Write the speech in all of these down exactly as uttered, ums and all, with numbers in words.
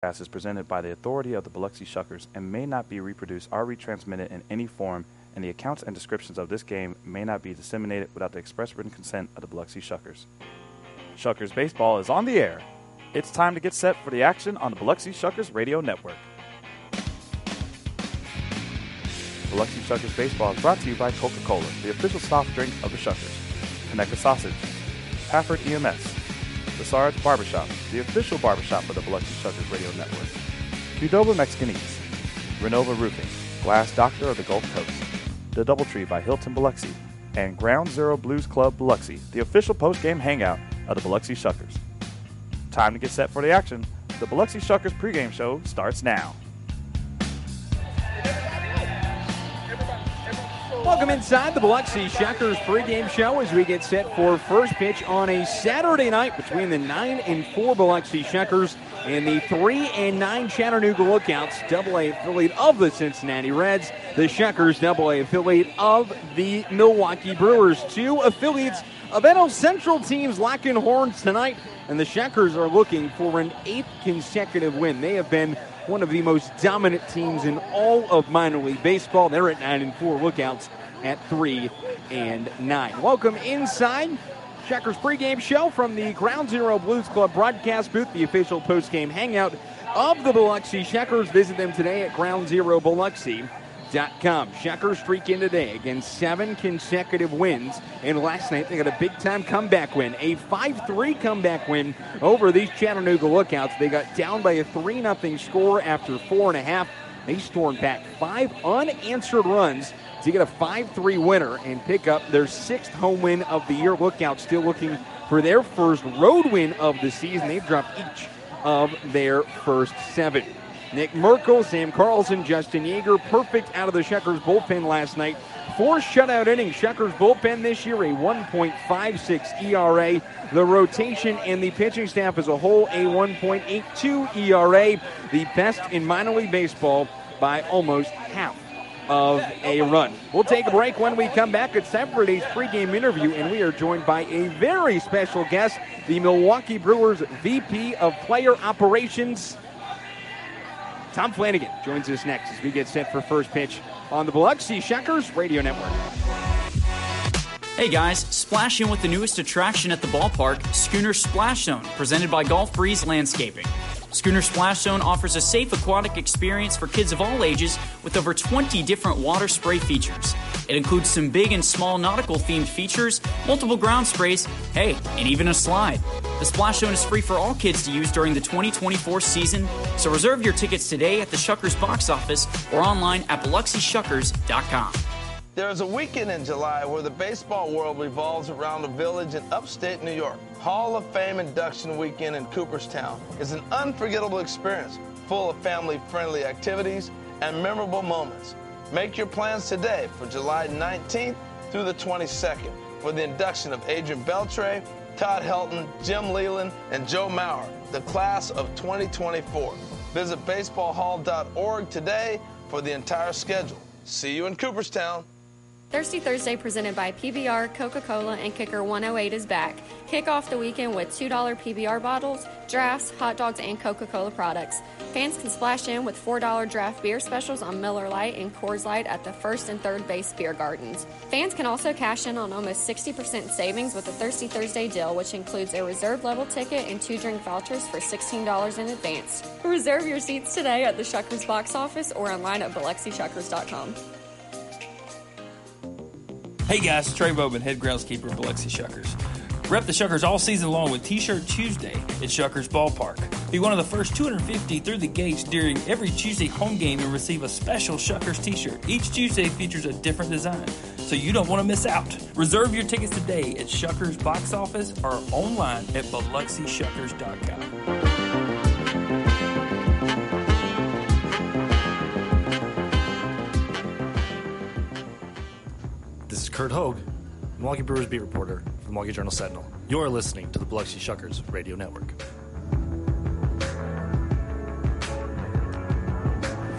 is presented by the authority of the Biloxi Shuckers and may not be reproduced or retransmitted in any form, and the accounts and descriptions of this game may not be disseminated without the express written consent of the Biloxi Shuckers. Shuckers Baseball is on the air. It's time to get set for the action on the Biloxi Shuckers Radio Network. Biloxi Shuckers Baseball is brought to you by Coca-Cola, the official soft drink of the Shuckers, Conecuh Sausage, Pafford E M S, Lassard's Barbershop, the official barbershop of the Biloxi Shuckers Radio Network, Qdoba Mexicanese, Renova Roofing, Glass Doctor of the Gulf Coast, The Doubletree by Hilton Biloxi, and Ground Zero Blues Club Biloxi, the official post-game hangout of the Biloxi Shuckers. Time to get set for the action. The Biloxi Shuckers pregame show starts now. Welcome inside the Biloxi Shuckers pregame show as we get set for first pitch on a Saturday night between the nine and four Biloxi Shuckers and the three and nine Chattanooga Lookouts, double A affiliate of the Cincinnati Reds. The Shuckers, double A affiliate of the Milwaukee Brewers. Two affiliates of N L Central teams locking horns tonight, and the Shuckers are looking for an eighth consecutive win. They have been one of the most dominant teams in all of minor league baseball. They're at nine and four Lookouts at three and nine. Welcome inside Shuckers pregame show from the Ground Zero Blues Club broadcast booth, the official postgame hangout of the Biloxi Shuckers. Visit them today at ground zero biloxi dot com. Shuckers streaking today against seven consecutive wins, and last night they got a big-time comeback win, a five three comeback win over these Chattanooga Lookouts. They got down by a three nothing score after four and a half. They stormed back five unanswered runs to get a five three winner and pick up their sixth home win of the year. Lookouts still looking for their first road win of the season. They've dropped each of their first seven. Nick Merkel, Sam Carlson, Justin Yeager, perfect out of the Shuckers bullpen last night. Four shutout innings. Shuckers bullpen this year, a one point five six E R A. The rotation and the pitching staff as a whole, a one point eight two E R A. The best in minor league baseball by almost half of a run. We'll take a break. When we come back, it's time for today's pregame interview, and we are joined by a very special guest, the Milwaukee Brewers V P of Player Operations, Tom Flanagan, joins us next as we get set for first pitch on the Biloxi Shuckers Radio Network. Hey guys, splash in with the newest attraction at the ballpark, Schooner Splash Zone, presented by Golf Breeze Landscaping. Schooner Splash Zone offers a safe aquatic experience for kids of all ages with over twenty different water spray features. It includes some big and small nautical-themed features, multiple ground sprays, hey, and even a slide. The Splash Zone is free for all kids to use during the twenty twenty-four season, so reserve your tickets today at the Shuckers box office or online at biloxi shuckers dot com. There is a weekend in July where the baseball world revolves around a village in upstate New York. Hall of Fame Induction Weekend in Cooperstown is an unforgettable experience full of family-friendly activities and memorable moments. Make your plans today for July nineteenth through the twenty-second for the induction of Adrian Beltre, Todd Helton, Jim Leland, and Joe Mauer, the class of twenty twenty-four. Visit baseball hall dot org today for the entire schedule. See you in Cooperstown. Thirsty Thursday presented by P B R, Coca-Cola, and Kicker one oh eight is back. Kick off the weekend with two dollar P B R bottles, drafts, hot dogs, and Coca-Cola products. Fans can splash in with four dollar draft beer specials on Miller Lite and Coors Light at the first and third base beer gardens. Fans can also cash in on almost sixty percent savings with the Thirsty Thursday deal, which includes a reserve level ticket and two drink vouchers for sixteen dollars in advance. Reserve your seats today at the Shuckers box office or online at biloxi shuckers dot com. Hey guys, Trey Bowman, head groundskeeper of Biloxi Shuckers. Rep the Shuckers all season long with T-Shirt Tuesday at Shuckers Ballpark. Be one of the first two hundred fifty through the gates during every Tuesday home game and receive a special Shuckers T-shirt. Each Tuesday features a different design, so you don't want to miss out. Reserve your tickets today at Shuckers box office or online at biloxi shuckers dot com. This is Kurt Hogue, Milwaukee Brewers beat reporter for the Milwaukee Journal-Sentinel. You're listening to the Biloxi Shuckers Radio Network.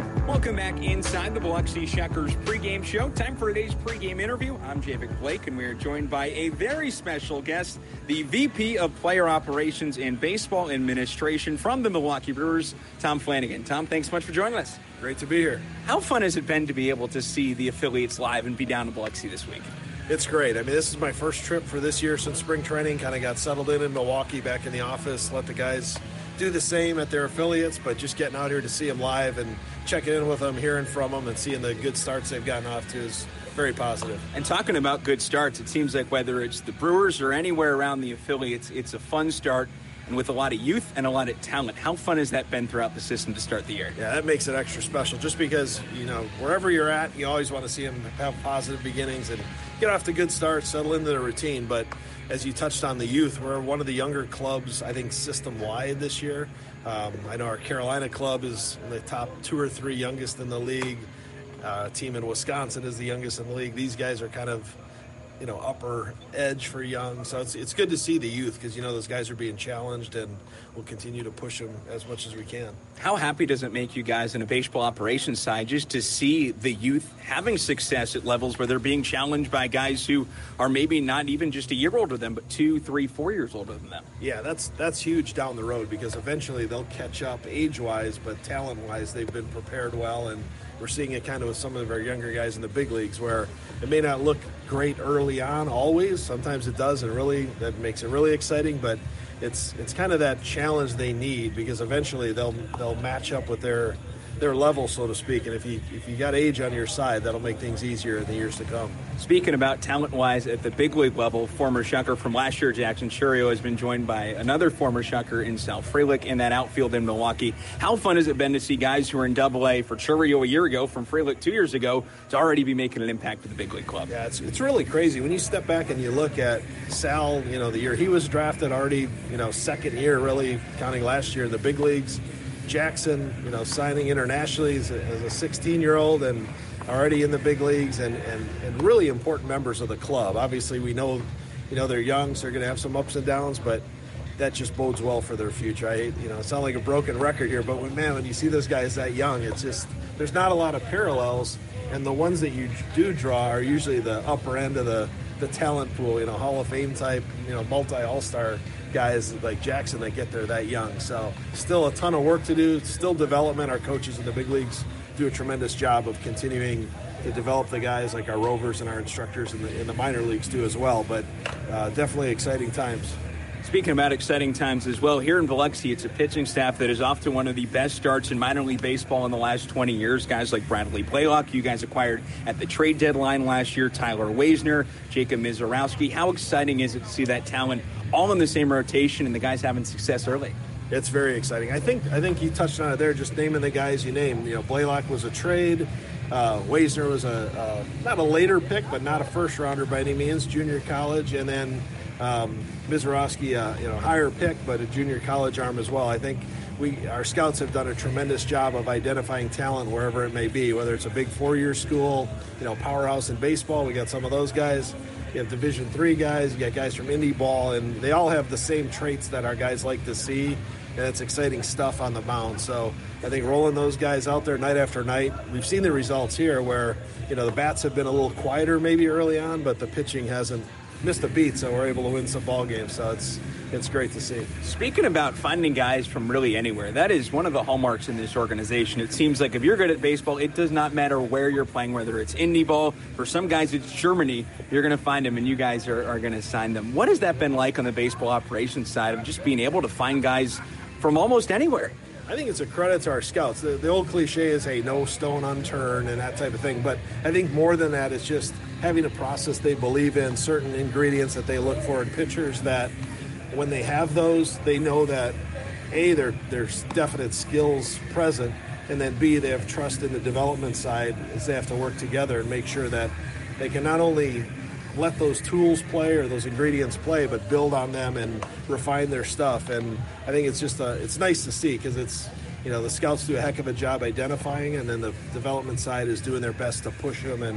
Welcome back inside the Biloxi Shuckers pregame show. Time for today's pregame interview. I'm Javic Blake, and we are joined by a very special guest, the V P of Player Operations and Baseball Administration from the Milwaukee Brewers, Tom Flanagan. Tom, thanks so much for joining us. Great to be here. How fun has it been to be able to see the affiliates live and be down in Biloxi this week? It's great. I mean, this is my first trip for this year since spring training. Kind of got settled in in Milwaukee, back in the office, let the guys do the same at their affiliates, but just getting out here to see them live and checking in with them, hearing from them, and seeing the good starts they've gotten off to is very positive. And talking about good starts, it seems like whether it's the Brewers or anywhere around the affiliates, it's a fun start and with a lot of youth and a lot of talent. How fun has that been throughout the system to start the year? Yeah, that makes it extra special just because, you know, wherever you're at, you always want to see them have positive beginnings and get off to good starts, settle into the routine. But as you touched on the youth, we're one of the younger clubs, I think, system-wide this year. Um, I know our Carolina club is in the top two or three youngest in the league. Uh, a team in Wisconsin is the youngest in the league. These guys are kind of, you know, upper edge for young. So it's it's good to see the youth because, you know, those guys are being challenged, and we'll continue to push them as much as we can. How happy does it make you guys in a baseball operations side just to see the youth having success at levels where they're being challenged by guys who are maybe not even just a year older than them, but two, three, four years older than them? Yeah, that's that's huge down the road because eventually they'll catch up age-wise, but talent-wise they've been prepared well, and we're seeing it kind of with some of our younger guys in the big leagues where it may not look great early on always. Sometimes it does, and really that makes it really exciting, but it's it's kind of that challenge they need because eventually they'll they'll match up with their their level, so to speak. And if you if you got age on your side, that'll make things easier in the years to come. Speaking about talent-wise at the big league level, former Shucker from last year, Jackson Churio, has been joined by another former Shucker in Sal Frelick in that outfield in Milwaukee. How fun has it been to see guys who were in Double A for Churio a year ago, from Frelick two years ago, to already be making an impact with the big league club? Yeah, it's it's really crazy when you step back and you look at Sal. You know, the year he was drafted, already, you know, second year really counting last year in the big leagues. Jackson, you know, signing internationally as a, as a sixteen-year-old and already in the big leagues, and, and, and really important members of the club. Obviously, we know, you know, they're young, so they're going to have some ups and downs, but that just bodes well for their future. I, you know, it sounds like a broken record here, but when, man, when you see those guys that young, it's just, there's not a lot of parallels, and the ones that you do draw are usually the upper end of the, the talent pool, you know, Hall of Fame type, you know, multi-all-star guys like Jackson that get there that young. So still a ton of work to do, still development. Our coaches in the big leagues do a tremendous job of continuing to develop the guys, like our rovers and our instructors in the, in the minor leagues too as well. But uh, definitely exciting times. Speaking about exciting times as well, here in Biloxi, it's a pitching staff that is off to one of the best starts in minor league baseball in the last twenty years. Guys like Bradley Blaylock, you guys acquired at the trade deadline last year, Tyler Waisner, Jacob Mizorowski. How exciting is it to see that talent all in the same rotation and the guys having success early? It's very exciting. I think I think you touched on it there, just naming the guys you named. You know, Blaylock was a trade. Uh, Waisner was a uh, not a later pick, but not a first rounder by any means, junior college, and then um, Mizorowski, uh, you know, higher pick, but a junior college arm as well. I think we our scouts have done a tremendous job of identifying talent wherever it may be, whether it's a big four-year school, you know, powerhouse in baseball. We got some of those guys. You have Division three guys. You got guys from indie ball, and they all have the same traits that our guys like to see. And it's exciting stuff on the mound. So I think rolling those guys out there night after night, we've seen the results here where, you know, the bats have been a little quieter maybe early on, but the pitching hasn't missed a beat, so we're able to win some ball games. So it's it's great to see. Speaking about finding guys from really anywhere, that is one of the hallmarks in this organization. It seems like if you're good at baseball, it does not matter where you're playing, whether it's indie ball. For some guys, it's Germany. You're going to find them, and you guys are, are going to sign them. What has that been like on the baseball operations side of just being able to find guys from almost anywhere? I think it's a credit to our scouts. The, the old cliche is, hey, no stone unturned and that type of thing. But I think more than that, it's just having a process they believe in, certain ingredients that they look for in pitchers that when they have those, they know that, A, there, there's definite skills present, and then B, they have trust in the development side as they have to work together and make sure that they can not only let those tools play or those ingredients play, but build on them and refine their stuff. And I think it's just a, it's nice to see because it's, you know, the scouts do a heck of a job identifying, and then the development side is doing their best to push them and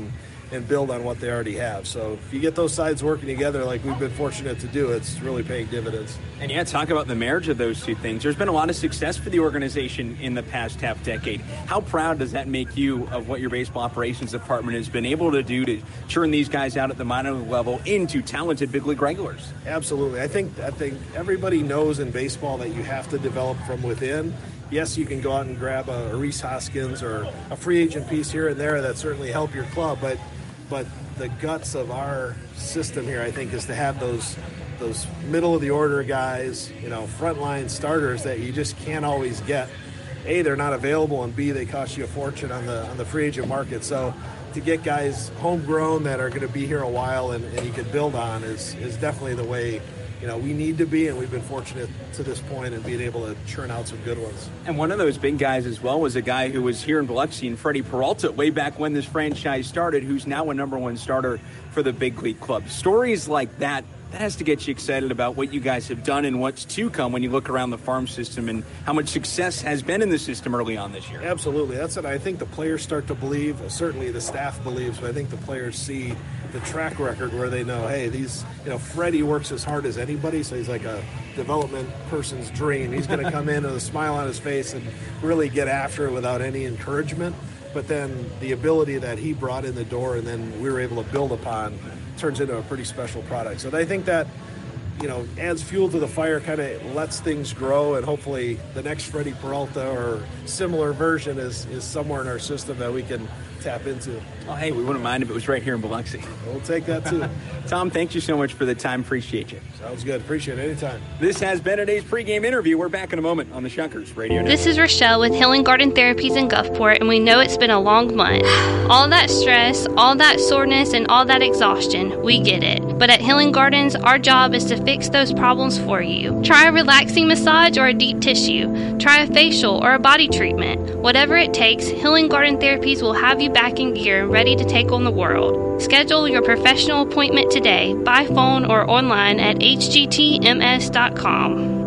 and build on what they already have. So if you get those sides working together like we've been fortunate to do, it's really paying dividends. And yeah, talk about the marriage of those two things. There's been a lot of success for the organization in the past half decade. How proud does that make you of what your baseball operations department has been able to do to churn these guys out at the minor league level into talented big league regulars? Absolutely. I think I think everybody knows in baseball that you have to develop from within. Yes, you can go out and grab a, a Reese Hoskins or a free agent piece here and there that certainly help your club, but but the guts of our system here, I think, is to have those those middle of the order guys, you know, frontline starters that you just can't always get. A, they're not available, and B, they cost you a fortune on the on the free agent market. So to get guys homegrown that are going to be here a while and, and you can build on is is definitely the way, you know, we need to be, and we've been fortunate to this point in being able to churn out some good ones. And one of those big guys as well was a guy who was here in Biloxi, and Freddie Peralta, way back when this franchise started, who's now a number one starter for the big league club. Stories like that, that has to get you excited about what you guys have done and what's to come when you look around the farm system and how much success has been in the system early on this year. Absolutely. That's what I think the players start to believe. Certainly the staff believes, but I think the players see the track record where they know, hey, these, you know, Freddie works as hard as anybody, so he's like a development person's dream. He's going to come in with a smile on his face and really get after it without any encouragement. But then the ability that he brought in the door and then we were able to build upon turns into a pretty special product. So I think that, you know, adds fuel to the fire, kind of lets things grow, and hopefully the next Freddie Peralta or similar version is, is somewhere in our system that we can tap into. Oh, hey, we wouldn't mind if it was right here in Biloxi. We'll take that too. Tom, thank you so much for the time. Appreciate you. Sounds good. Appreciate it. Anytime. This has been today's pregame interview. We're back in a moment on the Shuckers Radio Network. This is Rochelle with Healing Garden Therapies in Gulfport, and we know it's been a long month. All that stress, all that soreness, and all that exhaustion, we get it. But at Healing Gardens, our job is to fix those problems for you. Try a relaxing massage or a deep tissue. Try a facial or a body treatment. Whatever it takes, Healing Garden Therapies will have you back in gear and ready to take on the world. Schedule your professional appointment today by phone or online at h g t m s dot com.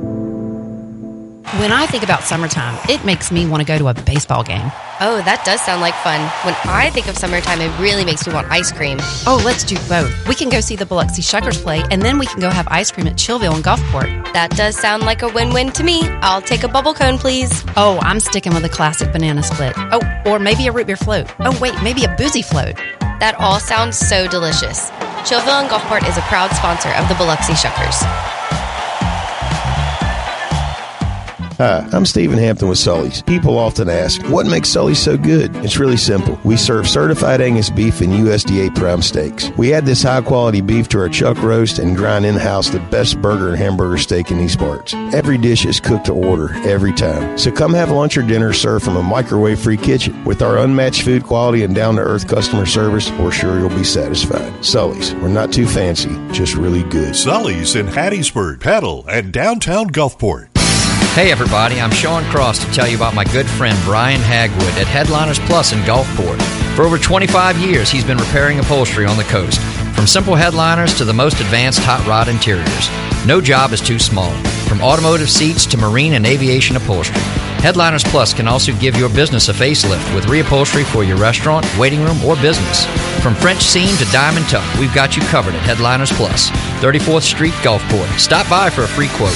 When I think about summertime, it makes me want to go to a baseball game. Oh, that does sound like fun. When I think of summertime, it really makes me want ice cream. Oh, let's do both. We can go see the Biloxi Shuckers play, and then we can go have ice cream at Chillville in Gulfport. That does sound like a win-win to me. I'll take a bubble cone, please. Oh, I'm sticking with a classic banana split. Oh, or maybe a root beer float. Oh, wait, maybe a boozy float. That all sounds so delicious. Chillville in Gulfport is a proud sponsor of the Biloxi Shuckers. Hi, I'm Stephen Hampton with Sully's. People often ask, what makes Sully's so good? It's really simple. We serve certified Angus beef and U S D A prime steaks. We add this high-quality beef to our chuck roast and grind in-house the best burger and hamburger steak in these parts. Every dish is cooked to order, every time. So come have lunch or dinner served from a microwave-free kitchen. With our unmatched food quality and down-to-earth customer service, we're sure you'll be satisfied. Sully's, we're not too fancy, just really good. Sully's in Hattiesburg, Petal, and downtown Gulfport. Hey everybody, I'm Sean Cross to tell you about my good friend Brian Hagwood at Headliners Plus in Gulfport. For over twenty-five years, he's been repairing upholstery on the coast, from simple headliners to the most advanced hot rod interiors. No job is too small, from automotive seats to marine and aviation upholstery. Headliners Plus can also give your business a facelift with reupholstery for your restaurant, waiting room, or business. From French seam to diamond tuck, we've got you covered at Headliners Plus, thirty-fourth Street, Gulfport. Stop by for a free quote.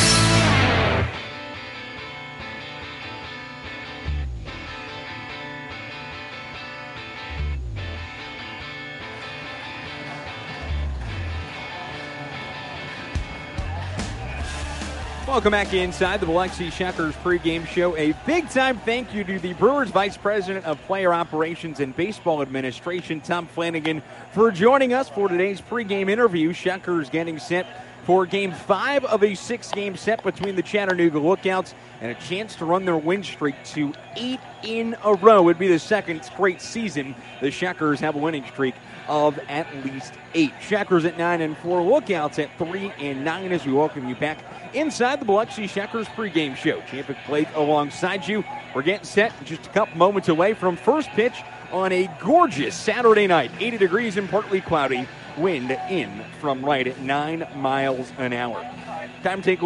Welcome back inside the Biloxi Shuckers pregame show. A big-time thank you to the Brewers Vice President of Player Operations and Baseball Administration, Tom Flanagan, for joining us for today's pregame interview. Shuckers getting set for Game five of a six-game set between the Chattanooga Lookouts and a chance to run their win streak to eight in a row. It would be the second straight season the Shuckers have a winning streak of at least eight. Shuckers at nine and four, Lookouts at three and nine as we welcome you back inside the Biloxi Shuckers pregame show. Champion Blake alongside you. We're getting set just a couple moments away from first pitch on a gorgeous Saturday night. eighty degrees and partly cloudy. Wind in from right at nine miles an hour. Time to take a look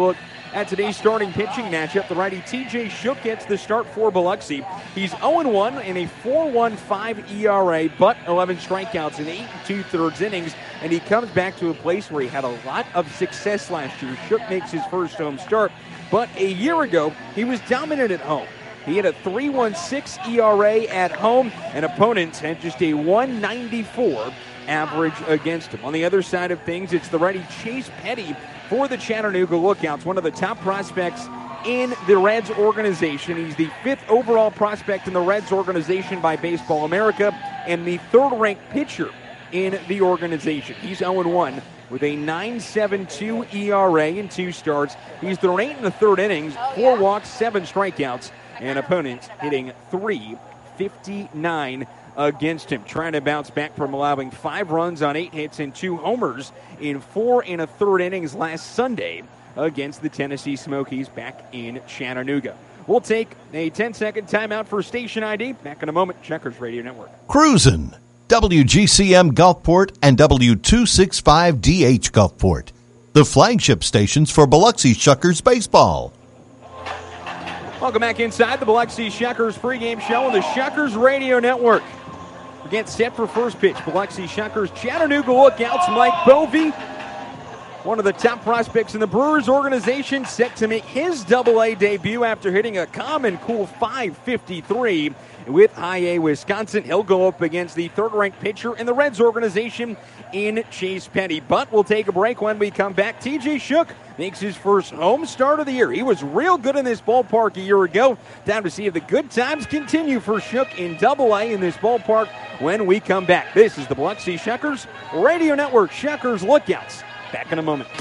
At today's starting pitching matchup, the righty T J Shook gets the start for Biloxi. He's oh and one in a four point one five E R A, but eleven strikeouts in eight and two-thirds innings, and he comes back to a place where he had a lot of success last year. Shook makes his first home start, but a year ago, he was dominant at home. He had a three point one six E R A at home, and opponents had just a one ninety-four average against him. On the other side of things, it's the righty Chase Petty for the Chattanooga Lookouts, one of the top prospects in the Reds organization. He's the fifth overall prospect in the Reds organization by Baseball America and the third-ranked pitcher in the organization. He's oh and one with a nine point seven two E R A in two starts. He's thrown eight in the third innings, four walks, seven strikeouts, and opponents hitting three fifty-nine against him. Trying to bounce back from allowing five runs on eight hits and two homers in four and a third innings last Sunday against the Tennessee Smokies back in Chattanooga. We'll take a ten-second timeout for station I D. Back in a moment. Checkers Radio Network. Cruisin'. W G C M Gulfport and W two sixty-five D H Gulfport. The flagship stations for Biloxi Shuckers baseball. Welcome back inside the Biloxi Shuckers pregame show on the Shuckers Radio Network. We get set for first pitch. Biloxi Shuckers Chattanooga Lookouts. Mike Bovey, one of the top prospects in the Brewers organization, set to make his double A debut after hitting a calm and cool five fifty-three with High A Wisconsin. He'll go up against the third-ranked pitcher in the Reds organization in Chase Petty. But we'll take a break. When we come back, T J Shook makes his first home start of the year. He was real good in this ballpark a year ago. Time to see if the good times continue for Shook in double A in this ballpark when we come back. This is the Biloxi Shuckers Radio Network. Shuckers Lookouts. Back in a moment.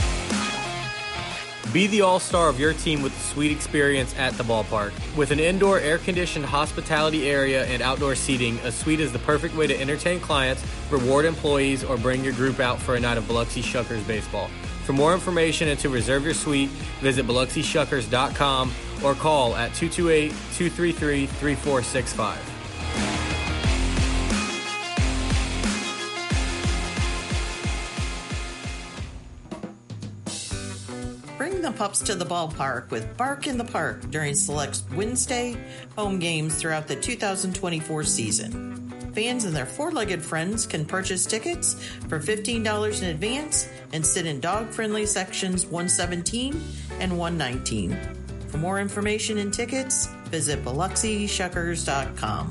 Be the all-star of your team with a sweet experience at the ballpark. With an indoor air-conditioned hospitality area and outdoor seating, a suite is the perfect way to entertain clients, reward employees, or bring your group out for a night of Biloxi Shuckers baseball. For more information and to reserve your suite, visit Biloxi Shuckers dot com or call at two two eight, two three three, three four six five. Bring the pups to the ballpark with Bark in the Park during select Wednesday home games throughout the two thousand twenty-four season. Fans and their four-legged friends can purchase tickets for fifteen dollars in advance and sit in dog-friendly sections one seventeen and one nineteen. For more information and tickets, visit Biloxi Shuckers dot com.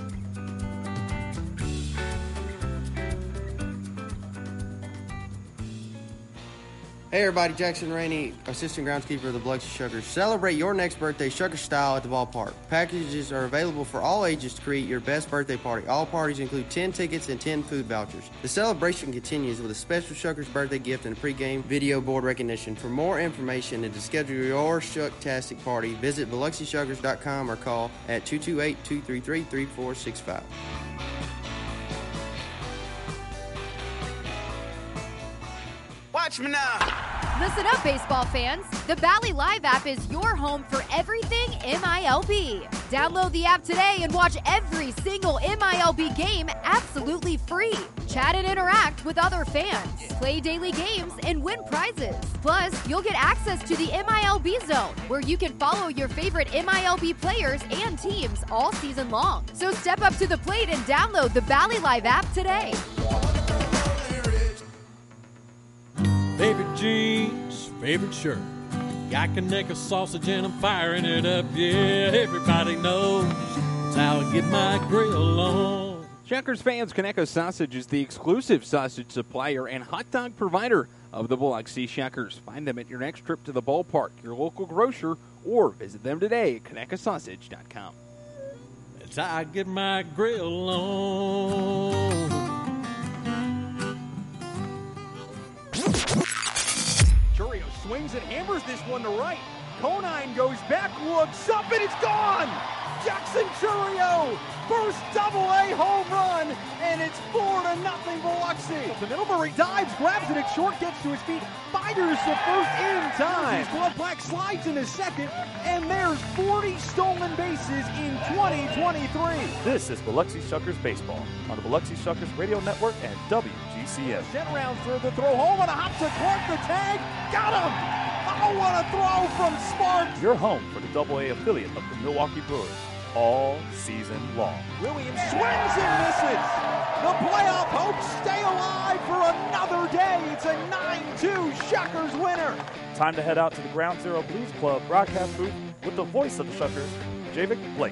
Hey everybody, Jackson Rainey, assistant groundskeeper of the Biloxi Shuckers. Celebrate your next birthday Shucker style at the ballpark. Packages are available for all ages to create your best birthday party. All parties include ten tickets and ten food vouchers. The celebration continues with a special Shuckers birthday gift and a pregame video board recognition. For more information and to schedule your Shucktastic party, visit Biloxi Shuckers dot com or call at two two eight, two three three, three four six five. Watch me now. Listen up, baseball fans. The Bally Live app is your home for everything M I L B. Download the app today and watch every single M I L B game absolutely free. Chat and interact with other fans. Play daily games and win prizes. Plus, you'll get access to the M I L B Zone, where you can follow your favorite M I L B players and teams all season long. So step up to the plate and download the Bally Live app today. Favorite jeans, favorite shirt. Got Conecuh sausage and I'm firing it up. Yeah, everybody knows that's how I get my grill on. Shuckers fans, Conecuh Sausage is the exclusive sausage supplier and hot dog provider of the Biloxi Shuckers. Find them at your next trip to the ballpark, your local grocer, or visit them today at Conecuh Sausage dot com. That's how I get my grill on. Churio swings and hammers this one to right. Conine goes back, looks up, and it's gone! Jackson Churio, first double-A home run, and it's four to nothing Biloxi. The Middlebury dives, grabs it at short, gets to his feet, fires the first in time. His glove black slides into second, and there's forty stolen bases in twenty twenty-three. This is Biloxi Shuckers Baseball on the Biloxi Shuckers Radio Network and W G C M. Ten rounds through the throw home, and a hop to Clark, the tag, got him! Oh, what a throw from Smart. Your home for the double A affiliate of the Milwaukee Brewers all season long. Williams swings and misses. The playoff hopes stay alive for another day. It's a nine two Shuckers winner. Time to head out to the Ground Zero Blues Club broadcast booth with the voice of the Shuckers, Javic Blake.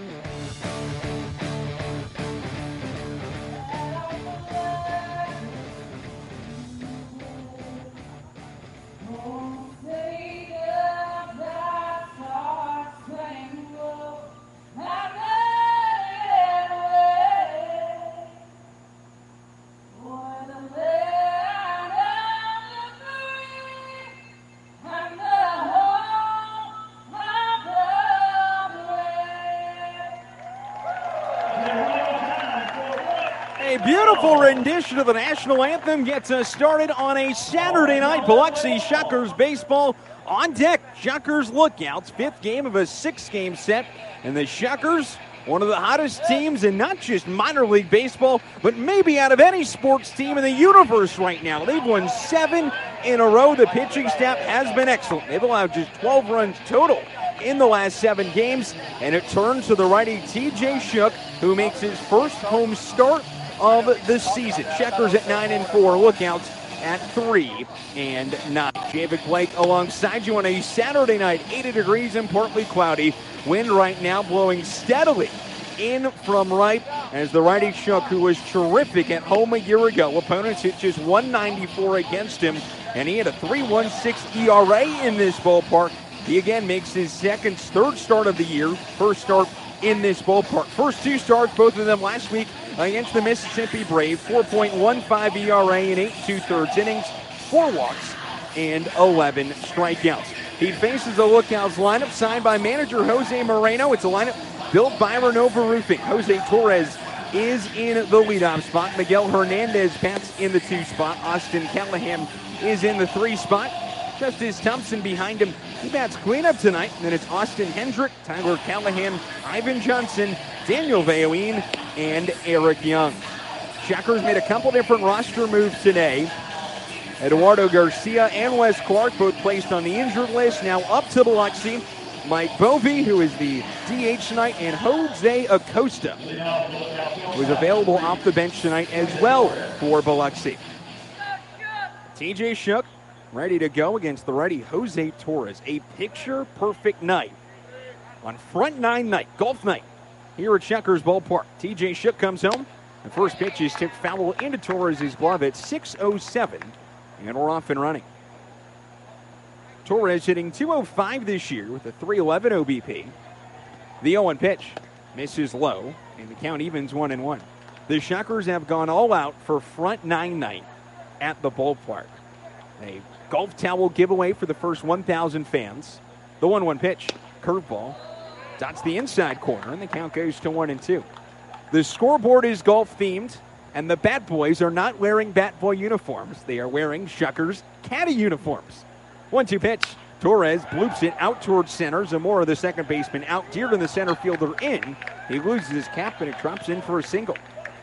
Beautiful rendition of the national anthem gets us started on a Saturday night. Biloxi Shuckers baseball on deck. Shuckers Lookouts, fifth game of a six-game set. And the Shuckers, one of the hottest teams in not just minor league baseball, but maybe out of any sports team in the universe right now. They've won seven in a row. The pitching staff has been excellent. They've allowed just twelve runs total in the last seven games. And it turns to the righty T J Shook, who makes his first home start of the season. Checkers at nine and four, Lookouts at three and nine. Javic Blake alongside you on a Saturday night, eighty degrees and partly cloudy. Wind right now blowing steadily in from right as the righty Shook, who was terrific at home a year ago. Opponents hit just one ninety-four against him, and he had a three point one six E R A in this ballpark. He again makes his second, third start of the year, first start in this ballpark. First two starts, both of them last week against the Mississippi Braves. four point one five E R A in eight and two-thirds innings, four walks, and eleven strikeouts. He faces the Lookouts lineup signed by manager Jose Moreno. It's a lineup built by Renova Roofing. Jose Torres is in the leadoff spot. Miguel Hernandez bats in the two spot. Austin Callahan is in the three spot. Justice Thompson behind him. He bats cleanup tonight. And then it's Austin Hendrick, Tyler Callahan, Ivan Johnson, Daniel Vaoine, and Eric Young. Shuckers made a couple different roster moves today. Eduardo Garcia and Wes Clark both placed on the injured list. Now up to Biloxi, Mike Bovey, who is the D H tonight, and Jose Acosta, who is available off the bench tonight as well for Biloxi. T J Shook ready to go against the righty Jose Torres. A picture-perfect night on front nine night, golf night, here at Shuckers Ballpark. T J Shook comes home. The first pitch is tipped foul into Torres' glove at six oh seven, and we're off and running. Torres hitting two oh five this year with a three eleven O B P. The oh one pitch misses low, and the count evens one and one. The Shuckers have gone all out for front nine night at the ballpark. A golf towel giveaway for the first one thousand fans. The one one pitch, curveball, dots the inside corner, and the count goes to one and two. The scoreboard is golf themed, and the Bat Boys are not wearing Bat Boy uniforms. They are wearing Shuckers caddy uniforms. one two pitch. Torres bloops it out towards center. Zamora, the second baseman, out. Dearden, the center fielder, in. He loses his cap, and it drops in for a single.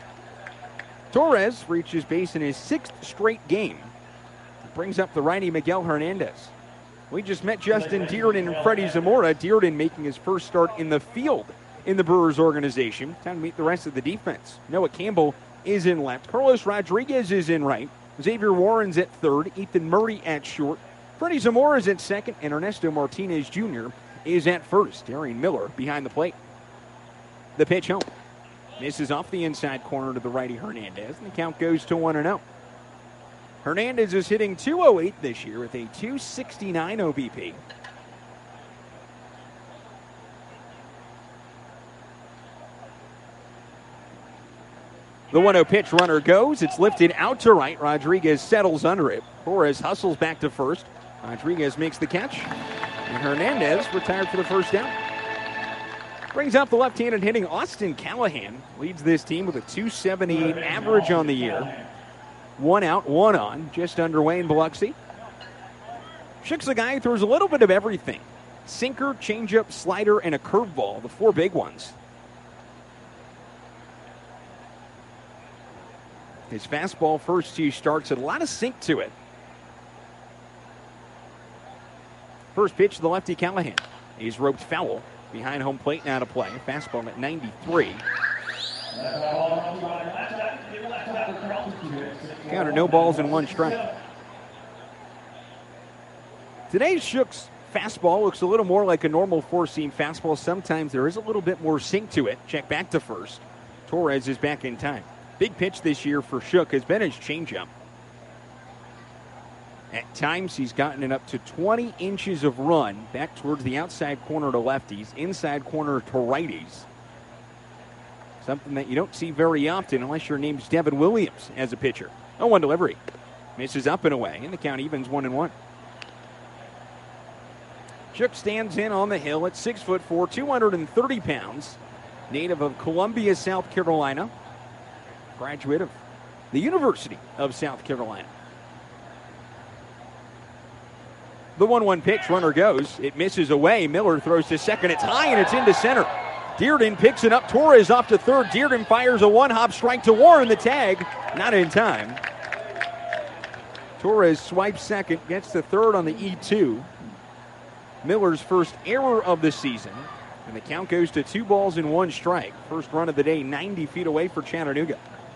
Torres reaches base in his sixth straight game. Brings up the righty Miguel Hernandez. We just met Justin Dearden and Freddie Zamora. Dearden making his first start in the field in the Brewers organization. Time to meet the rest of the defense. Noah Campbell is in left. Carlos Rodriguez is in right. Xavier Warren's at third. Ethan Murray at short. Freddie Zamora is at second. And Ernesto Martinez Junior is at first. Darian Miller behind the plate. The pitch home. Misses off the inside corner to the righty Hernandez. And the count goes to one and oh. Hernandez is hitting two oh eight this year with a two sixty-nine O B P. The one oh pitch, runner goes. It's lifted out to right. Rodriguez settles under it. Torres hustles back to first. Rodriguez makes the catch. And Hernandez retired for the first down. Brings up the left-handed hitting Austin Callahan. Leads this team with a two seventy-eight average on the year. One out, one on, just underway in Biloxi. Shook's a guy who throws a little bit of everything. Sinker, changeup, slider, and a curveball, the four big ones. His fastball first two starts had a lot of sink to it. First pitch to the lefty Callahan. He's roped foul behind home plate, now to play. Fastball at ninety-three. Counter, no balls and one strike. Today's Shook's fastball looks a little more like a normal four-seam fastball. Sometimes there is a little bit more sink to it. Check back to first. Torres is back in time. Big pitch this year for Shook has been his changeup. At times, he's gotten it up to twenty inches of run back towards the outside corner to lefties, inside corner to righties. Something that you don't see very often unless your name's Devin Williams as a pitcher. oh one delivery. Misses up and away, and the count evens one and one. Shook stands in on the hill at six foot four, two hundred thirty pounds. Native of Columbia, South Carolina. Graduate of the University of South Carolina. The one one pitch, runner goes. It misses away. Miller throws to second. It's high and it's into center. Dearden picks it up. Torres off to third. Dearden fires a one-hop strike to Warren. The tag, not in time. Torres swipes second, gets to third on the E two. Miller's first error of the season. And the count goes to two balls and one strike. First run of the day, ninety feet away for Chattanooga.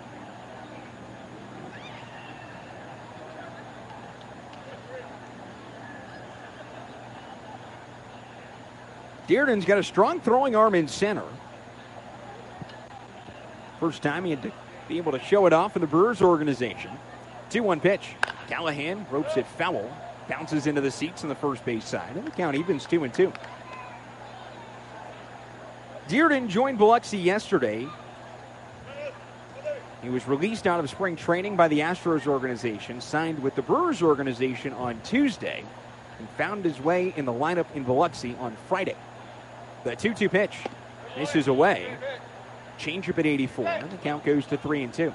Dearden's got a strong throwing arm in center. First time he had to be able to show it off in the Brewers organization. two one pitch. Callahan ropes it foul. Bounces into the seats on the first base side. And the count evens two and two. Dearden joined Biloxi yesterday. He was released out of spring training by the Astros organization, signed with the Brewers organization on Tuesday, and found his way in the lineup in Biloxi on Friday. The two two pitch misses away. Changeup at eighty-four. And the count goes to three and two.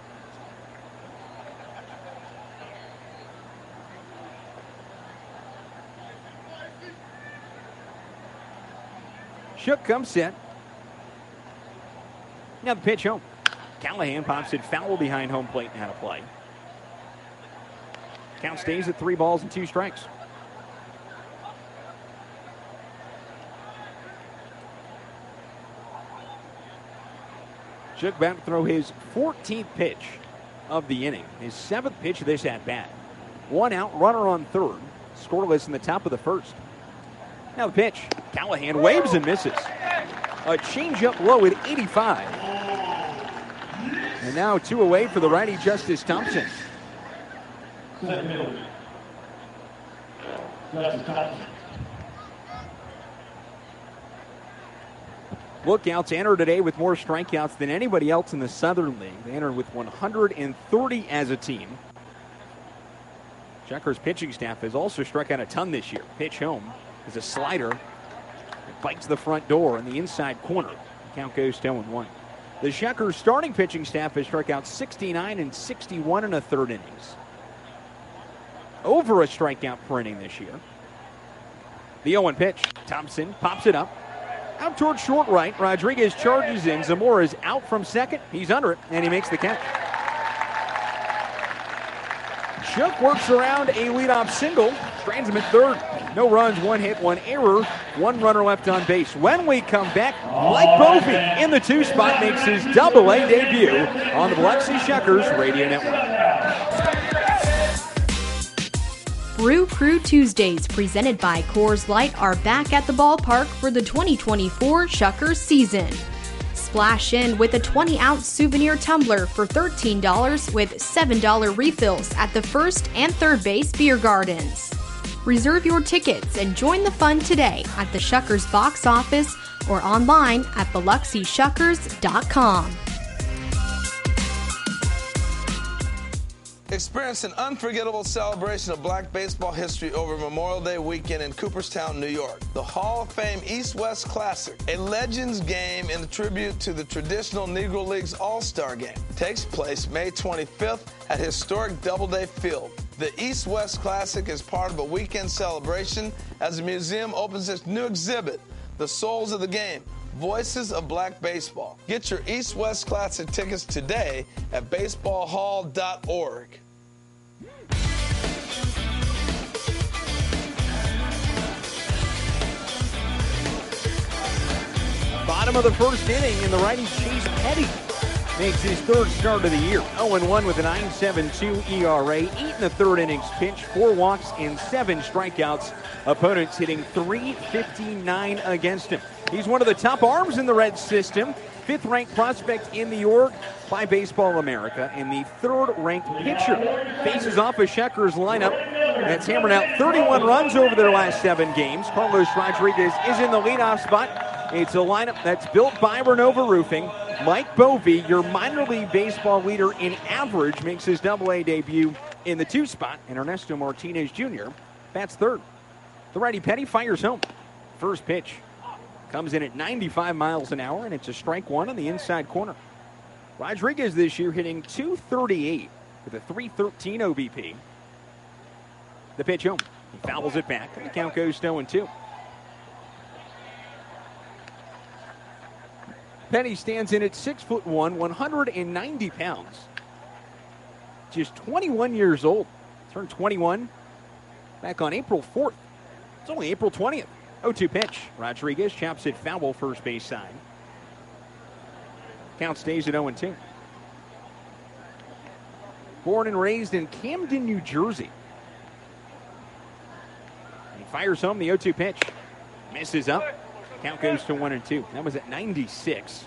Shook comes set. Now the pitch home. Callahan pops it foul behind home plate and out of play. Count stays at three balls and two strikes. Shook about to throw his fourteenth pitch of the inning. His seventh pitch of this at bat. One out, runner on third. Scoreless in the top of the first. Now the pitch. Callahan waves and misses. A changeup low at eighty-five. And now two away for the righty Justice Thompson. Lookouts enter today with more strikeouts than anybody else in the Southern League. They enter with one hundred thirty as a team. Checkers pitching staff has also struck out a ton this year. Pitch home is a slider. It bites the front door in the inside corner. The count goes to oh and one. The Checkers starting pitching staff has struck out sixty-nine and sixty-one in a third innings. Over a strikeout per inning this year. The oh one pitch. Thompson pops it up. Out towards short right. Rodriguez charges in. Zamora is out from second. He's under it, and he makes the catch. Shook works around a leadoff single. Strands him at third. No runs, one hit, one error. One runner left on base. When we come back, Mike Bovee in the two spot makes his double A debut on the Biloxi Checkers Radio Network. Brew Crew Tuesdays, presented by Coors Light, are back at the ballpark for the twenty twenty-four Shuckers season. Splash in with a twenty ounce souvenir tumbler for thirteen dollars with seven dollars refills at the first and third base beer gardens. Reserve your tickets and join the fun today at the Shuckers box office or online at biloxi shuckers dot com. Experience an unforgettable celebration of black baseball history over Memorial Day weekend in Cooperstown, New York. The Hall of Fame East-West Classic, a Legends game in tribute to the traditional Negro Leagues All-Star Game, takes place May twenty-fifth at historic Doubleday Field. The East-West Classic is part of a weekend celebration as the museum opens its new exhibit, The Souls of the Game, Voices of Black Baseball. Get your East-West Classic tickets today at baseball hall dot org. Bottom of the first inning, and the righty Chase Petty makes his third start of the year. oh and one with a nine point seven two E R A. Eight in the third innings pitch, four walks and seven strikeouts. Opponents hitting three fifty-nine against him. He's one of the top arms in the Reds system. Fifth-ranked prospect in the org by Baseball America, and the third-ranked pitcher. Faces off a Shuckers lineup that's hammered out thirty-one runs over their last seven games. Carlos Rodriguez is in the leadoff spot. It's a lineup that's built by Renova Roofing. Mike Bovee, your minor league baseball leader in average, makes his double-A debut in the two spot, and Ernesto Martinez Junior bats third. The righty Petty fires home. First pitch comes in at ninety-five miles an hour, and it's a strike one on the inside corner. Rodriguez this year hitting two thirty-eight with a three thirteen O B P. The pitch home. He fouls it back, and the count goes to oh and two. Petty stands in at six foot one, one hundred ninety pounds. Just twenty-one years old. Turned twenty-one back on April fourth. It's only April twentieth. oh two pitch. Rodriguez chops it foul first base side. Count stays at oh and two. Born and raised in Camden, New Jersey. He fires home the oh two pitch. Misses up. Count goes to one and two. That was at ninety-six.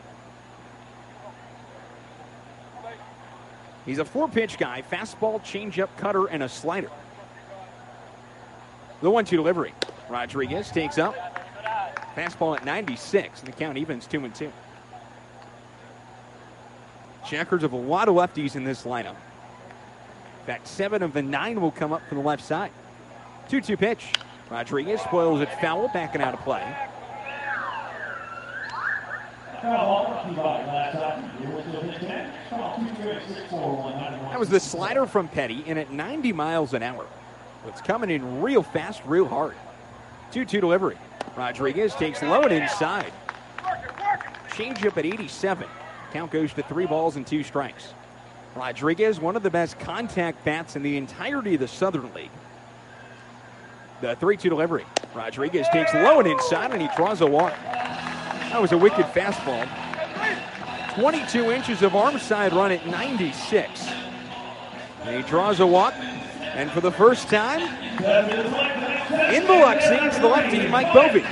He's a four-pitch guy. Fastball, changeup, cutter, and a slider. The one two delivery. Rodriguez takes up. Fastball at ninety-six, and the count evens two and two. Checkers have a lot of lefties in this lineup. In fact, seven of the nine will come up from the left side. two two pitch. Rodriguez spoils it foul, backing out of play. That was the slider from Petty, and at ninety miles an hour. It's coming in real fast, real hard. two two delivery. Rodriguez takes low and inside. Changeup at eighty-seven. Count goes to three balls and two strikes. Rodriguez, one of the best contact bats in the entirety of the Southern League. The three two delivery. Rodriguez takes low and inside, and he draws a walk. That was a wicked fastball. twenty-two inches of arm side run at ninety-six. And he draws a walk. And for the first time in Biloxi, it's the lefty, Mike Bovee.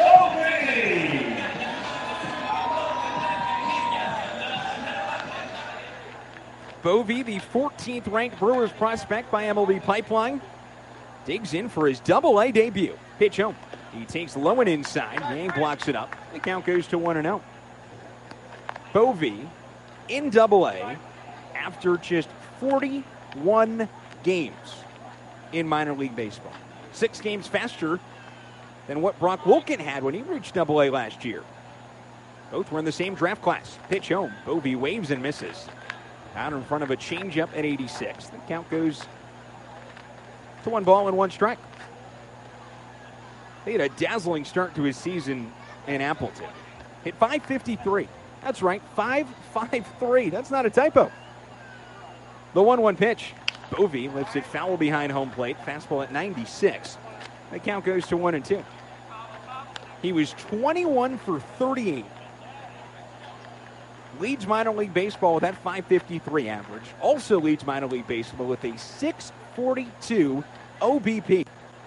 Bovee, the fourteenth ranked Brewers prospect by M L B Pipeline, digs in for his double-A debut. Pitch home. He takes low and inside. Yang blocks it up. The count goes to one and oh. Bovee in double-A after just forty-one games in minor league baseball. Six games faster than what Brock Wilken had when he reached double-A last year. Both were in the same draft class. Pitch home. Bovee waves and misses. Out in front of a changeup at eighty-six. The count goes to one ball and one strike. He had a dazzling start to his season in Appleton. Hit five fifty-three. That's right, five fifty-three. That's not a typo. The one one pitch. Bovee lifts it foul behind home plate. Fastball at ninety-six. The count goes to one and two. He was twenty-one for thirty-eight. Leads minor league baseball with that five fifty-three average. Also leads minor league baseball with a six forty-two O B P.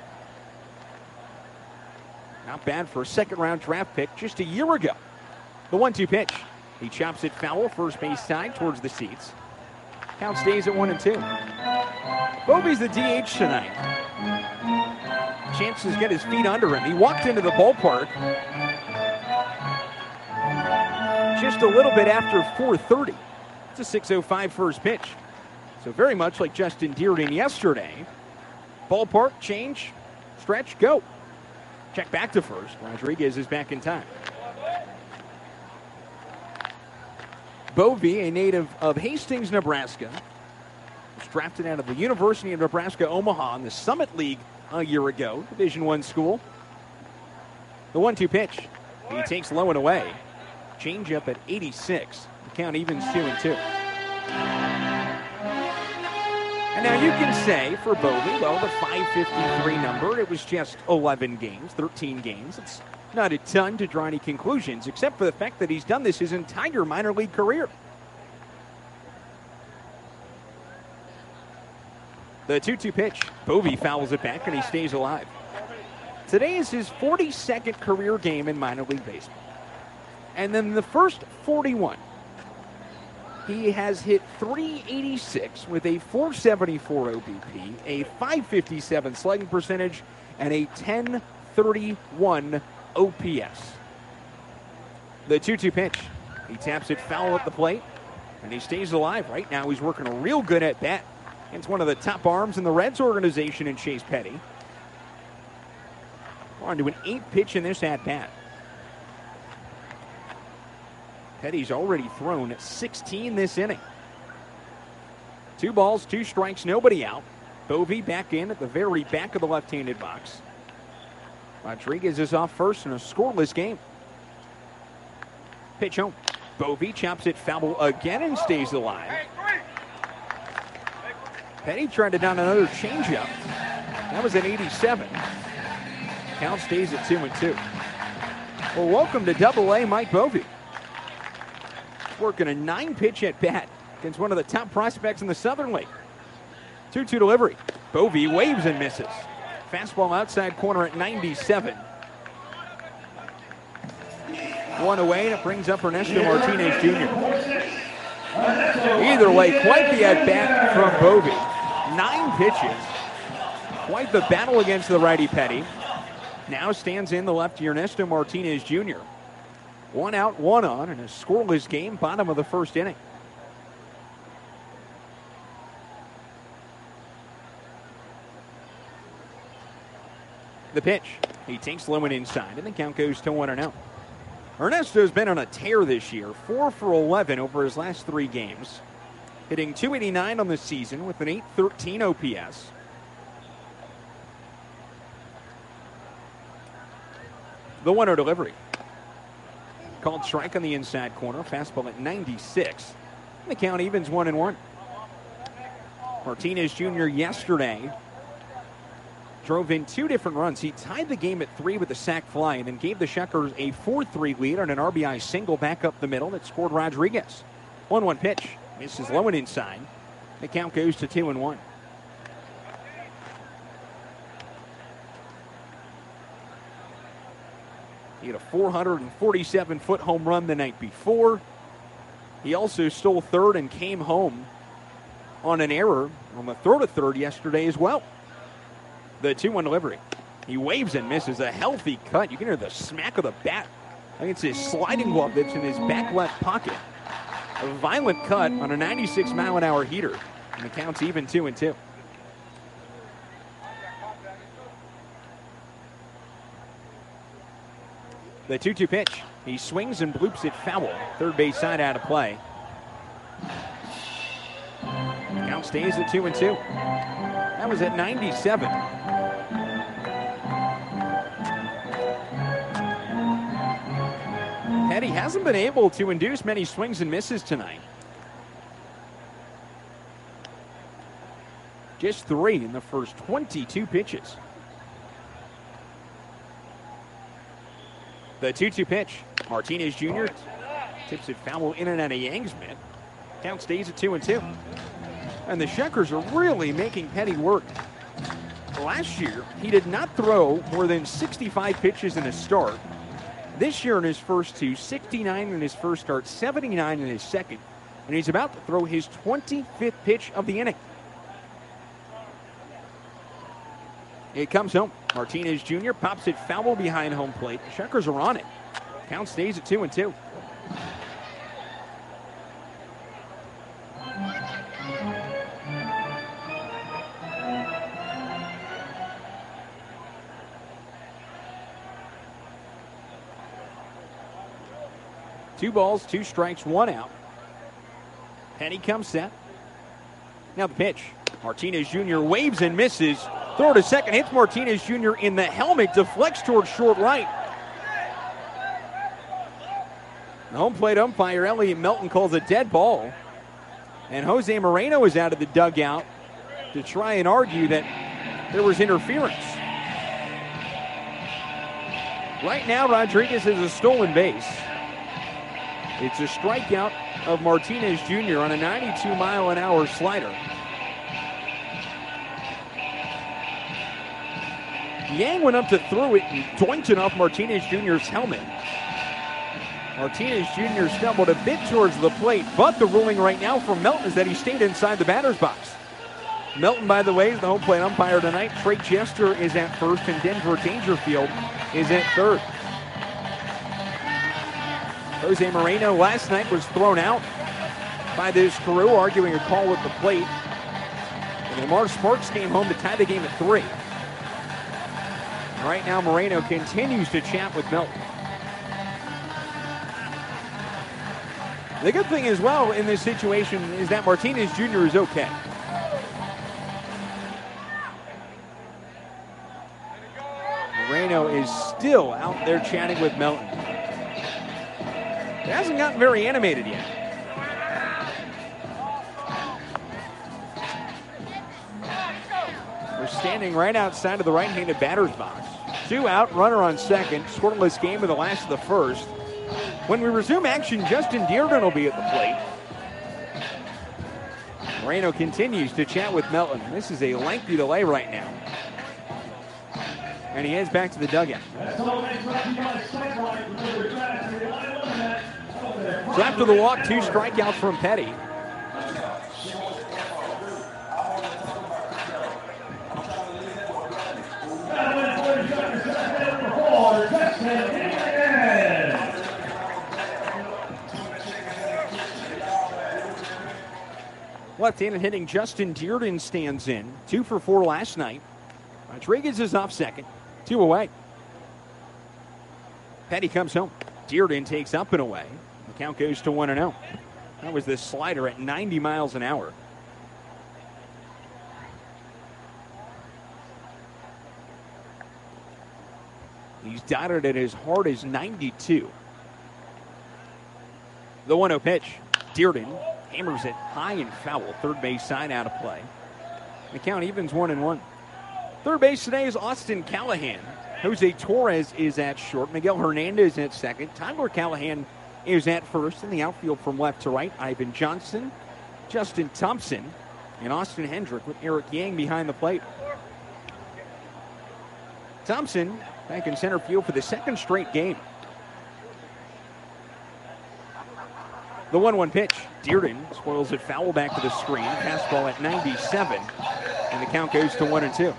Not bad for a second-round draft pick just a year ago. The one two pitch. He chops it foul, first base side towards the seats. Count stays at one and two. Bovee's the D H tonight. Chances to get his feet under him. He walked into the ballpark just a little bit after four thirty. It's a six oh five first pitch. So very much like Justin Dearden yesterday. Ballpark, change, stretch, go. Check back to first. Rodriguez is back in time. Bovee, a native of Hastings, Nebraska, was drafted out of the University of Nebraska Omaha in the Summit League a year ago, Division One school. The one two pitch. He takes low and away. Changeup at eighty-six. The count evens two and two. And now you can say for Bovee, well, the five fifty-three number, it was just eleven games, thirteen games. It's Not a ton to draw any conclusions, except for the fact that he's done this his entire minor league career. The two two pitch. Bovee fouls it back, and he stays alive. Today is his forty-second career game in minor league baseball. And then the first forty-one, he has hit three eighty-six with a four seventy-four O B P, a five fifty-seven slugging percentage, and a ten thirty-one O P S. The two two pitch. He taps it foul at the plate, and he stays alive. Right now he's working a real good at bat against one of the top arms in the Reds organization in Chase Petty. On to an eight pitch in this at bat. Petty's already thrown sixteen this inning. Two balls, two strikes, nobody out. Bovee back in at the very back of the left-handed box. Rodriguez is off first in a scoreless game. Pitch home. Bovee chops it foul again and stays alive. Petty tried to down another changeup. That was an eighty-seven. Count stays at two and two. Well, welcome to Double A, Mike Bovee. Working a nine-pitch at bat against one of the top prospects in the Southern League. two two delivery. Bovee waves and misses. Fastball outside corner at ninety-seven. One away, and it brings up Ernesto Martinez Junior Either way, quite the at-bat from Bovee. Nine pitches. Quite the battle against the righty Petty. Now stands in the lefty Ernesto Martinez Junior One out, one on, in a scoreless game, bottom of the first inning. The pitch. He takes low and inside, and the count goes to one and oh. Ernesto's been on a tear this year, four for eleven over his last three games, hitting two eighty-nine on the season with an eight thirteen O P S. The one oh delivery. Called strike on the inside corner, fastball at ninety-six. And the count evens one and one. Martinez Junior yesterday drove in two different runs. He tied the game at three with a sac fly and then gave the Shuckers a four three lead on an R B I single back up the middle that scored Rodriguez. one one pitch. Misses low and inside. The count goes to two and one. He had a four forty-seven foot home run the night before. He also stole third and came home on an error on the throw to third yesterday as well. The two one delivery. He waves and misses a healthy cut. You can hear the smack of the bat. I think it's his sliding glove that's in his back left pocket. A violent cut on a ninety-six mile an hour heater. And the count's even two and two. The two two pitch. He swings and bloops it foul. Third base side out of play. Count stays at two and two. That was at ninety-seven. Petty hasn't been able to induce many swings and misses tonight. Just three in the first twenty-two pitches. The two two pitch. Martinez Junior tips it foul in and out of Yang's mitt. Count stays at two and two. And the Shuckers are really making Petty work. Last year, he did not throw more than sixty-five pitches in a start. This year in his first two, sixty-nine in his first start, seventy-nine in his second. And he's about to throw his twenty-fifth pitch of the inning. It comes home. Martinez Junior pops it foul behind home plate. The Shuckers are on it. Count stays at two and two. Two balls, two strikes, one out. Petty comes set. Now the pitch. Martinez Junior waves and misses. Throw to second, hits Martinez Junior in the helmet, deflects towards short right. The home plate umpire, Elliot Melton, calls a dead ball. And Jose Moreno is out of the dugout to try and argue that there was interference. Right now, Rodriguez has a stolen base. It's a strikeout of Martinez Junior on a ninety-two mile an hour slider. Yang went up to throw it and doinked it off Martinez Junior's helmet. Martinez Junior stumbled a bit towards the plate, but the ruling right now for Melton is that he stayed inside the batter's box. Melton, by the way, is the home plate umpire tonight. Trey Chester is at first, and Denver Dangerfield is at third. Jose Moreno last night was thrown out by this crew, arguing a call at the plate. And Lamar Sparks came home to tie the game at three. Right now, Moreno continues to chat with Melton. The good thing as well in this situation is that Martinez Junior is okay. Moreno is still out there chatting with Melton. It hasn't gotten very animated yet. We're standing right outside of the right-handed batter's box. Two out, runner on second. Scoreless game of the last of the first. When we resume action, Justin Dearden will be at the plate. Moreno continues to chat with Melton. This is a lengthy delay right now. And he heads back to the dugout. So after the walk, two strikeouts from Petty. Left-handed hitting Justin Dearden stands in. Two for four last night. Rodriguez is off second. Two away. Petty comes home. Dearden takes up and away. The count goes to one and oh. That was the slider at ninety miles an hour. He's dotted it as hard as ninety-two. The one oh pitch. Dearden hammers it high and foul. Third base side out of play. The count evens one and one. Third base today is Austin Callahan. Jose Torres is at short. Miguel Hernandez at second. Tyler Callahan is at first. In the outfield from left to right, Ivan Johnson, Justin Thompson, and Austin Hendrick with Eric Yang behind the plate. Thompson back in center field for the second straight game. The one one pitch. Dearden spoils it foul back to the screen. Fastball at ninety-seven. And the count goes to one and two.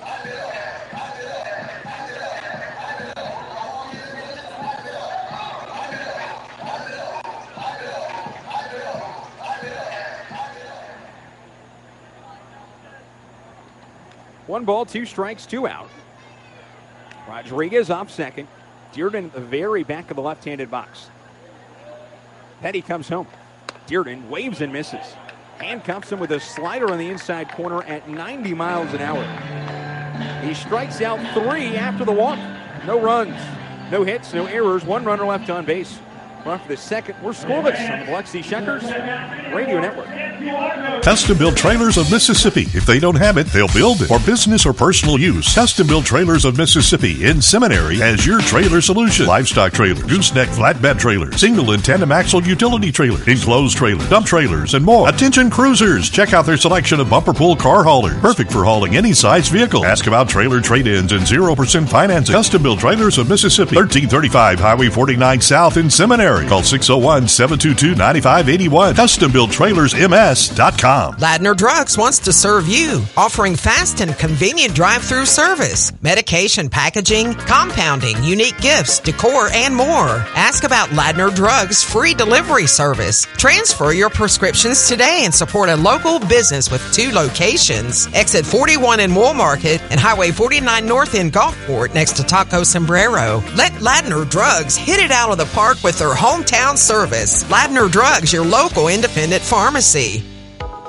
One ball, two strikes, two out. Rodriguez off second. Dearden at the very back of the left-handed box. Petty comes home. Dearden waves and misses. Handcuffs him with a slider on the inside corner at ninety miles an hour. He strikes out three after the walk. No runs, no hits, no errors. One runner left on base. Well, for the second, we're scoreless on the Biloxi Shuckers Radio Network. Custom Built Trailers of Mississippi. If they don't have it, they'll build it. For business or personal use, Custom Built Trailers of Mississippi in Seminary has your trailer solution. Livestock trailer, gooseneck flatbed trailer, single and tandem axle utility trailer, enclosed trailer, dump trailers, and more. Attention cruisers, check out their selection of bumper pull car haulers. Perfect for hauling any size vehicle. Ask about trailer trade-ins and zero percent financing. Custom Built Trailers of Mississippi, thirteen thirty-five Highway forty-nine South in Seminary. Call six oh one, seven two two, nine five eight one. custom built trailers m s dot com. Ladner Drugs wants to serve you, offering fast and convenient drive-through service, medication packaging, compounding, unique gifts, decor, and more. Ask about Ladner Drugs' free delivery service. Transfer your prescriptions today and support a local business with two locations. Exit forty-one in Wool Market and Highway forty-nine North in Gulfport next to Taco Sombrero. Let Ladner Drugs hit it out of the park with their hometown service. Ladner Drugs, your local independent pharmacy.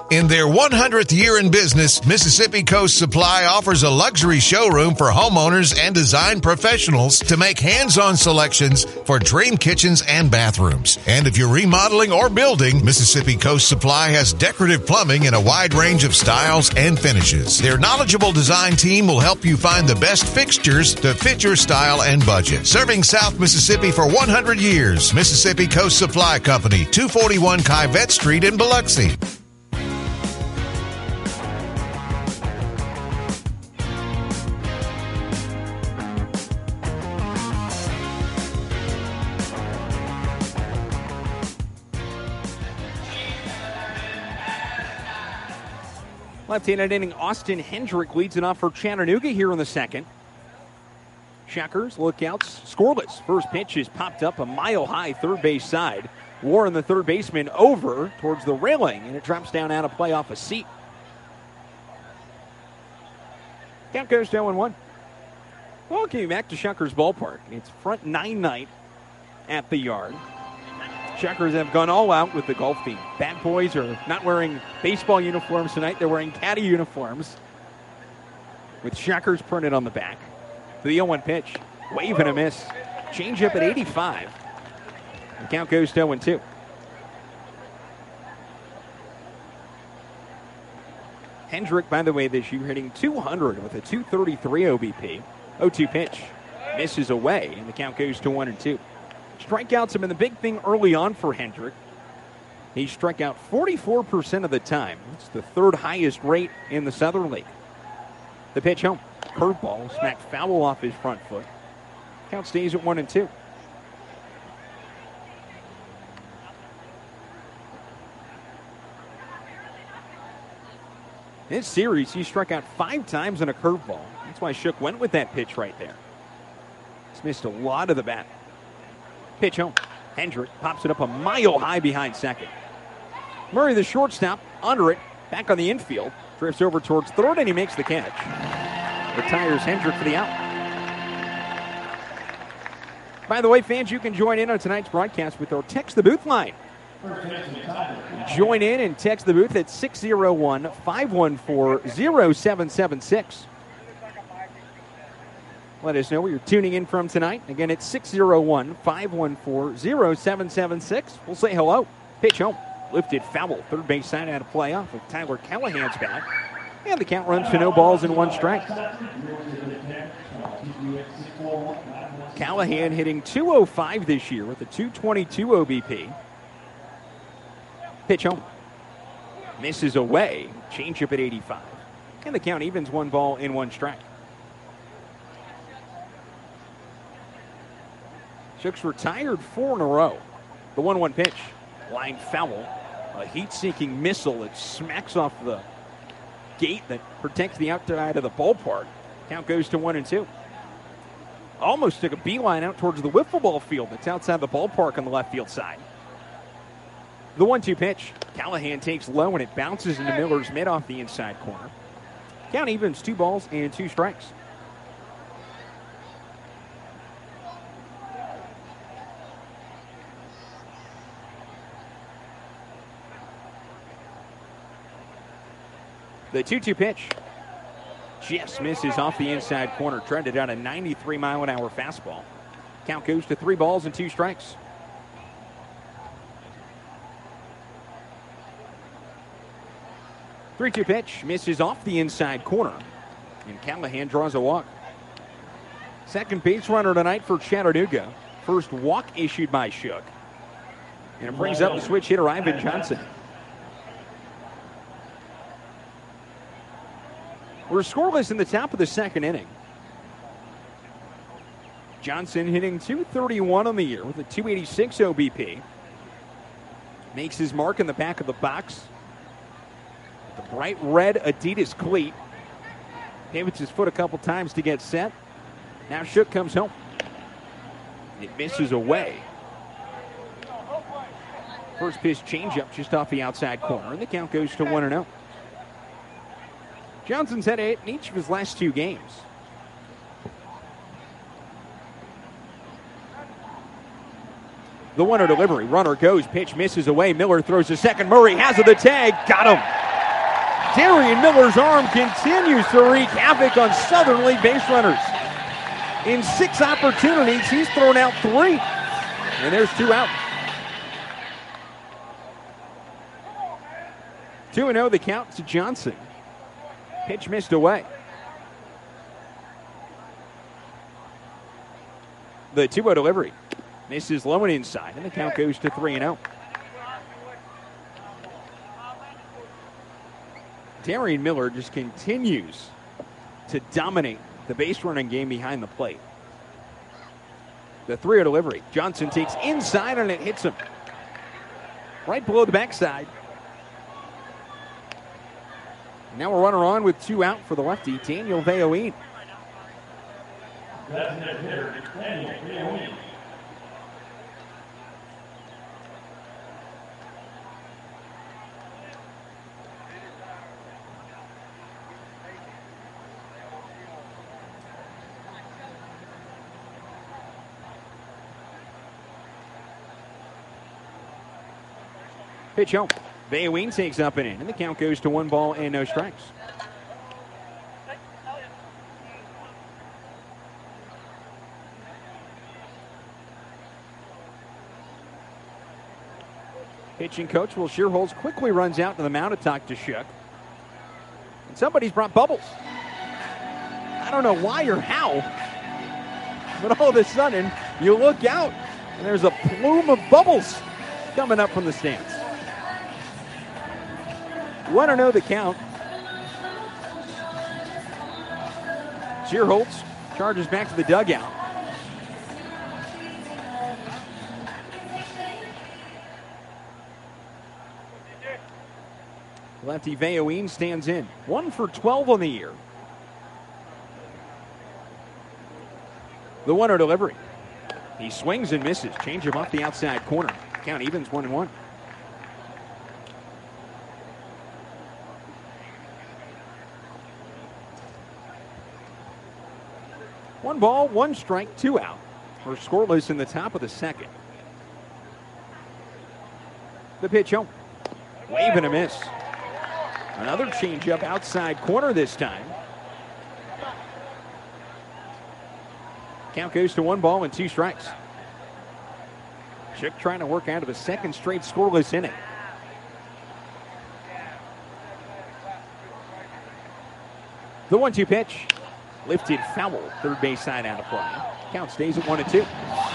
In their one hundredth year in business, Mississippi Coast Supply offers a luxury showroom for homeowners and design professionals to make hands-on selections for dream kitchens and bathrooms. And if you're remodeling or building, Mississippi Coast Supply has decorative plumbing in a wide range of styles and finishes. Their knowledgeable design team will help you find the best fixtures to fit your style and budget. Serving South Mississippi for one hundred years, Mississippi Coast Supply Company, two forty-one Kivette Street in Biloxi. Left-handed inning, Austin Hendrick leads it off for Chattanooga here in the second. Shuckers, lookouts, scoreless. First pitch is popped up a mile high third base side. Warren, the third baseman, over towards the railing, and it drops down out of play off a seat. Count goes to oh and one. Welcome back to Shuckers Ballpark. It's front nine night at the Yard. Shuckers have gone all out with the golf team. Bat boys are not wearing baseball uniforms tonight. They're wearing caddy uniforms with Shuckers printed on the back. The oh one pitch. Wave and a miss. Change up at eighty-five. The count goes to oh and two. Hendrick, by the way, this year hitting two hundred with a two thirty-three O B P. oh two pitch. Misses away, and the count goes to one and two. Strikeouts have been the big thing early on for Hendrick. He struck out forty-four percent of the time. It's the third highest rate in the Southern League. The pitch home. Curveball smacked foul off his front foot. Count stays at one and two. This series, he struck out five times on a curveball. That's why Shook went with that pitch right there. He's missed a lot of the bat. Pitch home. Hendrick pops it up a mile high behind second. Murray, the shortstop, under it, back on the infield. Drifts over towards third, and he makes the catch. Retires Hendrick for the out. By the way, fans, you can join in on tonight's broadcast with our Text the Booth line. Join in and text the booth at six oh one, five one four, oh seven seven six. Let us know where you're tuning in from tonight. Again, it's six oh one, five one four, oh seven seven six. We'll say hello. Pitch home. Lifted foul. Third base side out of play off with Tyler Callahan's bat. And the count runs to no balls and one strike. Callahan hitting two oh five this year with a two twenty-two O B P. Pitch home. Misses away. Changeup at eighty-five. And the count evens one ball and one strike. Shooks retired four in a row. The one one pitch. Line foul. A heat-seeking missile that smacks off the gate that protects the outside of the ballpark. Count goes to one and two. Almost took a beeline out towards the wiffle ball field that's outside the ballpark on the left field side. The one two pitch. Callahan takes low and it bounces into Miller's mid off the inside corner. Count evens two balls and two strikes. The two two pitch just misses off the inside corner. Trended out a ninety-three mile an hour fastball. Count goes to three balls and two strikes. three two pitch misses off the inside corner. And Callahan draws a walk. Second base runner tonight for Chattanooga. First walk issued by Shook. And it brings up the switch hitter Ivan Johnson. We're scoreless in the top of the second inning. Johnson hitting two thirty-one on the year with a two eighty-six O B P. Makes his mark in the back of the box. The bright red Adidas cleat. Pivots his foot a couple times to get set. Now Shook comes home. It misses away. First pitch changeup just off the outside corner, and the count goes to one and oh. Johnson's had eight in each of his last two games. The one oh delivery. Runner goes. Pitch misses away. Miller throws a second. Murray has it. The tag. Got him. Darian Miller's arm continues to wreak havoc on Southern League base runners. In six opportunities, he's thrown out three. And there's two out. two and oh the count to Johnson. Pitch missed away. The two oh delivery misses low and inside, and the count goes to three and oh. Darian Miller just continues to dominate the base running game behind the plate. The three oh delivery. Johnson takes inside, and it hits him right below the backside. Now a runner on with two out for the lefty, Daniel Vayoin. Designated hitter, Daniel Vayoin. Pitch home. Vayoin takes up and in, and the count goes to one ball and no strikes. Pitching coach Will Shearholz quickly runs out to the mound to talk to Shook. And somebody's brought bubbles. I don't know why or how, but all of a sudden you look out and there's a plume of bubbles coming up from the stands. one oh the count. Shearholz charges back to the dugout. Lefty Vayoin stands in. one for twelve on the year. The one oh delivery. He swings and misses. Change him off the outside corner. Count evens one and one. One ball, one strike, two out. We're scoreless in the top of the second. The pitch home. Wave and a miss. Another changeup outside corner this time. Count goes to one ball and two strikes. Shook trying to work out of a second straight scoreless inning. The one two pitch. Lifted foul. Third base side out of play. Count stays at one and two.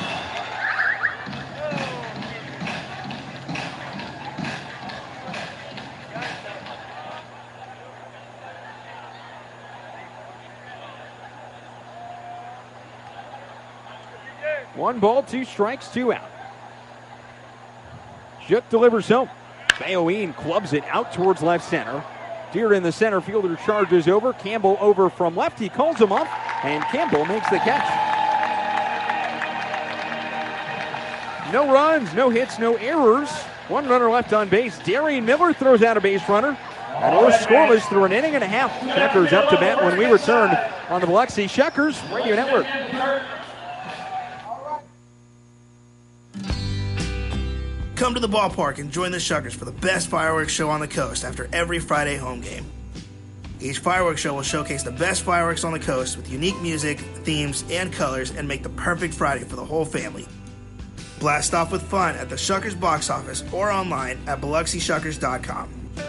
One ball, two strikes, two out. Shook delivers home. Vayoin clubs it out towards left center. Deer in the center fielder charges over. Campbell over from left. He calls him up, and Campbell makes the catch. No runs, no hits, no errors. One runner left on base. Darian Miller throws out a base runner. And we're scoreless through an inning and a half. Shuckers up to bat when we return on the Biloxi Shuckers Radio Network. Come to the ballpark and join the Shuckers for the best fireworks show on the coast after every Friday home game. Each fireworks show will showcase the best fireworks on the coast with unique music, themes, and colors and make the perfect Friday for the whole family. Blast off with fun at the Shuckers box office or online at Biloxi Shuckers dot com.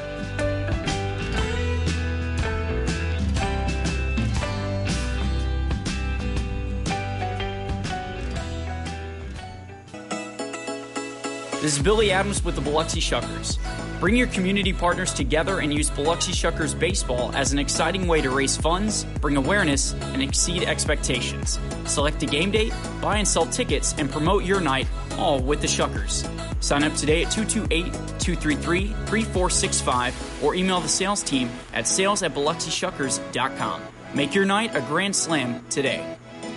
This is Billy Adams with the Biloxi Shuckers. Bring your community partners together and use Biloxi Shuckers Baseball as an exciting way to raise funds, bring awareness, and exceed expectations. Select a game date, buy and sell tickets, and promote your night, all with the Shuckers. Sign up today at two two eight, two three three, three four six five or email the sales team at sales at Biloxi Shuckers dot com. Make your night a grand slam today.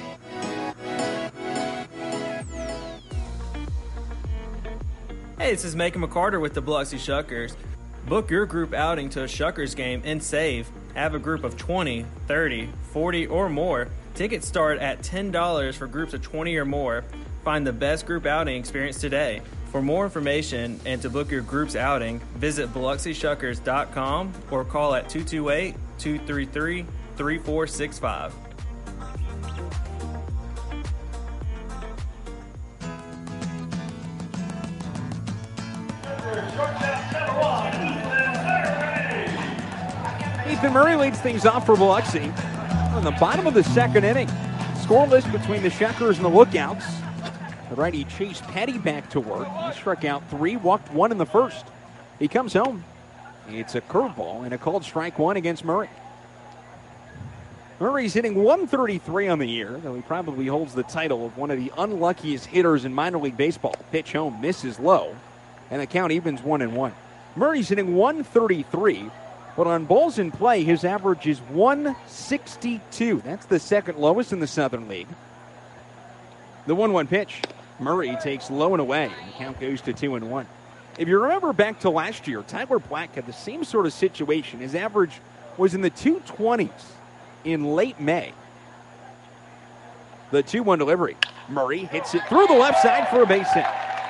Hey, this is Macon McCarter with the Biloxi Shuckers. Book your group outing to a Shuckers game and save. Have a group of twenty, thirty, forty, or more. Tickets start at ten dollars for groups of twenty or more. Find the best group outing experience today. For more information and to book your group's outing, visit Biloxi Shuckers dot com or call at two two eight, two three three, three four six five. Ethan Murray leads things off for Biloxi on the bottom of the second inning. Scoreless between the Shuckers and the Lookouts. The righty Chase Petty back to work. He struck out three, walked one in the first. He comes home. It's a curveball and a called strike one against Murray. Murray's hitting one thirty-three on the year, though he probably holds the title of one of the unluckiest hitters in minor league baseball. Pitch home, misses low, and the count evens one and one. Murray's hitting one thirty-three, but on balls in play, his average is one sixty-two. That's the second lowest in the Southern League. The one one pitch. Murray takes low and away, and the count goes to two and one. If you remember back to last year, Tyler Black had the same sort of situation. His average was in the two twenties in late May. The two one delivery. Murray hits it through the left side for a base hit.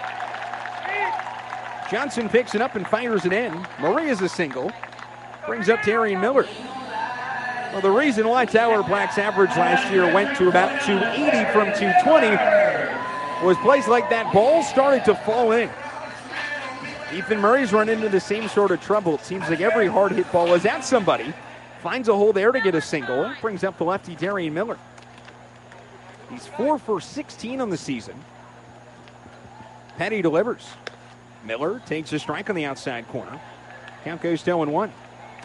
Johnson picks it up and fires it in. Murray is a single. Brings up Darian Miller. Well, the reason why Tyler Black's average last year went to about two eighty from two twenty was plays like that ball started to fall in. Ethan Murray's run into the same sort of trouble. It seems like every hard hit ball is at somebody. Finds a hole there to get a single. Brings up the lefty Darian Miller. He's four for sixteen on the season. Petty delivers. Miller takes a strike on the outside corner. Count goes to oh and one.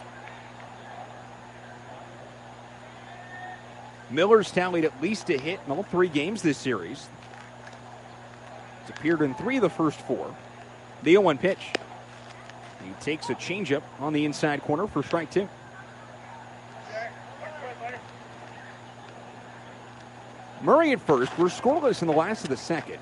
Miller's tallied at least a hit in all three games this series. He's appeared in three of the first four. The oh one pitch. He takes a changeup on the inside corner for strike two. Murray at first. We're scoreless in the last of the second.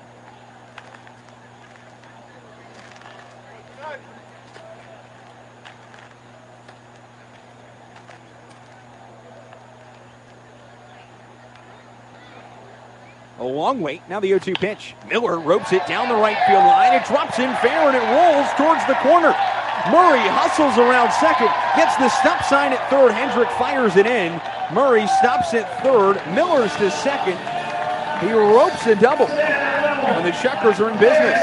A long wait. Now the oh two pitch. Miller ropes it down the right field line. It drops in fair and it rolls towards the corner. Murray hustles around second. Gets the stop sign at third. Hendrick fires it in. Murray stops at third. Miller's to second. He ropes a double. And the Shuckers are in business.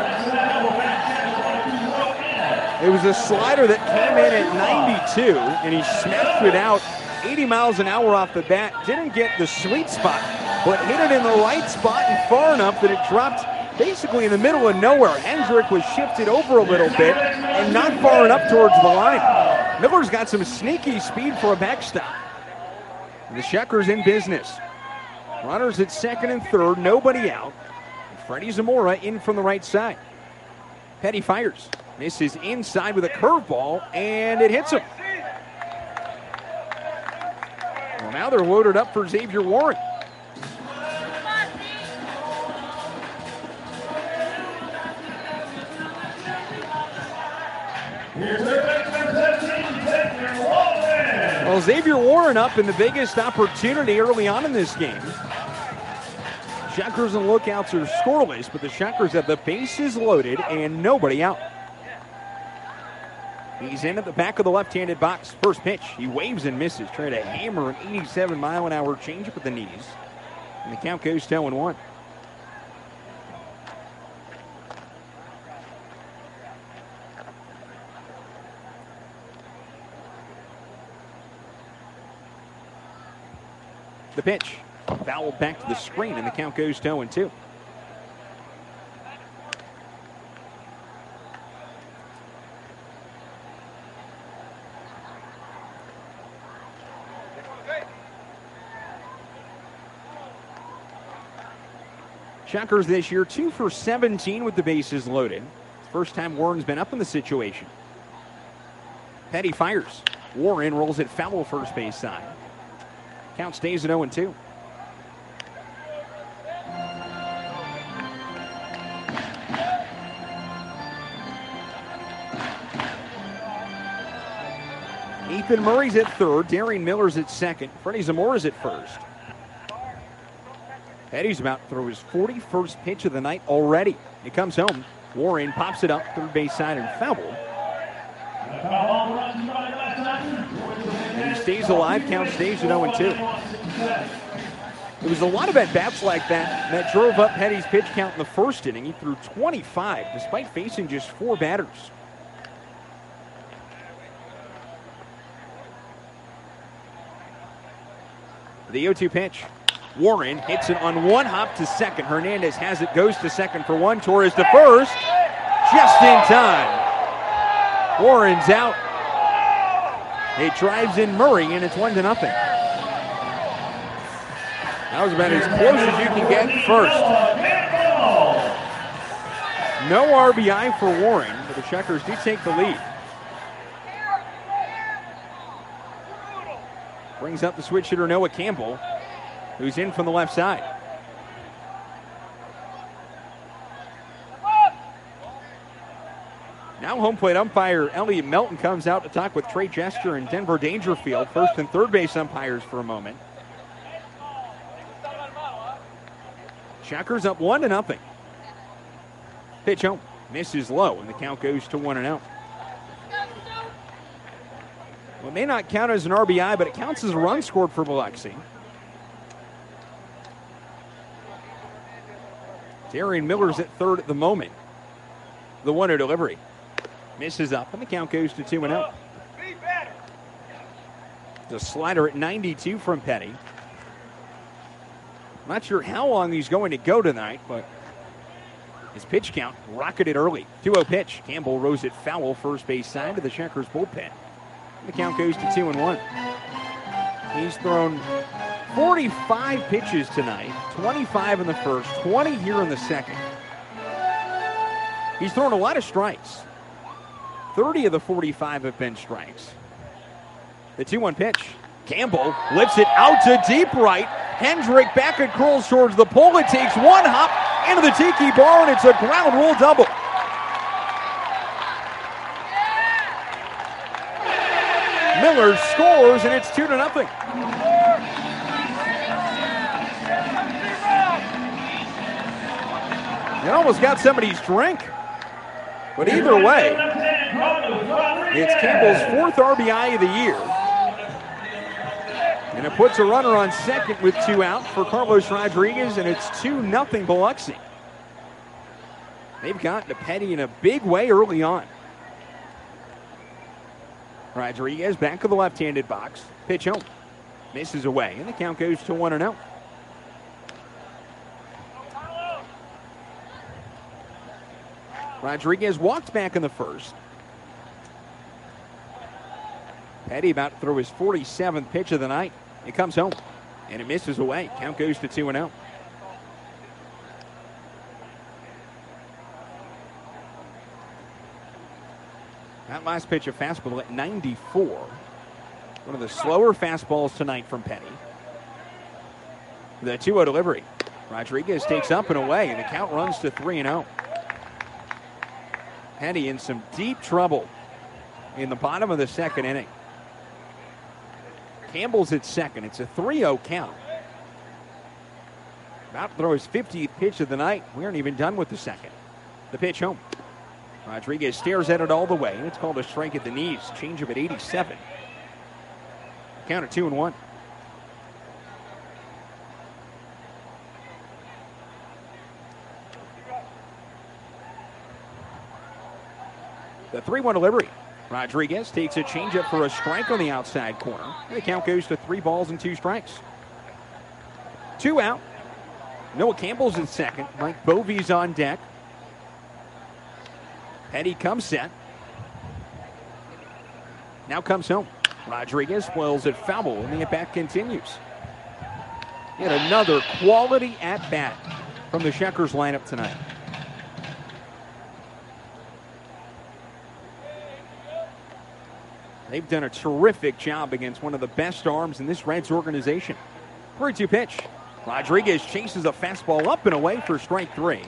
It was a slider that came in at ninety-two, and he smashed it out eighty miles an hour off the bat. Didn't get the sweet spot, but hit it in the right spot and far enough that it dropped basically in the middle of nowhere. Hendrick was shifted over a little bit and not far enough towards the line. Miller's got some sneaky speed for a backstop. The Shuckers in business. Runners at second and third, nobody out. And Freddie Zamora in from the right side. Petty fires. Misses inside with a curveball, and it hits him. Well, now they're loaded up for Xavier Warren. Well, Xavier Warren up in the biggest opportunity early on in this game. Shuckers and Lookouts are scoreless, but the Shuckers have the bases loaded and nobody out. He's in at the back of the left-handed box. First pitch, he waves and misses, trying to hammer an eighty-seven mile an hour changeup with the knees. And the count goes to oh and one. The pitch, fouled back to the screen, and the count goes to oh and two. Shuckers this year, two for seventeen with the bases loaded. First time Warren's been up in the situation. Petty fires. Warren rolls it foul first base side. Count stays at oh and two. Ethan Murray's at third. Darian Miller's at second. Freddie Zamora's at first. Petty's about to throw his forty-first pitch of the night already. He comes home. Warren pops it up, third base side and foul. And he stays alive, count stays at oh and two. There was a lot of at-bats like that that drove up Petty's pitch count in the first inning. He threw twenty-five despite facing just four batters. The oh two pitch. Warren hits it on one hop to second. Hernandez has it, goes to second for one. Torres to first. Just in time. Warren's out. It drives in Murray, and it's one to nothing. That was about as close as you can get first. No R B I for Warren, but the Checkers do take the lead. Brings up the switch hitter Noah Campbell, who's in from the left side. Now home plate umpire Elliot Melton comes out to talk with Trey Jester and Denver Dangerfield, first and third base umpires for a moment. Checkers up one to nothing. Pitch home, misses low, and the count goes to one and out. Well, it may not count as an R B I, but it counts as a run scored for Biloxi. Darian Miller's at third at the moment. The one-oh delivery. Misses up, and the count goes to two and out. The slider at ninety-two from Petty. Not sure how long he's going to go tonight, but his pitch count rocketed early. two oh pitch. Campbell rose it foul, first base side to the Checkers bullpen. The count goes to two and one. He's thrown forty-five pitches tonight, twenty-five in the first, twenty here in the second. He's thrown a lot of strikes. thirty of the forty-five have been strikes. The two one pitch. Campbell lifts it out to deep right. Hendrick back and curls towards the pole. It takes one hop into the tiki bar, and it's a ground rule double. Miller scores, and it's two to nothing. It almost got somebody's drink. But either way, it's Campbell's fourth R B I of the year. And it puts a runner on second with two out for Carlos Rodriguez, and it's two nothing Biloxi. They've gotten to Petty in a big way early on. Rodriguez back to the left-handed box. Pitch home. Misses away, and the count goes to one and oh. Rodriguez walked back in the first. Petty about to throw his forty-seventh pitch of the night. It comes home, and it misses away. Count goes to two and oh. That last pitch, a fastball at ninety-four. One of the slower fastballs tonight from Petty. The two oh delivery. Rodriguez takes up and away, and the count runs to three and oh. Petty in some deep trouble in the bottom of the second inning. Campbell's at second. It's a three oh count. About to throw his fiftieth pitch of the night. We aren't even done with the second. The pitch home. Rodriguez stares at it all the way, and it's called a strike at the knees. Change of at eighty-seven. Count at two and one. The three one delivery. Rodriguez takes a changeup for a strike on the outside corner. And the count goes to three balls and two strikes. Two out. Noah Campbell's in second. Mike Bovey's on deck. Petty comes set. Now comes home. Rodriguez spoils it foul, and the at-bat continues. Yet another quality at-bat from the Checkers lineup tonight. They've done a terrific job against one of the best arms in this Reds organization. three two pitch. Rodriguez chases a fastball up and away for strike three.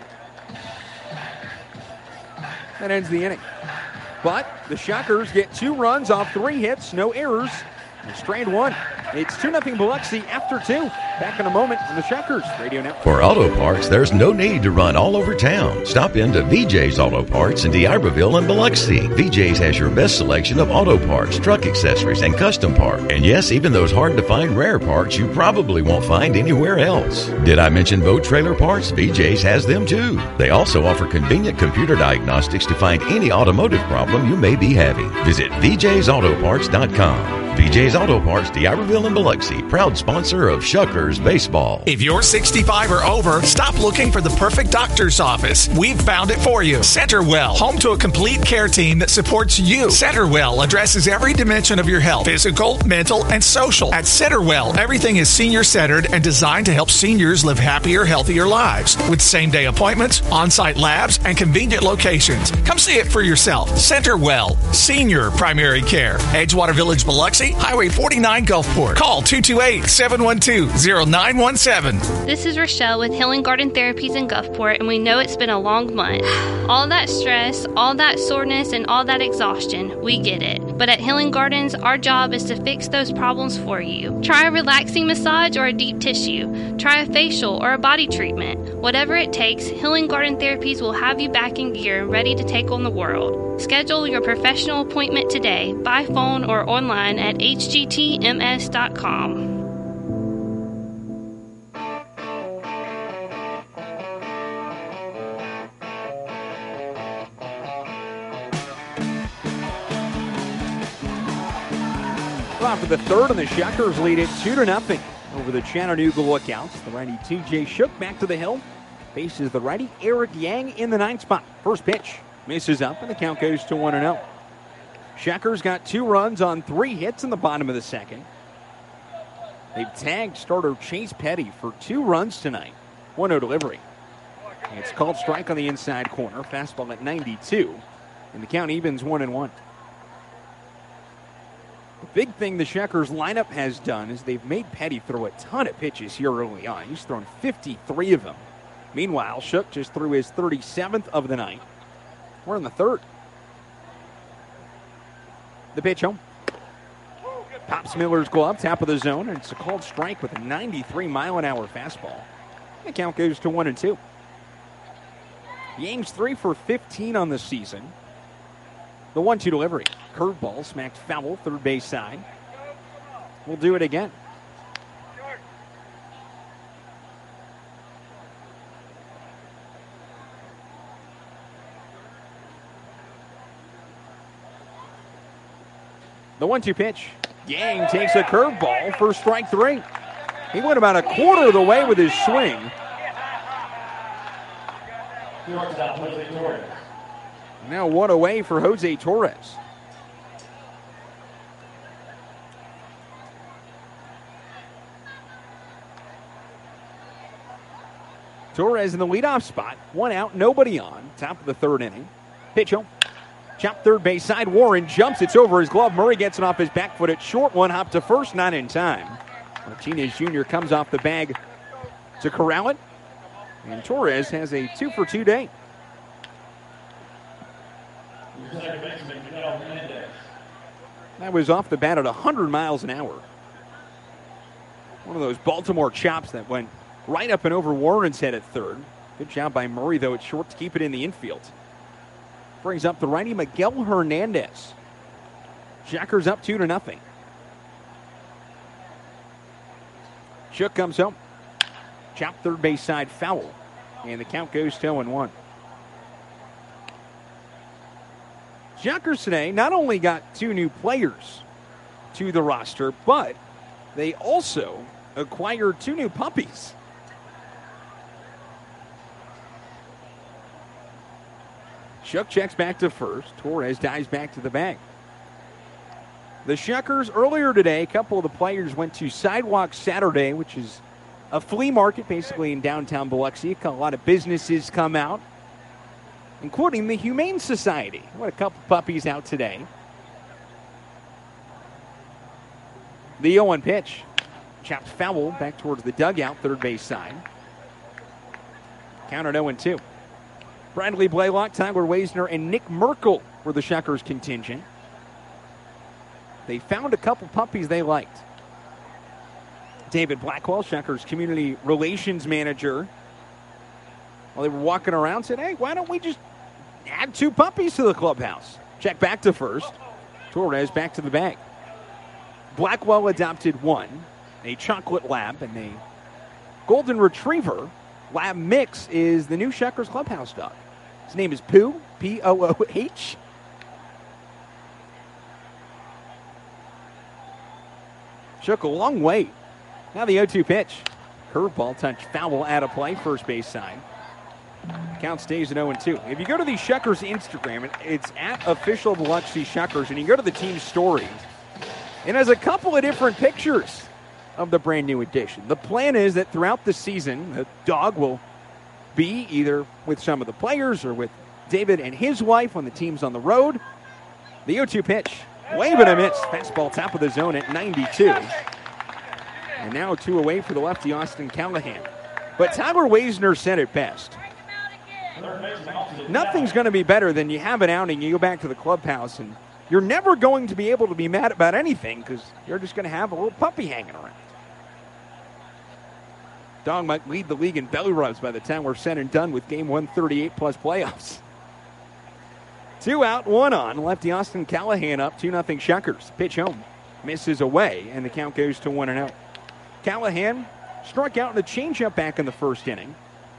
That ends the inning. But the Shockers get two runs off three hits, no errors, And strand one. It's two nothing Biloxi after two. Back in a moment on the Shuckers Radio Network. For auto parts, there's no need to run all over town. Stop into V J's Auto Parts in D'Iberville and Biloxi. V J's has your best selection of auto parts, truck accessories, and custom parts. And yes, even those hard-to-find rare parts you probably won't find anywhere else. Did I mention boat trailer parts? V J's has them too. They also offer convenient computer diagnostics to find any automotive problem you may be having. Visit V J's Auto Parts dot com. V J's Auto Parts, D'Iberville and Biloxi, proud sponsor of Shuckers Baseball. If you're sixty-five or over, stop looking for the perfect doctor's office. We've found it for you. Centerwell, home to a complete care team that supports you. Centerwell addresses every dimension of your health, physical, mental, and social. At Centerwell, everything is senior-centered and designed to help seniors live happier, healthier lives. With same-day appointments, on-site labs, and convenient locations. Come see it for yourself. Centerwell, senior primary care. Edgewater Village, Biloxi, Highway forty-nine, Gulfport. Call two two eight, seven one two, zero nine one seven. This is Rochelle with Healing Garden Therapies in Gulfport, and we know it's been a long month. All that stress, all that soreness, and all that exhaustion, we get it. But at Healing Gardens, our job is to fix those problems for you. Try a relaxing massage or a deep tissue. Try a facial or a body treatment. Whatever it takes, Healing Garden Therapies will have you back in gear and ready to take on the world. Schedule your professional appointment today by phone or online at H G T M S dot com. For the third, and the Shuckers lead it two to nothing over the Chattanooga Lookouts. The righty T J Shook back to the hill. Faces the righty Eric Yang in the ninth spot. First pitch misses up, and the count goes to one and oh. Shuckers got two runs on three hits in the bottom of the second. They've tagged starter Chase Petty for two runs tonight. one oh delivery. And it's called strike on the inside corner. Fastball at ninety-two. And the count evens one and one. The big thing the Shuckers lineup has done is they've made Petty throw a ton of pitches here early on. He's thrown fifty-three of them. Meanwhile, Shook just threw his thirty-seventh of the night. We're in the third. The pitch home. Pops Miller's glove, top of the zone, and it's a called strike with a ninety-three mile an hour fastball. The count goes to one and two. Yang's three for fifteen on the season. The one two delivery. Curveball smacked foul, third base side. We'll do it again. The one two pitch. Yang takes a curveball for strike three. He went about a quarter of the way with his swing. Now one away for Jose Torres. Torres in the leadoff spot. One out, nobody on. Top of the third inning. Pitch home. Chop third base side. Warren jumps. It's over his glove. Murray gets it off his back foot. It's short. One hop to first. Not in time. Martinez Junior comes off the bag to corral it. And Torres has a two for two day. That was off the bat at one hundred miles an hour. One of those Baltimore chops that went right up and over Warren's head at third. Good job by Murray, though. It's short to keep it in the infield. Brings up the righty Miguel Hernandez. Shuckers up two to nothing. Shook comes home. Chop third base side foul. And the count goes to oh and one. Shuckers today not only got two new players to the roster, but they also acquired two new puppies. Shook checks back to first. Torres dives back to the bag. The Shuckers earlier today, a couple of the players went to Sidewalk Saturday, which is a flea market basically in downtown Biloxi. A lot of businesses come out, including the Humane Society. What a couple puppies out today. The oh one pitch. Chopped foul back towards the dugout, third base side. Count at oh and two. Bradley Blaylock, Tyler Weisner, and Nick Merkel were the Shuckers contingent. They found a couple puppies they liked. David Blackwell, Shuckers Community Relations Manager, while they were walking around, said, hey, why don't we just add two puppies to the clubhouse? Check back to first. Torres back to the bag. Blackwell adopted one, a chocolate lab, and a golden retriever. Lab mix is the new Shuckers clubhouse dog. His name is Pooh, P O O H. Shook a long way. Now the oh two pitch. Curveball touch, foul out of play, first base side. Count stays at oh and two. If you go to the Shuckers Instagram, it's at official Biloxi Shuckers, and you go to the team stories, it has a couple of different pictures of the brand new edition. The plan is that throughout the season, the dog will be either with some of the players or with David and his wife when the team's on the road. The oh two pitch, wave and a miss. Fastball top of the zone at ninety-two. And now two away for the lefty, Austin Callahan. But Tyler Weisner said it best. Nothing's going to be better than you have an outing, you go back to the clubhouse, and you're never going to be able to be mad about anything because you're just going to have a little puppy hanging around. Dog might lead the league in belly rubs by the time we're said and done with game one thirty-eight plus playoffs. Two out, one on. Lefty Austin Callahan up, two nothing Shuckers. Pitch home, misses away, and the count goes to one and out. Callahan struck out in the changeup back in the first inning.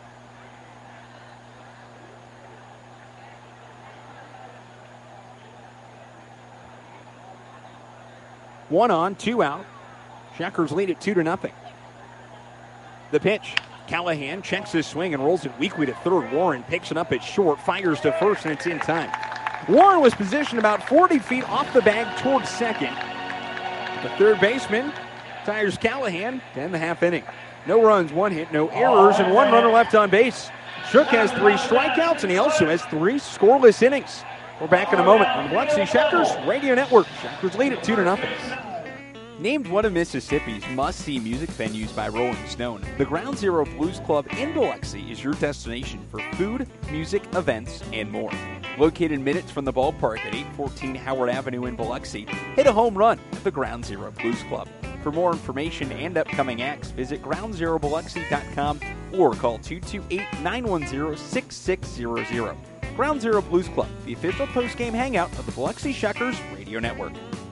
One on, two out. Shuckers lead it two to nothing. The pitch. Callahan checks his swing and rolls it weakly to third. Warren picks it up at short, fires to first, and it's in time. Warren was positioned about forty feet off the bag towards second. The third baseman tires Callahan to end the half inning. No runs, one hit, no errors, and one runner left on base. Shook has three strikeouts, and he also has three scoreless innings. We're back in a moment on the Biloxi Shuckers Radio Network. Shuckers lead it two to nothing. Named one of Mississippi's must-see music venues by Rolling Stone, the Ground Zero Blues Club in Biloxi is your destination for food, music, events, and more. Located minutes from the ballpark at eight fourteen Howard Avenue in Biloxi, hit a home run at the Ground Zero Blues Club. For more information and upcoming acts, visit ground zero biloxi dot com or call two two eight, nine one zero, six six zero zero. Ground Zero Blues Club, the official post-game hangout of the Biloxi Shuckers Radio Network.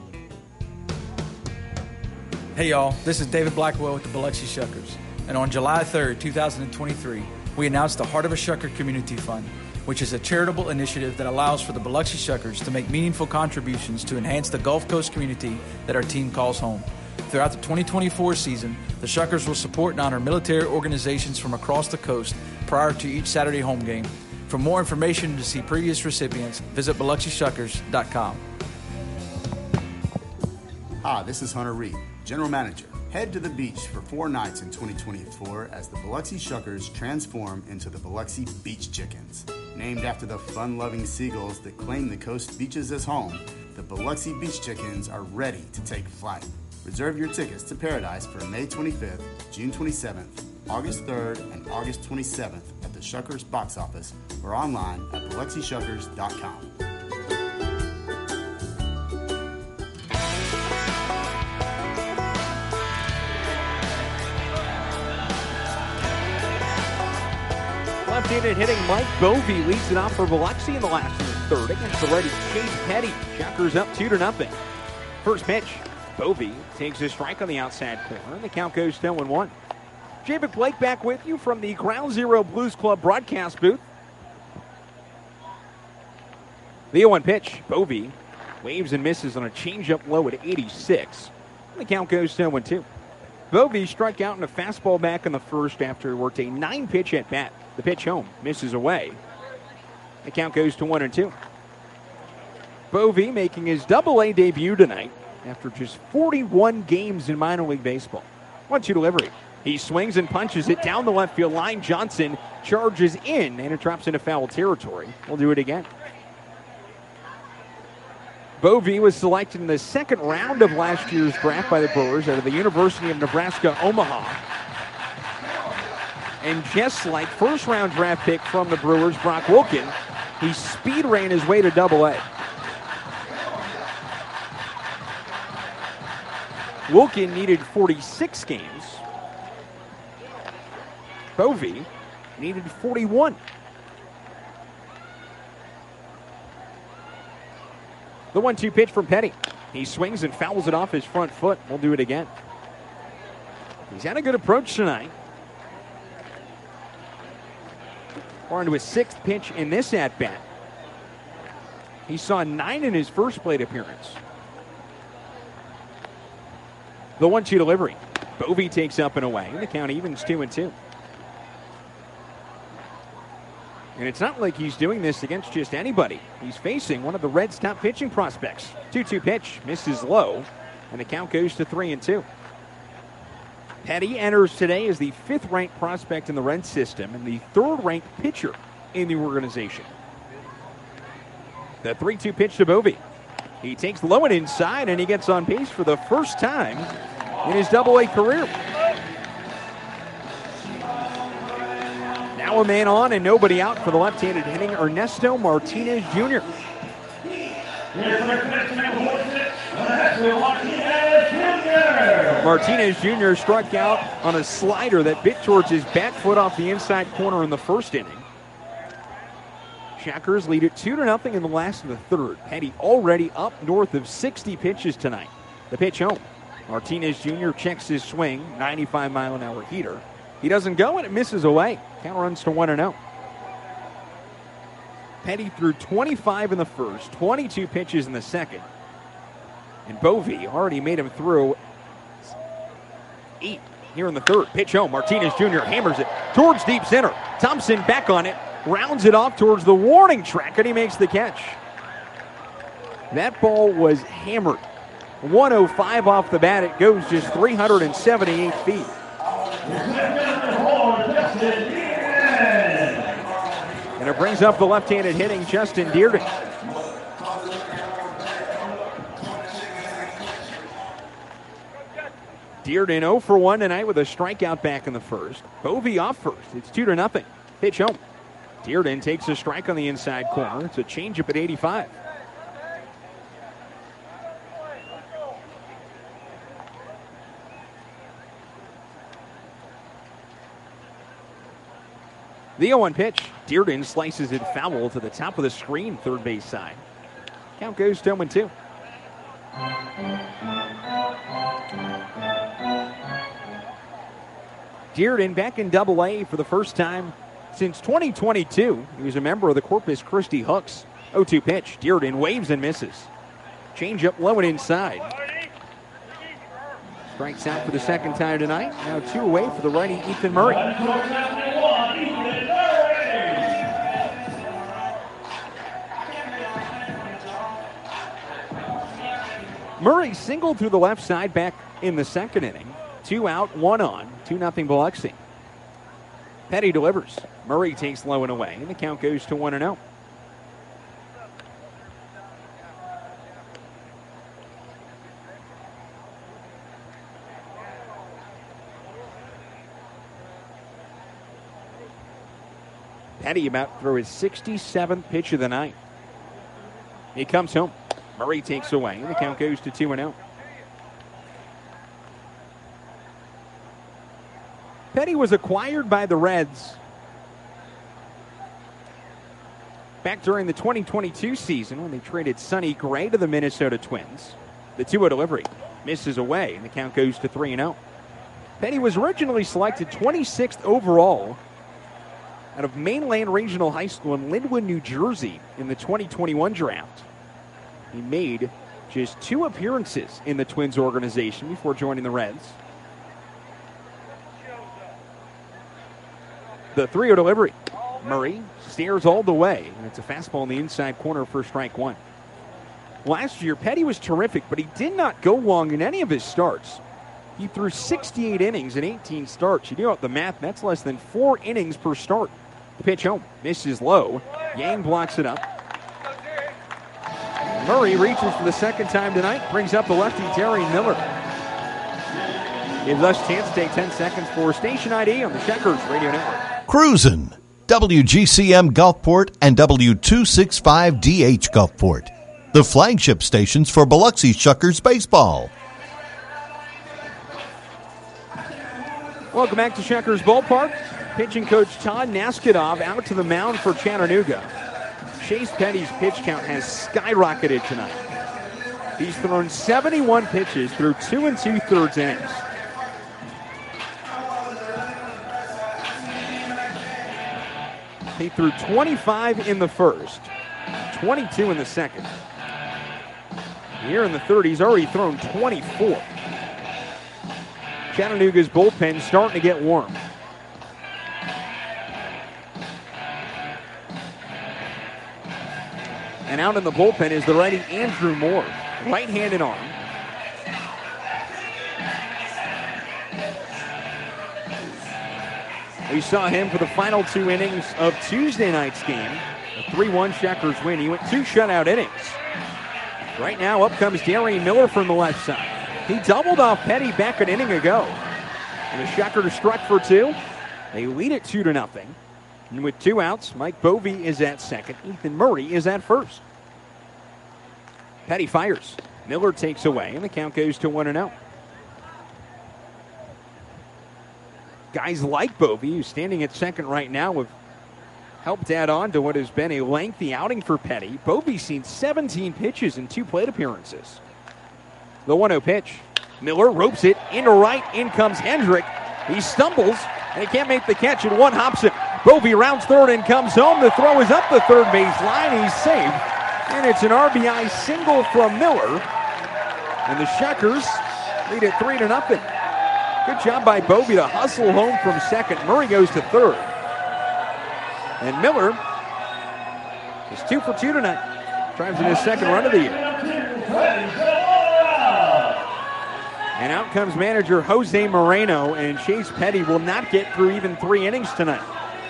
Hey y'all, this is David Blackwell with the Biloxi Shuckers. And on July third, two thousand twenty-three, we announced the Heart of a Shucker Community Fund, which is a charitable initiative that allows for the Biloxi Shuckers to make meaningful contributions to enhance the Gulf Coast community that our team calls home. Throughout the twenty twenty-four season, the Shuckers will support and honor military organizations from across the coast prior to each Saturday home game. For more information and to see previous recipients, visit biloxi shuckers dot com. Hi, this is Hunter Reed, General Manager. Head to the beach for four nights in twenty twenty-four as the Biloxi Shuckers transform into the Biloxi Beach Chickens. Named after the fun-loving seagulls that claim the coast beaches as home, the Biloxi Beach Chickens are ready to take flight. Reserve your tickets to Paradise for May twenty-fifth, June twenty-seventh, August third, and August twenty-seventh at the Shuckers box office or online at biloxi shuckers dot com. Left-handed hitting Mike Bovey leads it off for Biloxi in the last of the third against the righty Chase Petty. Shuckers up two to nothing. First pitch, Bovey takes a strike on the outside corner, and the count goes to one one. Javid Blake back with you from the Ground Zero Blues Club broadcast booth. The oh one pitch, Bovey waves and misses on a changeup low at eighty-six. And the count goes to one two. Bovey struck out in a fastball back in the first after he worked a nine-pitch at bat. The pitch home misses away. The count goes to one and two. Bovey making his double-A debut tonight after just forty-one games in minor league baseball. one two delivery. He swings and punches it down the left field line. Johnson charges in, and it drops into foul territory. We'll do it again. Bovey was selected in the second round of last year's draft by the Brewers out of the University of Nebraska, Omaha. And just like first-round draft pick from the Brewers, Brock Wilken, he speed ran his way to double A. Wilkin needed forty-six games. Bovee needed forty-one. The one two pitch from Petty. He swings and fouls it off his front foot. We'll do it again. He's had a good approach tonight. We're on to his sixth pitch in this at-bat. He saw nine in his first plate appearance. The one two delivery. Bovee takes up and away. The count evens two and two. And it's not like he's doing this against just anybody. He's facing one of the Reds' top pitching prospects. two two pitch, misses low, and the count goes to three and two. Petty enters today as the fifth-ranked prospect in the Reds system and the third-ranked pitcher in the organization. The three two pitch to Bovee. He takes low and inside, and he gets on pace for the first time in his double-A career. Now a man on and nobody out for the left-handed hitting Ernesto Martinez Junior Martinez Junior struck out on a slider that bit towards his back foot off the inside corner in the first inning. Shockers lead it two to nothing in the last of the third. Petty already up north of sixty pitches tonight. The pitch home. Martinez Junior checks his swing, ninety-five mile an hour heater. He doesn't go and it misses away. Count runs to one and oh. Petty threw twenty-five in the first, twenty-two pitches in the second. And Bovee already made him through eight here in the third. Pitch home. Martinez Junior hammers it towards deep center. Thompson back on it, rounds it off towards the warning track, and he makes the catch. That ball was hammered. one oh five off the bat. It goes just three hundred seventy-eight feet. And it brings up the left-handed hitting Justin Dearden. Dearden oh for one tonight with a strikeout back in the first. Bovee off first. It's two to nothing. Pitch home. Dearden takes a strike on the inside corner. It's a changeup at eighty-five. The oh one pitch. Dearden slices it foul to the top of the screen, third base side. Count goes to oh and two. Dearden back in double A for the first time since twenty twenty-two. He was a member of the Corpus Christi Hooks. oh two pitch. Dearden waves and misses. Change up low and inside. Strikes out for the second time tonight. Now two away for the righty Ethan Murray. Murray singled through the left side back in the second inning. Two out, one on, two nothing Biloxi. Petty delivers. Murray takes low and away, and the count goes to one and oh. Petty about through his sixty-seventh pitch of the night. He comes home. Murray takes away, and the count goes to two and oh. Petty was acquired by the Reds back during the twenty twenty-two season when they traded Sonny Gray to the Minnesota Twins. The two oh delivery misses away, and the count goes to three and oh. Petty was originally selected twenty-sixth overall out of Mainland Regional High School in Linwood, New Jersey in the twenty twenty-one draft. He made just two appearances in the Twins organization before joining the Reds. The three oh delivery. Murray stares all the way, and it's a fastball in the inside corner for strike one. Last year, Petty was terrific, but he did not go long in any of his starts. He threw sixty-eight innings in eighteen starts. You do out the math, that's less than four innings per start. The pitch home, misses low. Yang blocks it up. Murray reaches for the second time tonight, brings up the lefty Terry Miller. Gives us a chance to take ten seconds for Station I D on the Checkers Radio Network. Cruisin', W G C M Gulfport and W two sixty-five D H Gulfport, the flagship stations for Biloxi Shuckers baseball. Welcome back to Shuckers Ballpark. Pitching coach Todd Naskadov out to the mound for Chattanooga. Chase Petty's pitch count has skyrocketed tonight. He's thrown seventy-one pitches through two and two-thirds innings. He threw twenty-five in the first, twenty-two in the second. Here in the third, he's already thrown twenty-four. Chattanooga's bullpen starting to get warm. And out in the bullpen is the righty Andrew Moore, right-handed arm. We saw him for the final two innings of Tuesday night's game. A three one Shuckers win. He went two shutout innings. Right now, up comes Darian Miller from the left side. He doubled off Petty back an inning ago. And the Shuckers struck for two. They lead it two to nothing. And with two outs, Mike Bovey is at second. Ethan Murray is at first. Petty fires. Miller takes away, and the count goes to one and oh. Guys like Bovey, who's standing at second right now, have helped add on to what has been a lengthy outing for Petty. Bovey's seen seventeen pitches in two plate appearances. The one oh pitch. Miller ropes it into right. In comes Hendrick. He stumbles, and he can't make the catch, and one hops it. Bovey rounds third and comes home. The throw is up the third base line. He's safe. And it's an R B I single from Miller. And the Shuckers lead it three to nothing. Good job by Bovey to hustle home from second. Murray goes to third. And Miller is two for two tonight. Drives in his second run of the year. And out comes manager Jose Moreno, and Chase Petty will not get through even three innings tonight.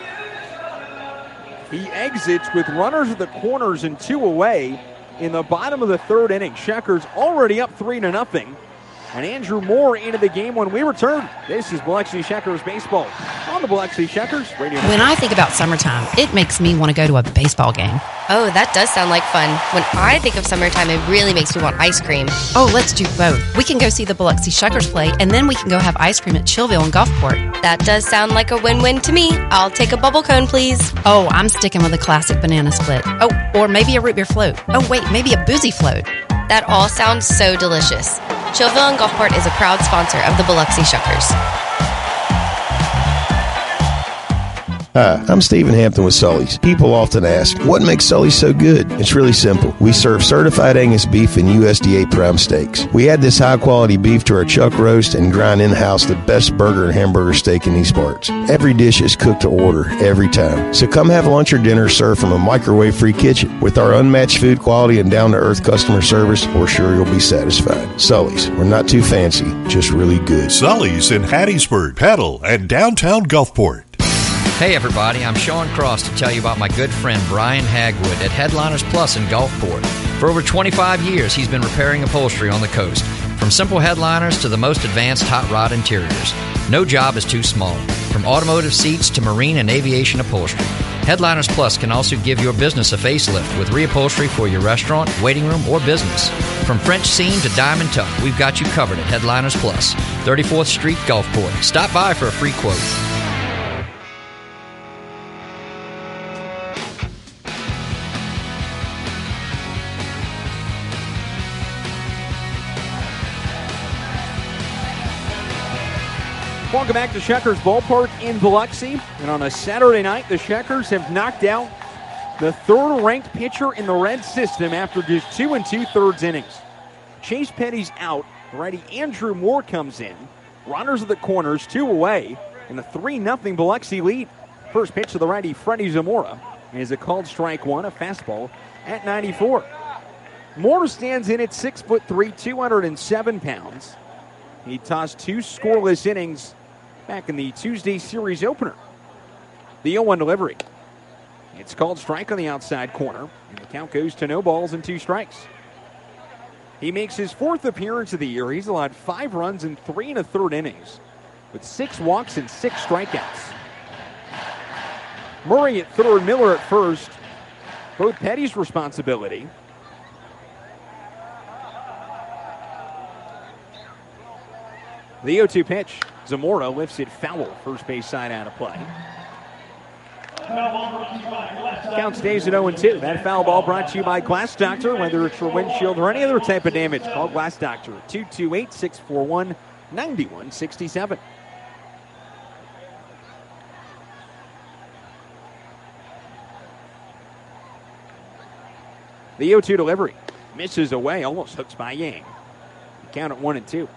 He exits with runners at the corners and two away in the bottom of the third inning. Shuckers already up three to nothing. And Andrew Moore into the game when we return. This is Biloxi Shuckers Baseball on the Biloxi Shuckers Radio. When I think about summertime, it makes me want to go to a baseball game. Oh, that does sound like fun. When I think of summertime, it really makes me want ice cream. Oh, let's do both. We can go see the Biloxi Shuckers play, and then we can go have ice cream at Chillville and Gulfport. That does sound like a win-win to me. I'll take a bubble cone, please. Oh, I'm sticking with a classic banana split. Oh, or maybe a root beer float. Oh, wait, maybe a boozy float. That all sounds so delicious. Chillville and Gulfport is a proud sponsor of the Biloxi Shuckers. Hi, I'm Stephen Hampton with Sully's. People often ask, what makes Sully's so good? It's really simple. We serve certified Angus beef and U S D A prime steaks. We add this high-quality beef to our chuck roast and grind in-house the best burger and hamburger steak in these parts. Every dish is cooked to order, every time. So come have lunch or dinner served from a microwave-free kitchen. With our unmatched food quality and down-to-earth customer service, we're sure you'll be satisfied. Sully's, we're not too fancy, just really good. Sully's in Hattiesburg, Petal, and downtown Gulfport. Hey everybody, I'm Sean Cross to tell you about my good friend Brian Hagwood at Headliners Plus in Gulfport. For over twenty-five years, he's been repairing upholstery on the coast, from simple headliners to the most advanced hot rod interiors. No job is too small, from automotive seats to marine and aviation upholstery. Headliners Plus can also give your business a facelift with reupholstery for your restaurant, waiting room, or business. From French seam to diamond tuck, we've got you covered at Headliners Plus, thirty-fourth Street, Gulfport. Stop by for a free quote. Welcome back to Shuckers Ballpark in Biloxi. And on a Saturday night, the Shuckers have knocked out the third-ranked pitcher in the red system after just two and two-thirds innings. Chase Petty's out. Righty Andrew Moore comes in. Runners at the corners, two away, and a three nothing Biloxi lead. First pitch to the righty Freddie Zamora is a called strike one, a fastball at ninety-four. Moore stands in at six foot three, two hundred seven pounds. He tossed two scoreless innings back in the Tuesday series opener. The oh one delivery. It's called strike on the outside corner, and the count goes to no balls and two strikes. He makes his fourth appearance of the year. He's allowed five runs in three and a third innings, with six walks and six strikeouts. Murray at third, Miller at first. Both Petty's responsibility. The oh two pitch. Zamora lifts it foul, first base side out of play. Count stays at oh and two. That foul ball brought to you by Glass Doctor. Whether it's for windshield or any other type of damage, call Glass Doctor at two two eight, six four one, nine one six seven. The oh two delivery misses away, almost hooks by Yang. Count at one and two.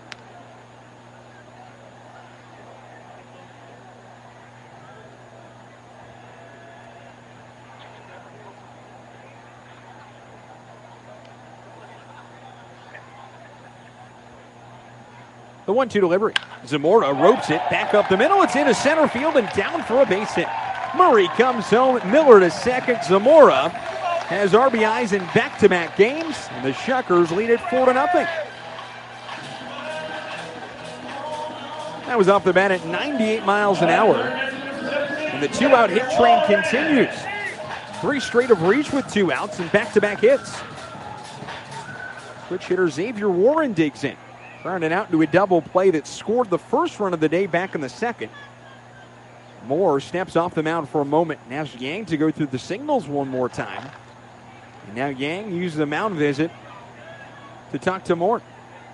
The one two delivery. Zamora ropes it back up the middle. It's into center field and down for a base hit. Murray comes home. Miller to second. Zamora has R B Is in back-to-back games, and the Shuckers lead it four to nothing. That was off the bat at ninety-eight miles an hour, and the two-out hit train continues. Three straight of reach with two outs and back-to-back hits. Switch hitter Xavier Warren digs in, rounding out into a double play that scored the first run of the day back in the second. Moore steps off the mound for a moment and asks Yang to go through the signals one more time. And now Yang uses the mound visit to talk to Moore.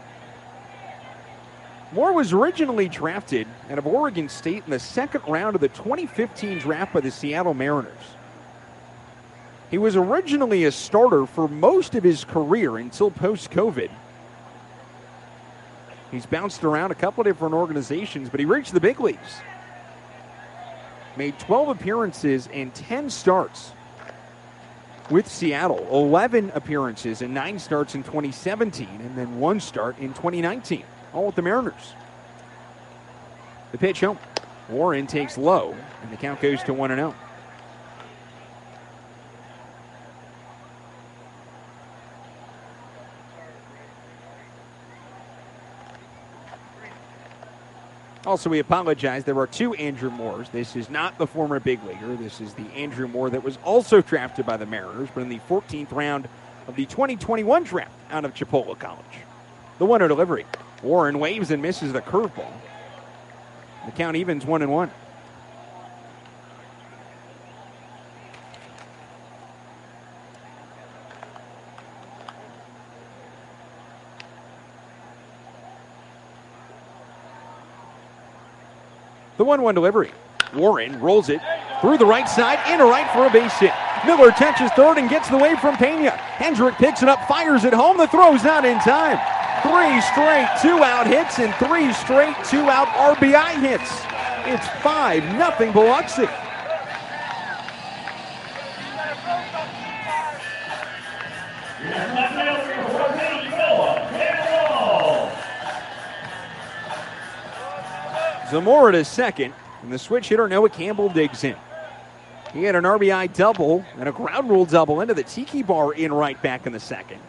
Moore was originally drafted out of Oregon State in the second round of the twenty fifteen draft by the Seattle Mariners. He was originally a starter for most of his career until post-COVID. He's bounced around a couple of different organizations, but he reached the big leagues. Made twelve appearances and ten starts with Seattle. eleven appearances and nine starts in twenty seventeen, and then one start in twenty nineteen, all with the Mariners. The pitch home. Warren takes low, and the count goes to one and oh. Also, we apologize. There are two Andrew Moores. This is not the former big leaguer. This is the Andrew Moore that was also drafted by the Mariners, but in the fourteenth round of the twenty twenty-one draft out of Chipola College. The one oh delivery. Warren waves and misses the curveball. The count evens one and one. The one one delivery. Warren rolls it through the right side, into right for a base hit. Miller touches third and gets the wave from Pena. Hendrick picks it up, fires it home. The throw's not in time. Three straight two-out hits and three straight two-out R B I hits. It's five nothing Biloxi. Zamora to second, and the switch hitter Noah Campbell digs in. He had an R B I double and a ground rule double into the tiki bar in right back in the second.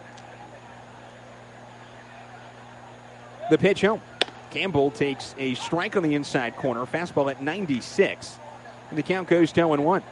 The pitch home. Campbell takes a strike on the inside corner, fastball at ninety-six, and the count goes to oh and one.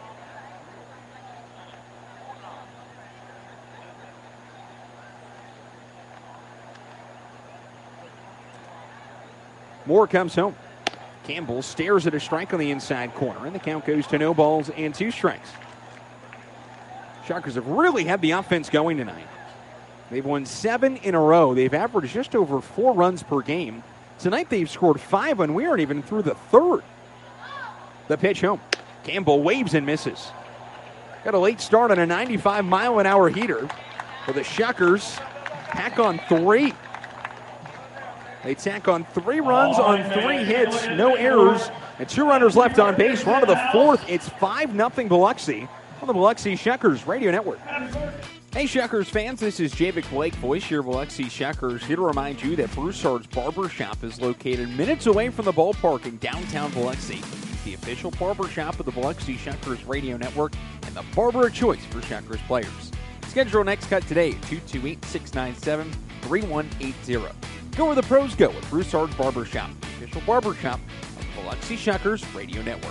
Moore comes home. Campbell stares at a strike on the inside corner, and the count goes to no balls and two strikes. Sharkers have really had the offense going tonight. They've won seven in a row. They've averaged just over four runs per game. Tonight they've scored five, and we aren't even through the third. The pitch home. Campbell waves and misses. Got a late start on a ninety-five mile an hour heater, but the Shuckers pack on three. They tack on three runs on three hits, no errors, and two runners left on base. We're on to the fourth. It's five nothing Biloxi on the Biloxi Shuckers Radio Network. Hey, Shuckers fans, this is Javik Blake, voice your Biloxi Shuckers, here to remind you that Broussard's Barber Shop is located minutes away from the ballpark in downtown Biloxi. The official barber shop of the Biloxi Shuckers Radio Network and the barber of choice for Shuckers players. Schedule next cut today at two two eight, six nine seven, three one eight zero. Go where the pros go with Broussard's Barber Shop, the official barber shop of the Biloxi Shuckers Radio Network.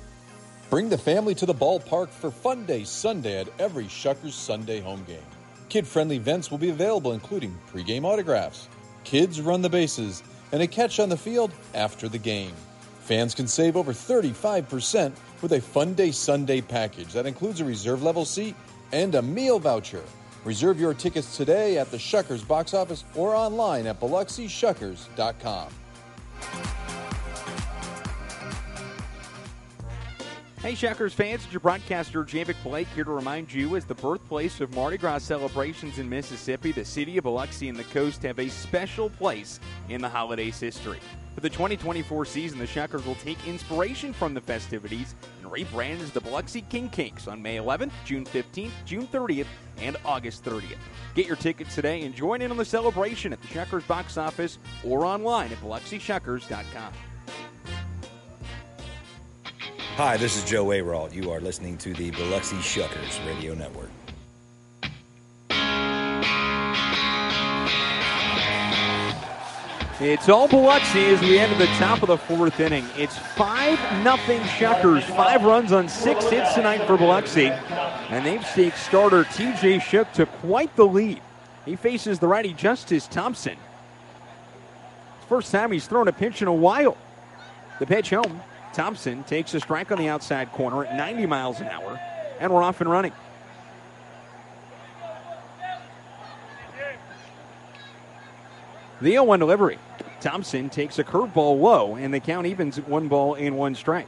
Bring the family to the ballpark for Fun Day Sunday at every Shuckers Sunday home game. Kid-friendly events will be available, including pregame autographs, kids run the bases, and a catch on the field after the game. Fans can save over thirty-five percent with a Fun Day Sunday package that includes a reserve level seat and a meal voucher. Reserve your tickets today at the Shuckers box office or online at Biloxi Shuckers dot com. Hey, Shuckers fans, it's your broadcaster, Javic Blake, here to remind you, as the birthplace of Mardi Gras celebrations in Mississippi, the city of Biloxi and the coast have a special place in the holiday's history. For the twenty twenty-four season, the Shuckers will take inspiration from the festivities and rebrand as the Biloxi King Kinks on May eleventh, June fifteenth, June thirtieth, and August thirtieth. Get your tickets today and join in on the celebration at the Shuckers box office or online at Biloxi Shuckers dot com. Hi, this is Joe Ayrault. You are listening to the Biloxi Shuckers Radio Network. It's all Biloxi as we enter the top of the fourth inning. It's five nothing Shuckers. Five runs on six hits tonight for Biloxi. And they've staked starter T J Shook to quite the lead. He faces the righty Justice Thompson. First time he's thrown a pitch in a while. The pitch home. Thompson takes a strike on the outside corner at ninety miles an hour, and we're off and running. The oh one delivery. Thompson takes a curveball low, and the count evens at one ball and one strike.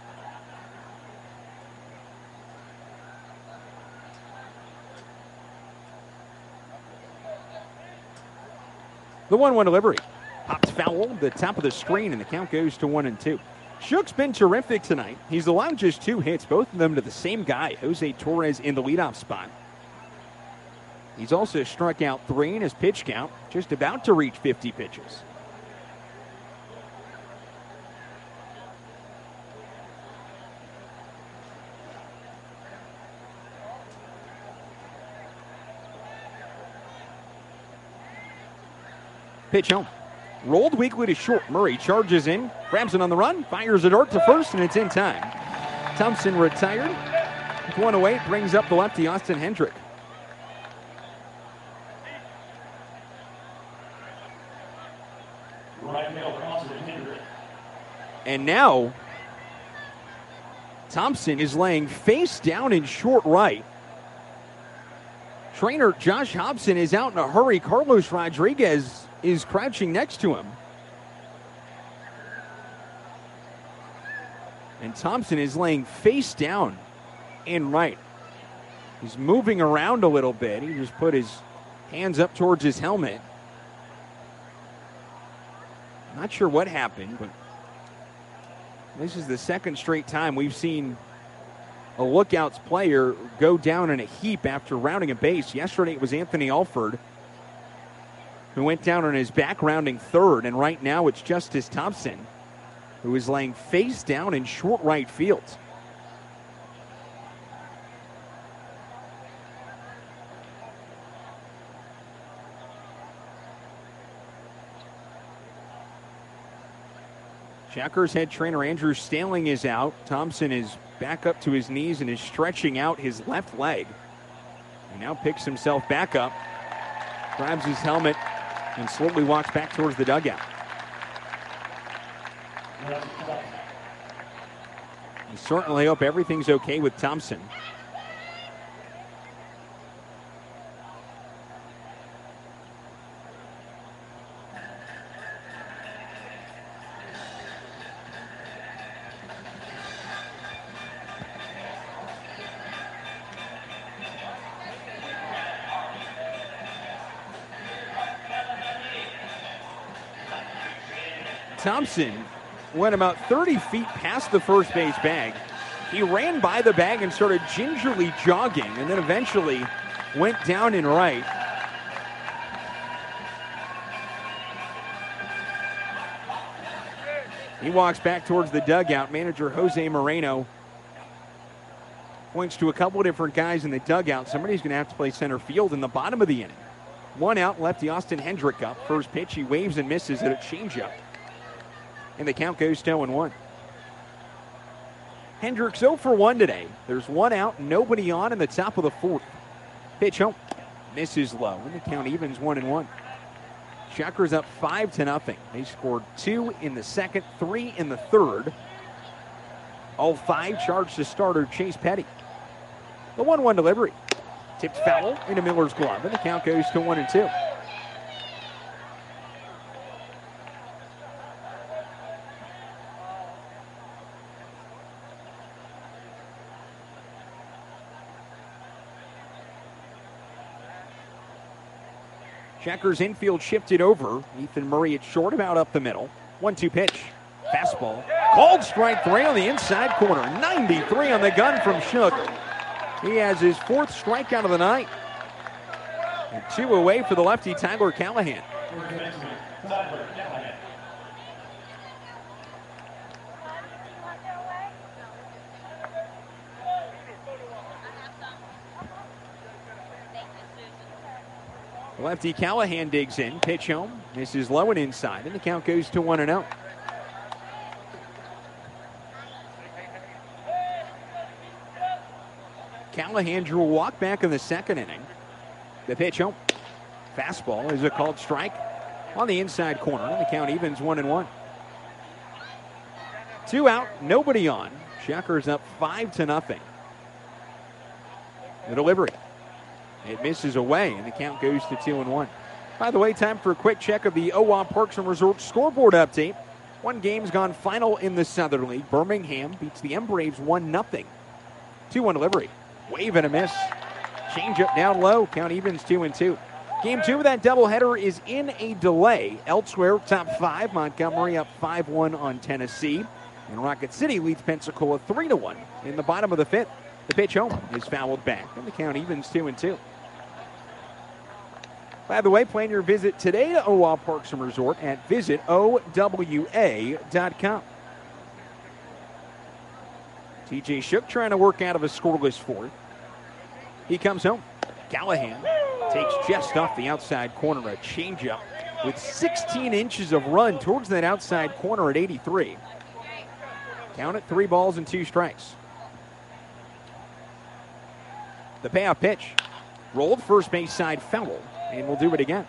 The one one delivery. Pops foul, the top of the screen, and the count goes to one and two. Shook's been terrific tonight. He's allowed just two hits, both of them to the same guy, Jose Torres, in the leadoff spot. He's also struck out three in his pitch count, just about to reach fifty pitches. Pitch home. Rolled weakly to short. Murray charges in, grabs it on the run, fires a dart to first, and it's in time. Thompson retired. With one away, brings up the lefty Austin Hendrick. And now, Thompson is laying face down in short right. Trainer Josh Hobson is out in a hurry. Carlos Rodriguez is crouching next to him. And Thompson is laying face down in right. He's moving around a little bit. He just put his hands up towards his helmet. Not sure what happened, but this is the second straight time we've seen a Lookouts player go down in a heap after rounding a base. Yesterday it was Anthony Alford who went down on his back rounding third, and right now it's Justice Thompson who is laying face down in short right field. Shuckers head trainer Andrew Staling is out. Thompson is back up to his knees and is stretching out his left leg. He now picks himself back up, grabs his helmet, and slowly walks back towards the dugout. We certainly hope everything's okay with Thompson. Thompson went about thirty feet past the first base bag. He ran by the bag and started gingerly jogging, and then eventually went down in right. He walks back towards the dugout. Manager Jose Moreno points to a couple of different guys in the dugout. Somebody's going to have to play center field in the bottom of the inning. One out, lefty Austin Hendrick up. First pitch, he waves and misses at a changeup. And the count goes to oh and one. Hendricks oh for one today. There's one out, nobody on in the top of the fourth. Pitch home. misses low, and the count evens one and one. Shuckers up five to nothing. They scored two in the second, three in the third. All five charged to starter Chase Petty. The one one delivery. Tipped foul into Miller's glove, and the count goes to one and two. Checkers infield shifted over. Ethan Murray at short, about up the middle. one two pitch. Fastball. Called strike three on the inside corner. ninety-three on the gun from Shook. He has his fourth strikeout of the night. And two away for the lefty, Tyler Callahan. Lefty Callahan digs in. Pitch home. Misses low and inside. And the count goes to one and oh. Callahan drew a walk back in the second inning. The pitch home. Fastball is a called strike on the inside corner. And the count evens one and one. Two out, nobody on. Shuckers up five to nothing. The delivery. It misses away, and the count goes to two and one. By the way, time for a quick check of the O W A Parks and Resorts scoreboard update. One game's gone final in the Southern League. Birmingham beats the M Braves one nothing. two one delivery. Wave and a miss. Change up down low. Count evens two and two. Game two of that doubleheader is in a delay. Elsewhere, top five. Montgomery up five one on Tennessee. And Rocket City leads Pensacola three to one in the bottom of the fifth. The pitch home is fouled back, and the count evens two and two. By the way, plan your visit today to O W A Parks and Resort at visit O W A dot com. T J Shook trying to work out of a scoreless fourth. He comes home. Callahan takes just off the outside corner, a changeup with sixteen inches of run towards that outside corner at eighty-three. Count it, three balls and two strikes. The payoff pitch. Rolled first base side foul, and we'll do it again.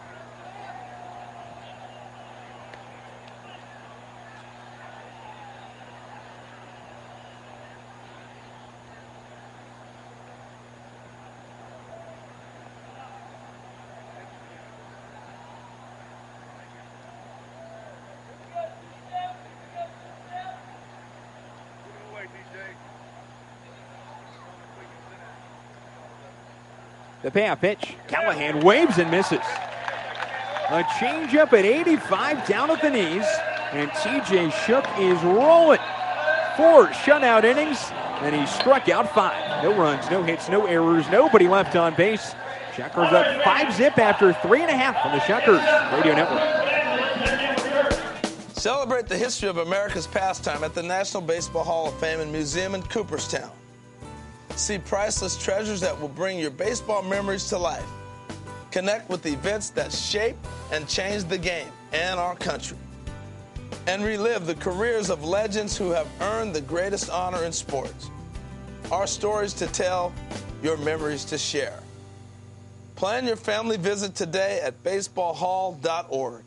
The payoff pitch. Callahan waves and misses. A changeup at eighty-five down at the knees. And T J Shook is rolling. Four shutout innings, and he struck out five. No runs, no hits, no errors, nobody left on base. Shuckers up five zip after three and a half on the Shuckers Radio Network. Celebrate the history of America's pastime at the National Baseball Hall of Fame and Museum in Cooperstown. See priceless treasures that will bring your baseball memories to life. Connect with events that shape and change the game and our country. And relive the careers of legends who have earned the greatest honor in sports. Our stories to tell, your memories to share. Plan your family visit today at baseball hall dot org.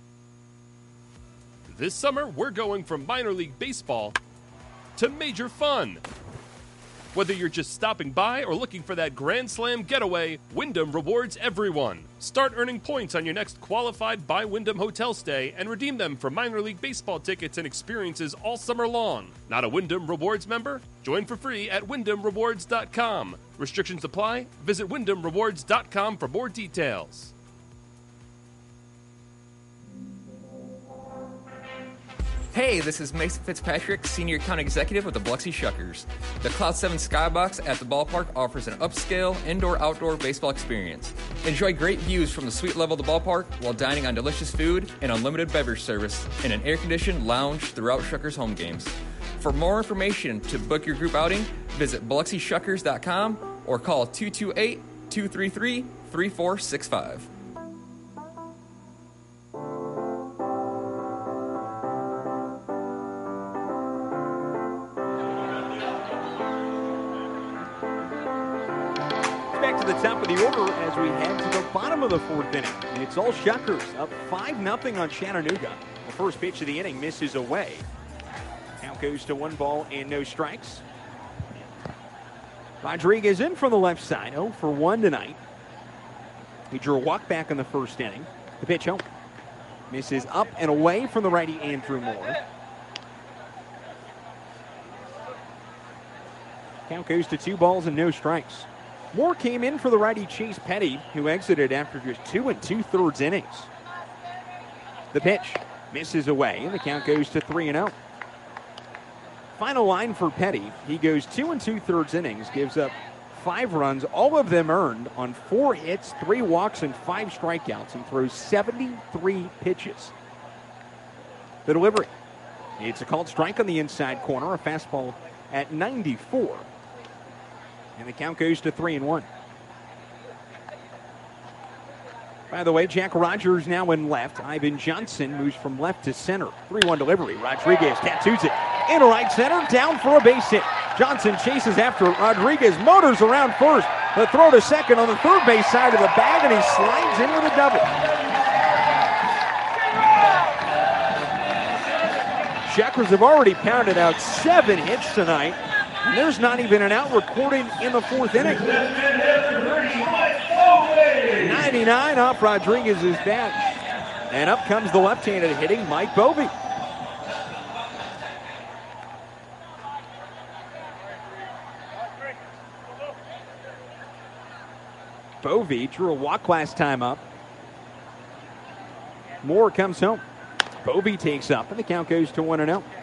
This summer, we're going from minor league baseball to major fun. Whether you're just stopping by or looking for that Grand Slam getaway, Wyndham rewards everyone. Start earning points on your next qualified by Wyndham hotel stay and redeem them for minor league baseball tickets and experiences all summer long. Not a Wyndham Rewards member? Join for free at wyndham rewards dot com. Restrictions apply. Visit wyndham rewards dot com for more details. Hey, this is Mason Fitzpatrick, Senior Account Executive with the Biloxi Shuckers. The Cloud seven Skybox at the ballpark offers an upscale indoor-outdoor baseball experience. Enjoy great views from the suite level of the ballpark while dining on delicious food and unlimited beverage service in an air-conditioned lounge throughout Shuckers home games. For more information to book your group outing, visit biloxi shuckers dot com or call two two eight, two three three, three four six five. back to the top of the order as we head to the bottom of the fourth inning. It's all Shuckers up five nothing on Chattanooga. The first pitch of the inning misses away. Count goes to one ball and no strikes. Rodriguez in from the left side, oh for one tonight. He drew a walk back in the first inning. The pitch home. Misses up and away from the righty Andrew Moore. Count goes to two balls and no strikes. Moore came in for the righty Chase Petty, who exited after just two and two-thirds innings. The pitch misses away, and the count goes to three and oh. Final line for Petty. He goes two and two-thirds innings, gives up five runs, all of them earned on four hits, three walks, and five strikeouts, and throws seventy-three pitches. The delivery. It's a called strike on the inside corner, a fastball at ninety-four. And the count goes to three and one. By the way, Jack Rogers now in left. Ivan Johnson moves from left to center. three one delivery. Rodriguez tattoos it into right center, down for a base hit. Johnson chases after it. Rodriguez motors around first. The throw to second on the third base side of the bag, and he slides in with a double. Shuckers have already pounded out seven hits tonight. And there's not even an out recorded in the fourth inning. ninety-nine off Rodriguez's bat. And up comes the left-handed hitting Mike Bovey. Bovey drew a walk last time up. Moore comes home. Bovey takes up, and the count goes to one and oh.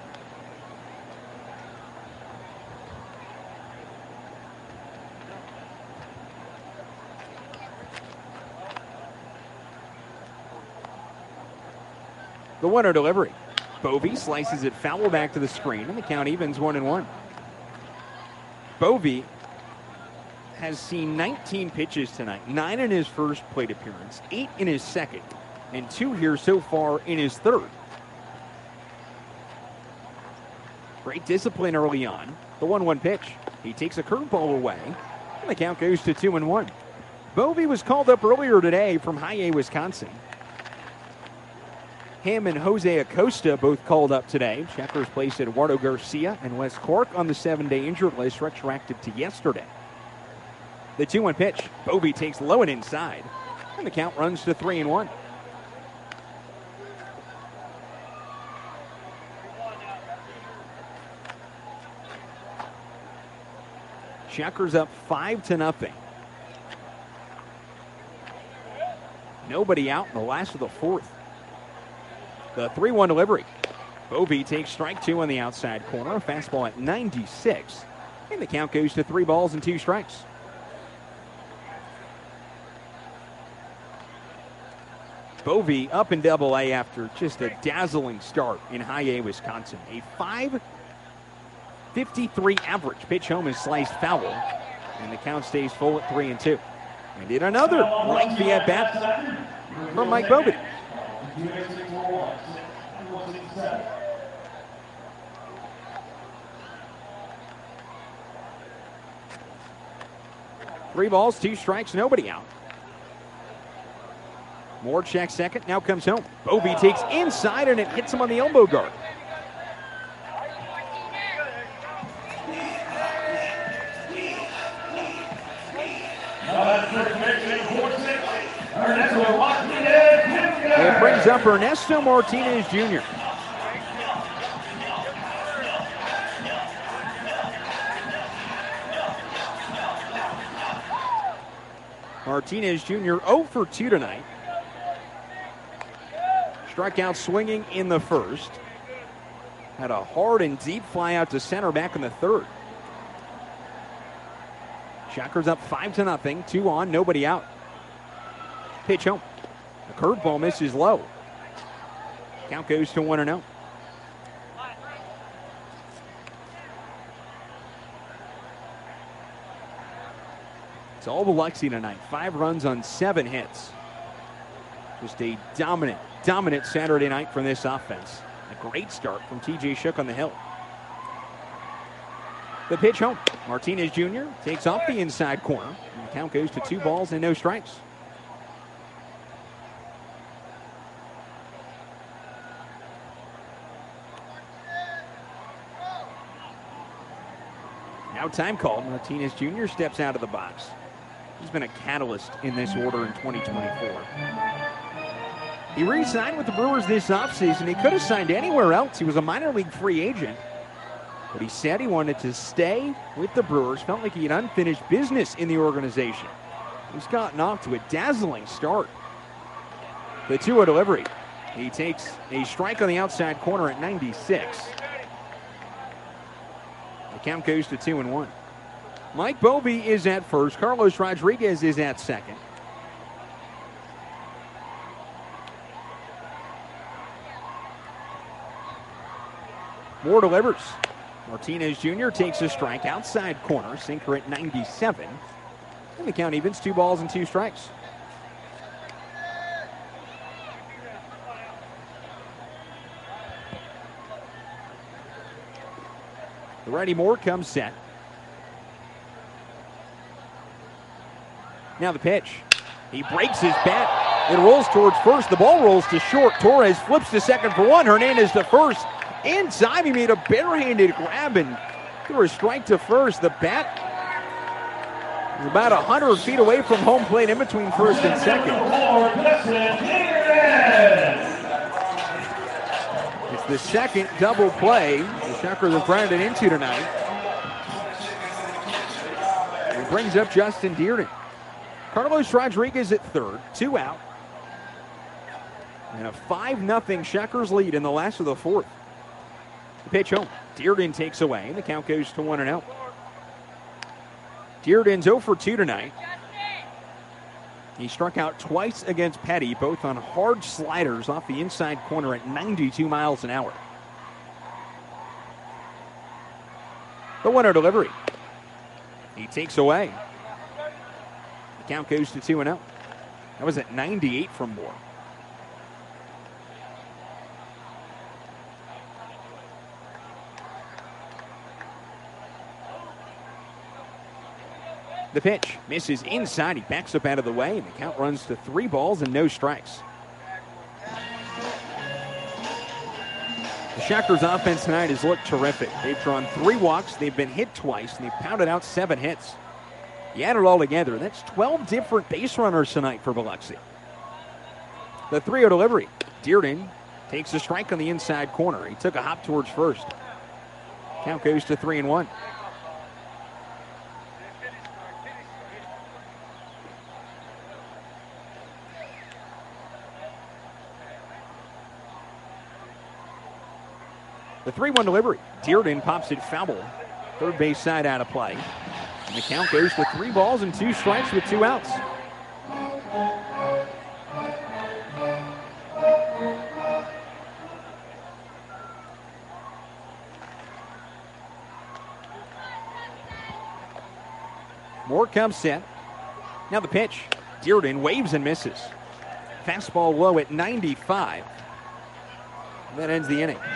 The one oh delivery. Bovey slices it foul back to the screen, and the count evens one and one. Bovey has seen nineteen pitches tonight, nine in his first plate appearance, eight in his second, and two here so far in his third. Great discipline early on. The one one pitch. He takes a curveball away, and the count goes to two and one. Bovey was called up earlier today from High A, Wisconsin. Him and Jose Acosta both called up today. Checkers placed Eduardo Garcia and Wes Cork on the seven-day injured list, retroactive to yesterday. The two one pitch. Bovey takes low and inside, and the count runs to three and one. Checkers up five to nothing. Nobody out in the last of the fourth. The three one delivery. Bovey takes strike two on the outside corner. A fastball at ninety-six. And the count goes to three balls and two strikes. Bovey up in double A after just a dazzling start in High A, Wisconsin. A five fifty-three average. Pitch home is sliced foul. And the count stays full at three and two. And in another lengthy at bat from Mike Bovey. Three balls, two strikes, nobody out. Moore checks second, now comes home. Bovey takes inside and it hits him on the elbow guard. It brings up Ernesto Martinez Junior Martinez Junior oh for two tonight. Struck out swinging in the first. Had a hard and deep fly out to center back in the third. Shockers up five to nothing. Two on, nobody out. Pitch home. The curveball misses low. Count goes to one and oh. It's all Biloxi tonight. Five runs on seven hits. Just a dominant, dominant Saturday night from this offense. A great start from T J Shook on the hill. The pitch home. Martinez Junior takes off the inside corner. And the count goes to two balls and no strikes. Now time called. Martinez Junior steps out of the box. He's been a catalyst in this order in twenty twenty-four. He re-signed with the Brewers this offseason. He could have signed anywhere else. He was a minor league free agent. But he said he wanted to stay with the Brewers. Felt like he had unfinished business in the organization. He's gotten off to a dazzling start. The two oh delivery. He takes a strike on the outside corner at ninety-six. The count goes to two and one. Mike Bovee is at first. Carlos Rodriguez is at second. Moore delivers. Martinez Junior takes a strike outside corner, sinker at ninety-seven. And the count evens, two balls and two strikes. The righty Moore comes set. Now the pitch. He breaks his bat. It rolls towards first. The ball rolls to short. Torres flips to second for one. Hernandez to first. Inside, he made a barehanded grab and threw a strike to first. The bat is about one hundred feet away from home plate in between first and second. It's the second double play the Shockers have grounded into tonight. It brings up Justin Dearden. Carlos Rodriguez at third, two out. And a five nothing Shockers lead in the last of the fourth. The pitch home. Dearden takes away, and the count goes to one and out. Dearden's oh for two tonight. He struck out twice against Petty, both on hard sliders off the inside corner at ninety-two miles an hour. The one oh delivery. He takes away. The count goes to two and oh. That was at ninety-eight from Moore. The pitch misses inside. He backs up out of the way, and the count runs to three balls and no strikes. The Shockers offense tonight has looked terrific. They've drawn three walks. They've been hit twice, and they've pounded out seven hits. You add it all together, that's twelve different base runners tonight for Biloxi. The three oh delivery. Dearden takes a strike on the inside corner. He took a hop towards first. Count goes to three and one. The three one delivery. Dearden pops it foul. Third base side out of play. And the count goes to three balls and two strikes with two outs. Moore comes set. Now the pitch. Dearden waves and misses. Fastball low at ninety-five. That ends the inning.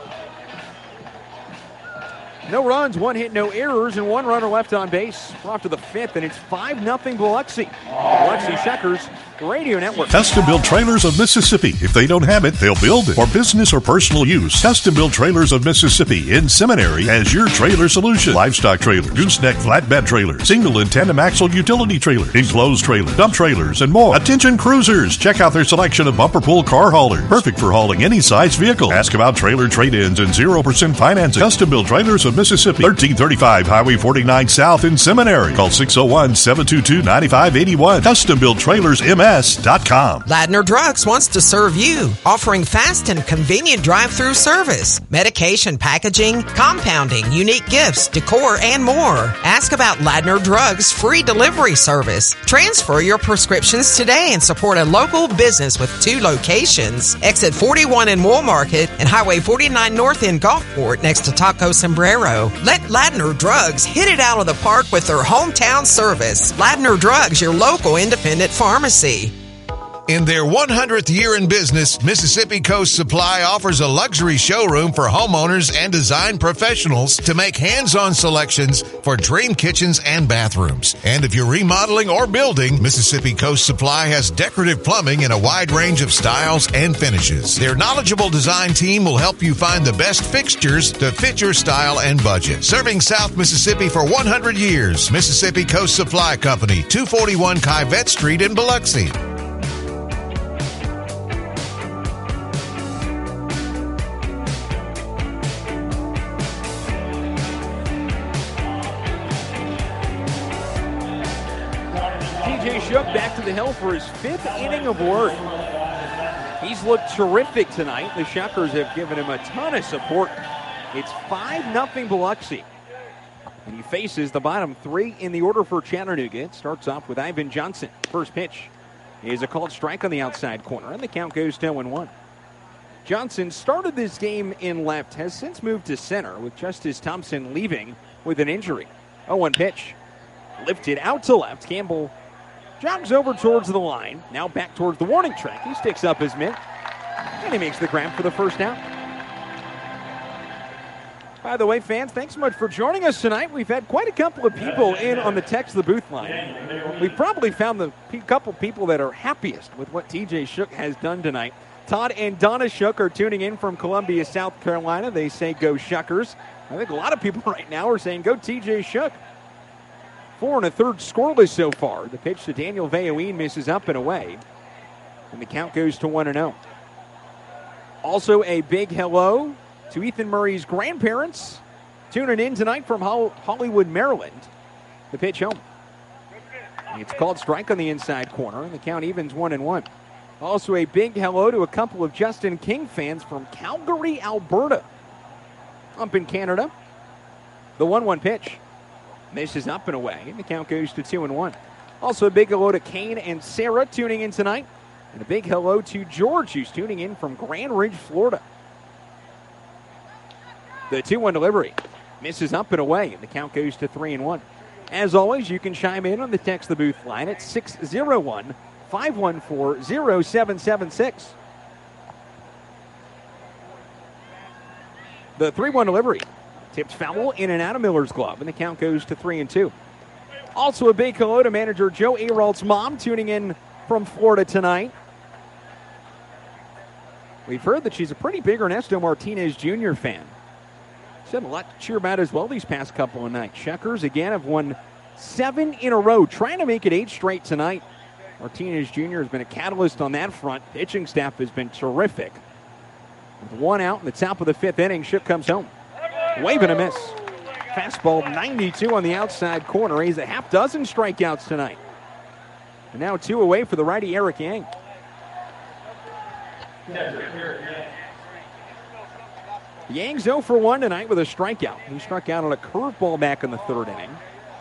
No runs, one hit, no errors, and one runner left on base. We're off to the fifth, and it's five nothing Biloxi. Biloxi Shockers Radio Network. Custom Built Trailers of Mississippi. If they don't have it, they'll build it. For business or personal use, Custom Built Trailers of Mississippi in Seminary has your trailer solution. Livestock trailer, gooseneck flatbed trailer, single and tandem axle utility trailer, enclosed trailer, dump trailers, and more. Attention cruisers, check out their selection of bumper pull car haulers. Perfect for hauling any size vehicle. Ask about trailer trade-ins and zero percent financing. Custom Built Trailers of Mississippi, thirteen thirty-five Highway forty-nine South in Seminary. Call six oh one, seven two two, nine five eight one. Custom Built Trailers M S dot com. Ladner Drugs wants to serve you, offering fast and convenient drive-through service, medication packaging, compounding, unique gifts, decor, and more. Ask about Ladner Drugs' free delivery service. Transfer your prescriptions today and support a local business with two locations. Exit forty-one in Wool Market and Highway forty-nine North in Gulfport next to Taco Sombrero. Let Ladner Drugs hit it out of the park with their hometown service. Ladner Drugs, your local independent pharmacy. In their one hundredth year in business, Mississippi Coast Supply offers a luxury showroom for homeowners and design professionals to make hands-on selections for dream kitchens and bathrooms. And if you're remodeling or building, Mississippi Coast Supply has decorative plumbing in a wide range of styles and finishes. Their knowledgeable design team will help you find the best fixtures to fit your style and budget. Serving South Mississippi for one hundred years, Mississippi Coast Supply Company, two forty-one Kyvette Street in Biloxi. Shook back to the hill for his fifth inning of work. He's looked terrific tonight. The Shuckers have given him a ton of support. It's five nothing Biloxi. And he faces the bottom three in the order for Chattanooga. It starts off with Ivan Johnson. First pitch is a called strike on the outside corner, and the count goes to oh and one. Johnson started this game in left, has since moved to center, with Justice Thompson leaving with an injury. oh one pitch. Lifted out to left. Campbell jogs over towards the line. Now back towards the warning track. He sticks up his mitt, and he makes the grab for the first out. By the way, fans, thanks so much for joining us tonight. We've had quite a couple of people in on the text the booth line. We've probably found the pe- couple people that are happiest with what T J Shook has done tonight. Todd and Donna Shook are tuning in from Columbia, South Carolina. They say go Shuckers. I think a lot of people right now are saying go T J Shook. Four and a third scoreless so far. The pitch to Daniel Vayoeen misses up and away. And the count goes to one and oh. Also a big hello to Ethan Murray's grandparents tuning in tonight from Hollywood, Maryland. The pitch home. It's called strike on the inside corner, and the count evens one and one. Also a big hello to a couple of Justin King fans from Calgary, Alberta. Up in Canada. The one one pitch. Misses up and away, and the count goes to two and one. Also a big hello to Kane and Sarah tuning in tonight. And a big hello to George, who's tuning in from Grand Ridge, Florida. The two one delivery misses up and away, and the count goes to three and one. As always, you can chime in on the text the booth line at six oh one, five one four, oh seven seven six. The three one delivery tipped foul in and out of Miller's glove, and the count goes to three and two. Also a big hello to manager Joe Arald's mom tuning in from Florida tonight. We've heard that she's a pretty big Ernesto Martinez Junior fan. She's had a lot to cheer about as well these past couple of nights. Shuckers again have won seven in a row, trying to make it eight straight tonight. Martinez Junior has been a catalyst on that front. Pitching staff has been terrific. With one out in the top of the fifth inning, Shook comes home. Wave and a miss. Fastball ninety-two on the outside corner. He's a half dozen strikeouts tonight. And now two away for the righty Eric Yang. Yang's oh for one tonight with a strikeout. He struck out on a curveball back in the third inning.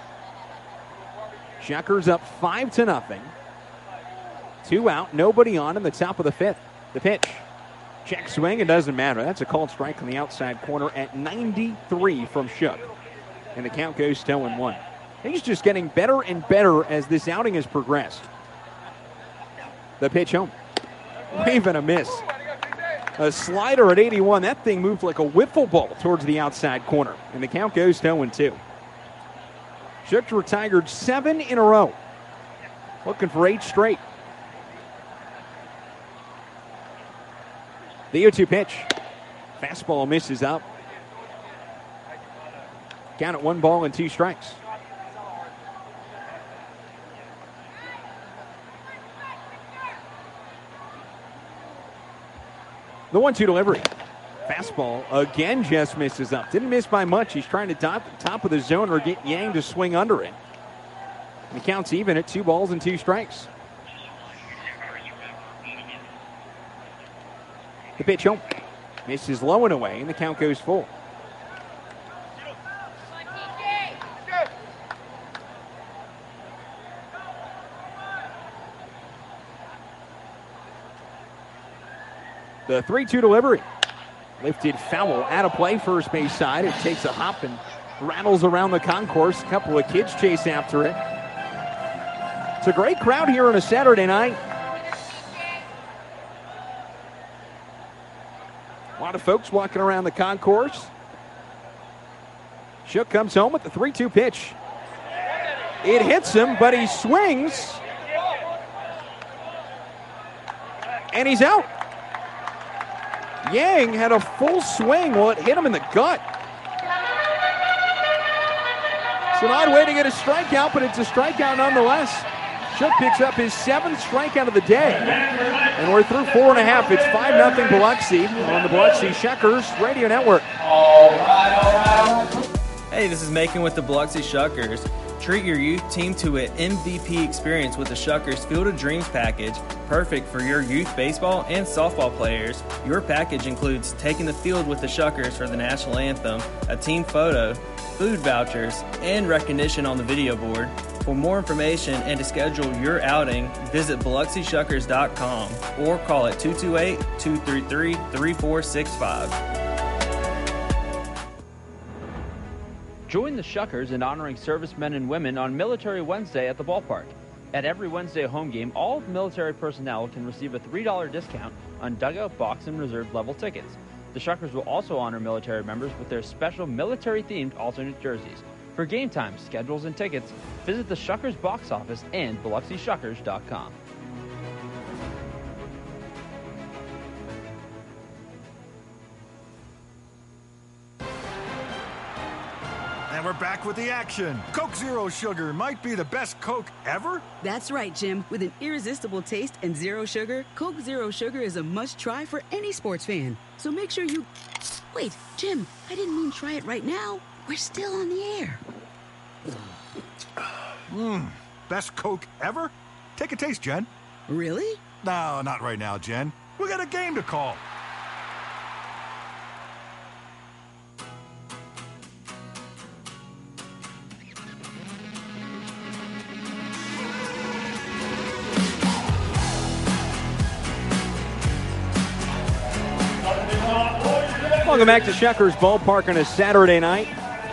Shuckers up five to nothing. Two out, nobody on in the top of the fifth. The pitch. Check swing, it doesn't matter. That's a called strike on the outside corner at ninety-three from Shook. And the count goes to oh and one. He's just getting better and better as this outing has progressed. The pitch home. Wave and a miss. A slider at eighty-one. That thing moved like a wiffle ball towards the outside corner. And the count goes to oh and two. Shook retired seven in a row. Looking for eight straight. The oh two pitch. Fastball misses up. Count at one ball and two strikes. The one two delivery. Fastball again just misses up. Didn't miss by much. He's trying to top, top of the zone or get Yang to swing under it. And the count's even at two balls and two strikes. The pitch home. Misses low and away, and the count goes full. The three two delivery. Lifted foul out of play, first base side. It takes a hop and rattles around the concourse. A couple of kids chase after it. It's a great crowd here on a Saturday night. lot of folks walking around the concourse. Shook comes home with the three two pitch. It hits him, but he swings. And he's out. Yang had a full swing. Well, it hit him in the gut. It's an odd way to get a strikeout, but it's a strikeout nonetheless. Shook picks up his seventh strikeout of the day. And we're through four and a half. It's five nothing Biloxi on the Biloxi Shuckers Radio Network. All right, all right. Hey, this is Macon with the Biloxi Shuckers. Treat your youth team to an M V P experience with the Shuckers Field of Dreams package, perfect for your youth baseball and softball players. Your package includes taking the field with the Shuckers for the national anthem, a team photo, food vouchers, and recognition on the video board. For more information and to schedule your outing, visit Biloxi Shuckers dot com or call it two two eight, two three three, three four six five. Join the Shuckers in honoring servicemen and women on Military Wednesday at the ballpark. At every Wednesday home game, all military personnel can receive a three dollar discount on dugout, box, and reserve level tickets. The Shuckers will also honor military members with their special military-themed alternate jerseys. For game times, schedules, and tickets, visit the Shuckers box office and Biloxi Shuckers dot com. And we're back with the action. Coke Zero Sugar might be the best Coke ever. That's right, Jim. With an irresistible taste and zero sugar, Coke Zero Sugar is a must-try for any sports fan. So make sure you... Wait, Jim, I didn't mean try it right now. We're still on the air. Mmm, best Coke ever? Take a taste, Jen. Really? No, not right now, Jen. We got a game to call. Welcome back to Shuckers Ballpark on a Saturday night.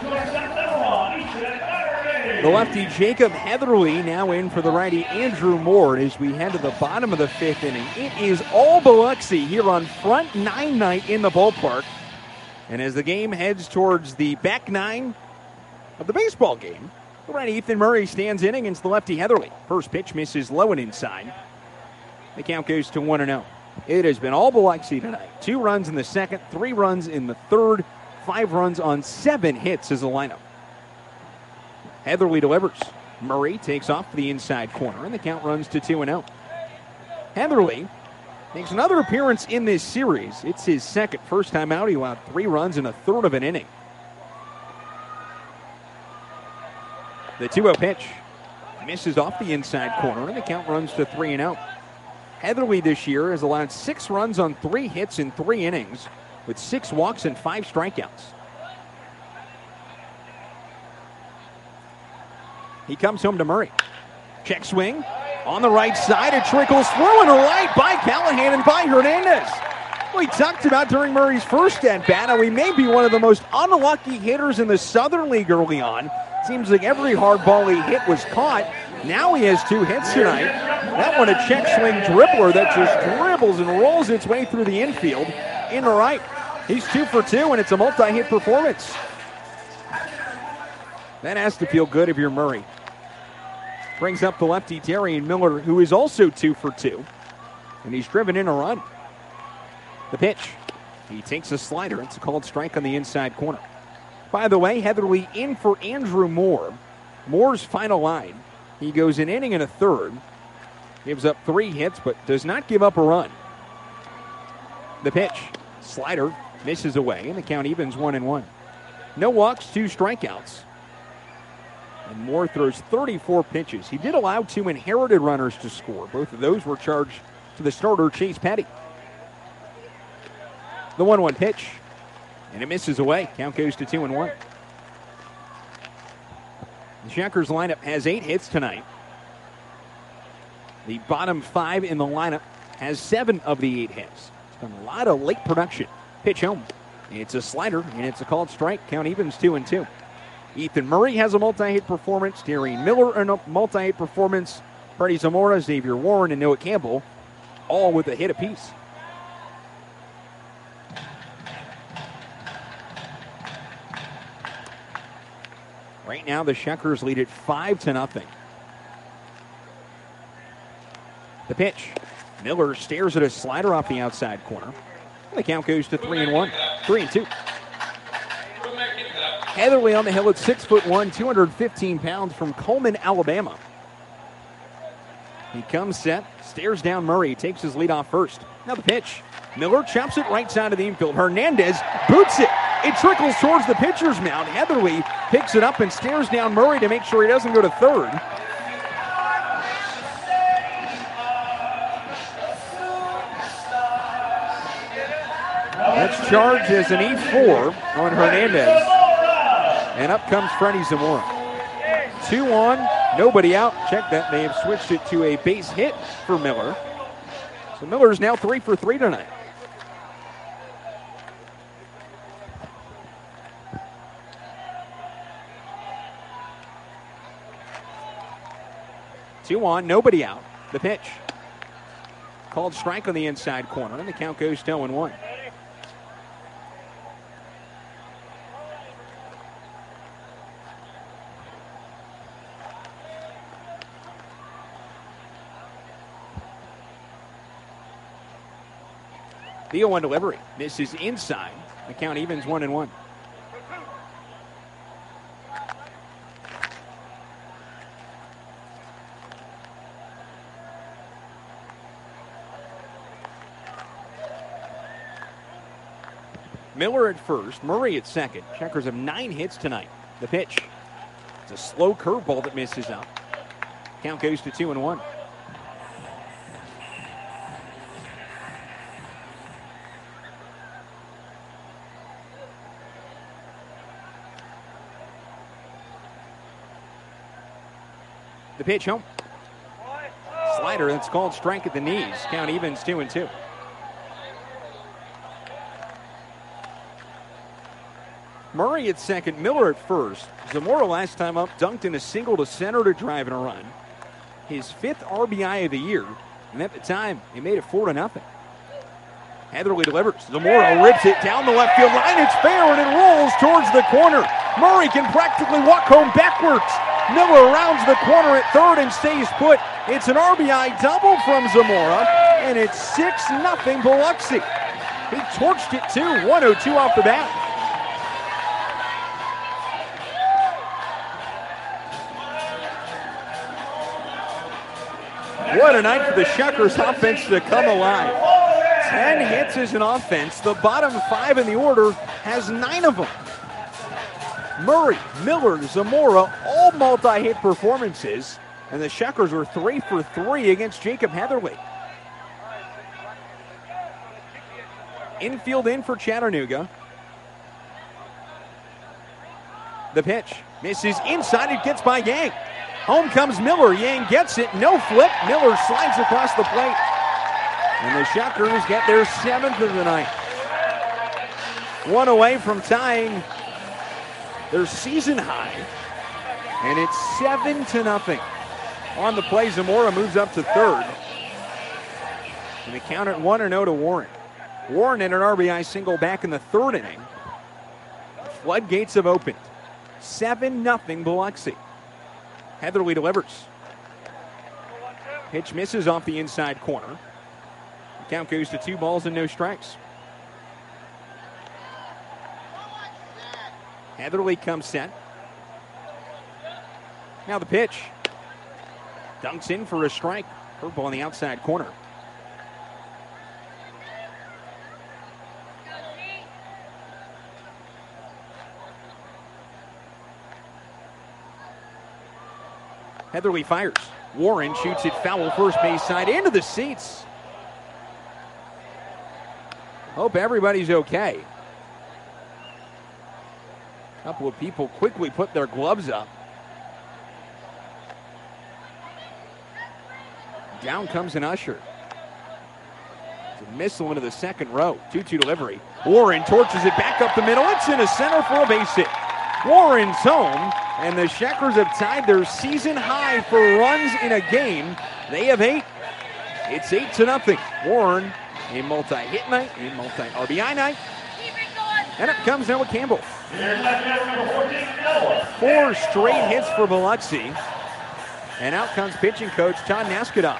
The lefty Jacob Heatherly now in for the righty Andrew Moore as we head to the bottom of the fifth inning. It is all Biloxi here on front nine night in the ballpark. And as the game heads towards the back nine of the baseball game, the righty Ethan Murray stands in against the lefty Heatherly. First pitch misses low and inside. The count goes to one and oh. It has been all Biloxi tonight. Two runs in the second, three runs in the third, five runs on seven hits as a lineup. Heatherly delivers. Murray takes off the inside corner, and the count runs to two and oh. Heatherly makes another appearance in this series. It's his second. First time out, he allowed three runs in a third of an inning. The two oh pitch misses off the inside corner, and the count runs to three and oh. Heatherly this year has allowed six runs on three hits in three innings with six walks and five strikeouts. He comes home to Murray. Check swing on the right side. It trickles through and a right by Callahan and by Hernandez. We talked about during Murray's first at-bat how he may be one of the most unlucky hitters in the Southern League early on. Seems like every hard ball he hit was caught. Now he has two hits tonight. That one a check swing dribbler that just dribbles and rolls its way through the infield in the right. He's two for two, and it's a multi-hit performance. That has to feel good if you're Murray. Brings up the lefty Darian Miller, who is also two for two. And he's driven in a run. The pitch. He takes a slider. It's a called strike on the inside corner. By the way, Heatherly in for Andrew Moore. Moore's final line. He goes an inning and a third. Gives up three hits, but does not give up a run. The pitch. Slider misses away, and the count evens one and one. No walks, two strikeouts. And Moore throws thirty-four pitches. He did allow two inherited runners to score. Both of those were charged to the starter, Chase Petty. The one one pitch. And it misses away. Count goes to two and one. The Shuckers lineup has eight hits tonight. The bottom five in the lineup has seven of the eight hits. It's been a lot of late production. Pitch home. It's a slider, and it's a called strike. Count evens two and two. Ethan Murray has a multi-hit performance. Darian Miller a multi-hit performance. Freddie Zamora, Xavier Warren, and Noah Campbell all with a hit apiece. Right now, the Shuckers lead it five to nothing. The pitch. Miller stares at a slider off the outside corner. The count goes to three and one, three and two. Heatherly on the hill at six foot one, two hundred fifteen pounds from Coleman, Alabama. He comes set, stares down Murray, takes his lead off first. Now the pitch. Miller chops it right side of the infield. Hernandez boots it. It trickles towards the pitcher's mound. Heatherly picks it up and stares down Murray to make sure he doesn't go to third. That's charged as an E four on Hernandez. And up comes Freddie Zamora. Two on, nobody out. Check that. They have switched it to a base hit for Miller. So Miller is now three for three tonight. Two on, nobody out. The pitch. Called strike on the inside corner, and the count goes to oh and one. The oh one delivery. Misses inside. The count evens one and one. Miller at first, Murray at second. Checkers have nine hits tonight. The pitch. It's a slow curveball that misses up. Count goes to two and one. The pitch home. Slider that's called strike at the knees. Count evens two and two. Murray at second, Miller at first. Zamora last time up dunked in a single to center to drive in a run. His fifth R B I of the year, and at the time he made it four to nothing. Heatherly delivers. Zamora rips it down the left field line. It's fair and it rolls towards the corner. Murray can practically walk home backwards. Miller rounds the corner at third and stays put. It's an R B I double from Zamora, and it's six nothing Biloxi. He torched it too, one oh two off the bat. What a night for the Shuckers offense to come alive. Ten hits as an offense. The bottom five in the order has nine of them. Murray, Miller, Zamora, all multi-hit performances. And the Shuckers were three for three against Jacob Heatherly. Infield in for Chattanooga. The pitch misses inside. It gets by Yang. Home comes Miller. Yang gets it. No flip. Miller slides across the plate. And the Shuckers get their seventh of the night. One away from tying their season high. And it's seven to nothing. On the play, Zamora moves up to third. And the count at one and oh to Warren. Warren in an R B I single back in the third inning. The floodgates have opened. seven nothing Biloxi. Heatherly delivers. Pitch misses off the inside corner. The count goes to two balls and no strikes. Heatherly comes set. Now the pitch. Dunks in for a strike. Curveball on the outside corner. Heatherly fires. Warren shoots it foul first base side into the seats. Hope everybody's okay. A couple of people quickly put their gloves up. Down comes an usher. It's a missile into the second row. two two delivery. Warren torches it back up the middle. It's into center for a base hit. Warren's home, and the Shuckers have tied their season high for runs in a game. They have eight. It's eight to nothing. Warren, a multi-hit night, a multi-R B I night. And up comes Noah Campbell. Four straight hits for Biloxi. And out comes pitching coach Todd Naskadoff.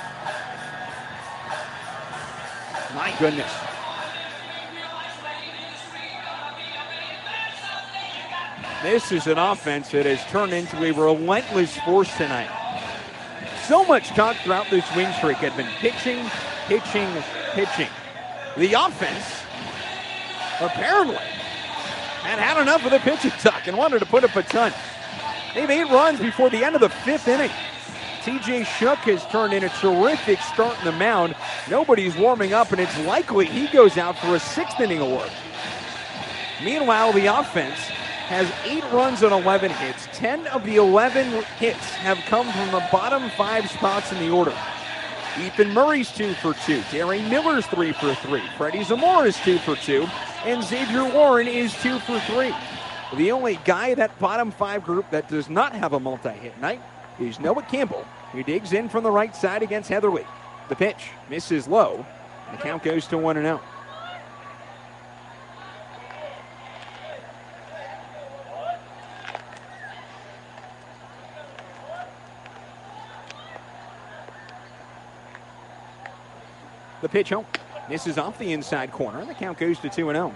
My goodness. This is an offense that has turned into a relentless force tonight. So much talk throughout this win streak had been pitching, pitching, pitching. The offense, apparently, had had enough of the pitching talk and wanted to put up a ton. They have eight runs before the end of the fifth inning. T J Shook has turned in a terrific start in the mound. Nobody's warming up, and it's likely he goes out for a sixth inning award. Meanwhile, the offense has eight runs on eleven hits. Ten of the eleven hits have come from the bottom five spots in the order. Ethan Murray's two for two. Terry Miller's three for three. Freddie Zamora is two for two. And Xavier Warren is two for three. The only guy in that bottom five group that does not have a multi-hit night is Noah Campbell, who digs in from the right side against Heatherly. The pitch misses low. The count goes to one and oh. The pitch home. This is off the inside corner, and the count goes to two and oh.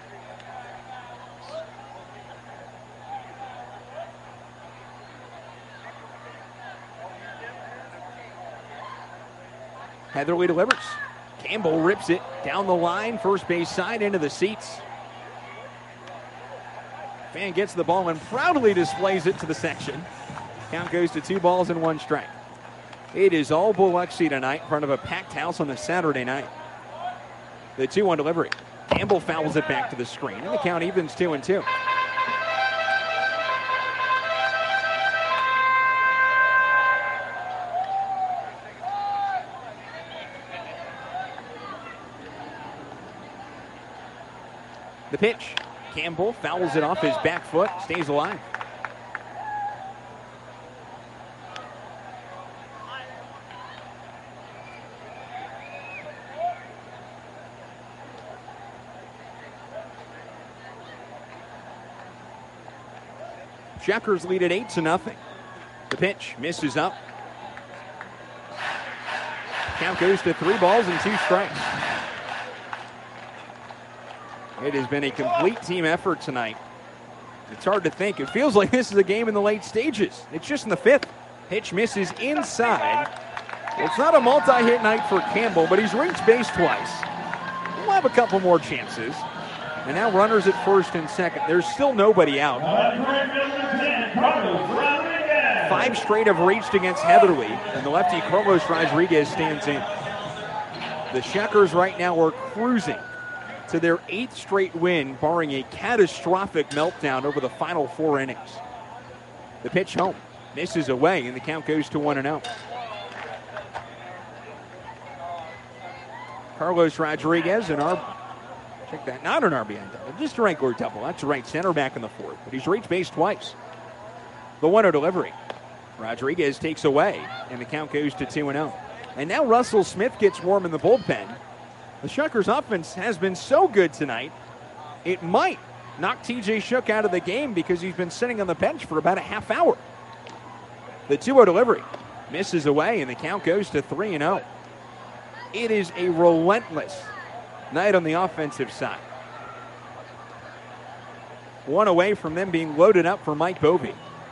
Heatherly delivers. Campbell rips it down the line, first base side into the seats. Fan gets the ball and proudly displays it to the section. Count goes to two balls and one strike. It is all Biloxi tonight in front of a packed house on a Saturday night. The two one delivery. Campbell fouls it back to the screen, and the count evens two and two. The pitch. Campbell fouls it off his back foot, stays alive. Checkers lead at eight to nothing. The pitch misses up. Count goes to three balls and two strikes. It has been a complete team effort tonight. It's hard to think. It feels like this is a game in the late stages. It's just in the fifth. Pitch misses inside. It's not a multi-hit night for Campbell, but he's reached base twice. We'll have a couple more chances. And now runners at first and second. There's still nobody out. Five straight have reached against Heatherly, and the lefty Carlos Rodriguez stands in. The Checkers right now are cruising to their eighth straight win, barring a catastrophic meltdown over the final four innings. The pitch home, misses away, and the count goes to one and oh. Carlos Rodriguez, an R B, check that, not an R B I double, just a regular double. That's a right center back in the fourth, but he's reached base twice. The one oh delivery. Rodriguez takes away, and the count goes to two and oh. And now Russell Smith gets warm in the bullpen. The Shuckers offense has been so good tonight, it might knock T J Shook out of the game because he's been sitting on the bench for about a half hour. The two oh delivery misses away, and the count goes to three and oh. It is a relentless night on the offensive side. One away from them being loaded up for Mike Bovee.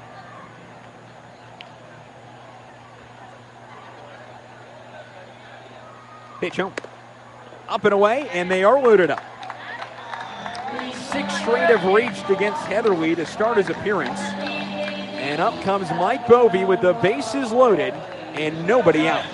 Pitch home. Up and away, and they are loaded up. Six straight have reached against Heatherly to start his appearance. And up comes Mike Bovee with the bases loaded and nobody out.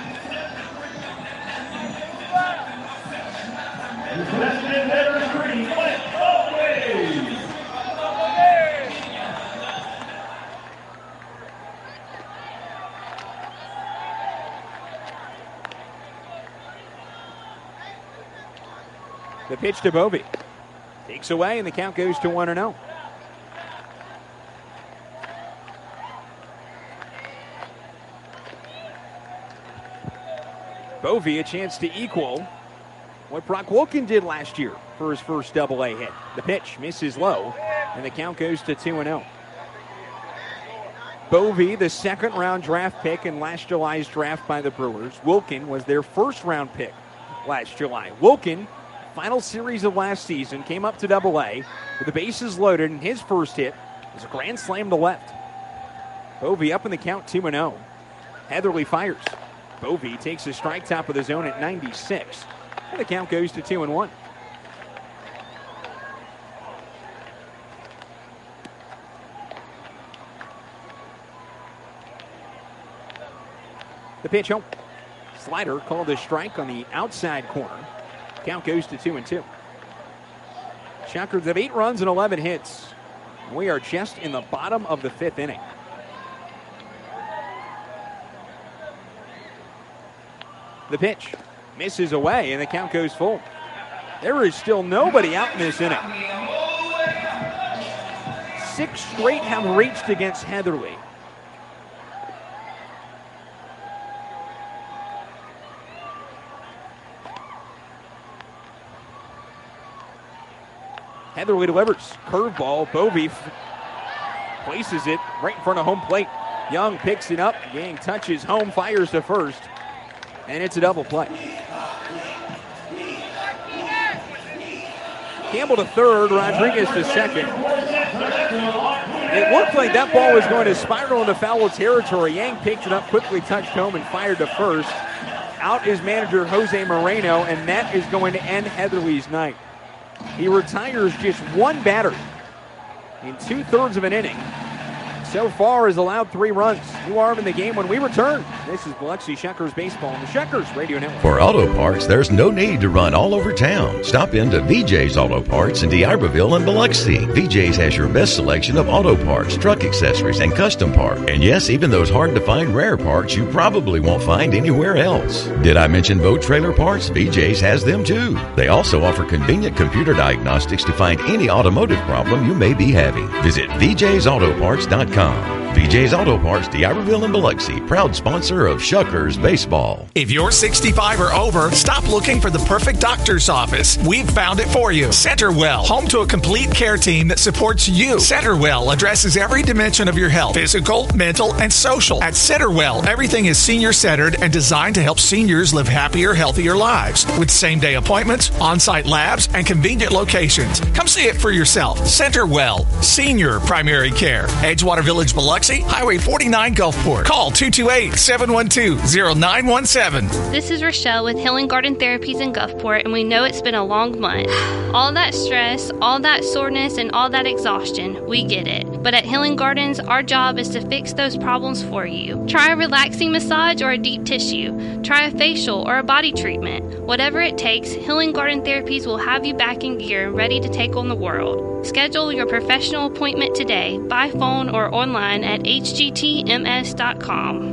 The pitch to Bovee. Takes away, and the count goes to one and oh. Bovee a chance to equal what Brock Wilkin did last year for his first double A hit. The pitch misses low, and the count goes to two and oh. Bovee, the second round draft pick in last July's draft by the Brewers. Wilkin was their first round pick last July. Wilkin, final series of last season, came up to double A with the bases loaded, and his first hit was a grand slam to left. Bovee up in the count two and oh. Heatherly fires. Bovee takes a strike top of the zone at ninety-six, and the count goes to two and one. The pitch home. Slider called a strike on the outside corner. Count goes to two and two. Shuckers have eight runs and eleven hits. We are just in the bottom of the fifth inning. The pitch misses away, and the count goes full. There is still nobody out in this inning. Six straight have reached against Heatherly. Heatherly delivers. Curveball. Bovee places it right in front of home plate. Young picks it up. Yang touches home, fires to first. And it's a double play. Campbell to third. Rodriguez to second. It looked like that ball was going to spiral into foul territory. Yang picked it up, quickly touched home, and fired to first. Out is manager Jose Moreno, and that is going to end Heatherly's night. He retires just one batter in two-thirds of an inning. So far has allowed three runs. New arm in the game when we return. This is Biloxi Shuckers Baseball on the Shuckers Radio Network. For auto parts, there's no need to run all over town. Stop into V J's Auto Parts in D'Iberville and Biloxi. V J's has your best selection of auto parts, truck accessories, and custom parts. And yes, even those hard-to-find rare parts you probably won't find anywhere else. Did I mention boat trailer parts? V J's has them too. They also offer convenient computer diagnostics to find any automotive problem you may be having. Visit V J's Auto Parts dot com. V J's Auto Parts, D'Iberville and Biloxi, proud sponsor of Shuckers Baseball. If you're sixty-five or over, stop looking for the perfect doctor's office. We've found it for you. Centerwell, home to a complete care team that supports you. Centerwell addresses every dimension of your health, physical, mental, and social. At Centerwell, everything is senior-centered and designed to help seniors live happier, healthier lives. With same-day appointments, on-site labs, and convenient locations. Come see it for yourself. Centerwell, senior primary care. Edgewater Village, Biloxi, Highway forty-nine, Gulfport. Call two two eight, seven one two, zero nine one seven. This is Rochelle with Healing Garden Therapies in Gulfport, and we know it's been a long month. All that stress, all that soreness, and all that exhaustion, we get it. But at Healing Gardens, our job is to fix those problems for you. Try a relaxing massage or a deep tissue. Try a facial or a body treatment. Whatever it takes, Healing Garden Therapies will have you back in gear and ready to take on the world. Schedule your professional appointment today by phone or online at h g t m s dot com.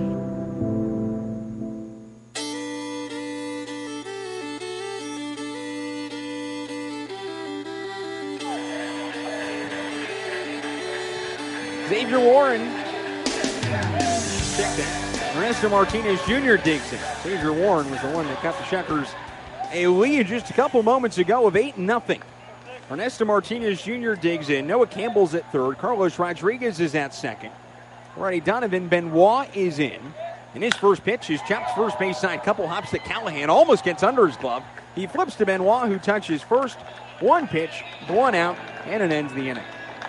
Xavier Warren. Ernesto Martinez Junior digs it. Xavier Warren was the one that got the Shuckers a lead just a couple moments ago of eight nothing. Ernesto Martinez Junior digs in. Noah Campbell's at third. Carlos Rodriguez is at second. Alrighty, Donovan Benoit is in. And his first pitch is chopped first base side. Couple hops to Callahan. Almost gets under his glove. He flips to Benoit, who touches first. One pitch, one out, and it ends the inning.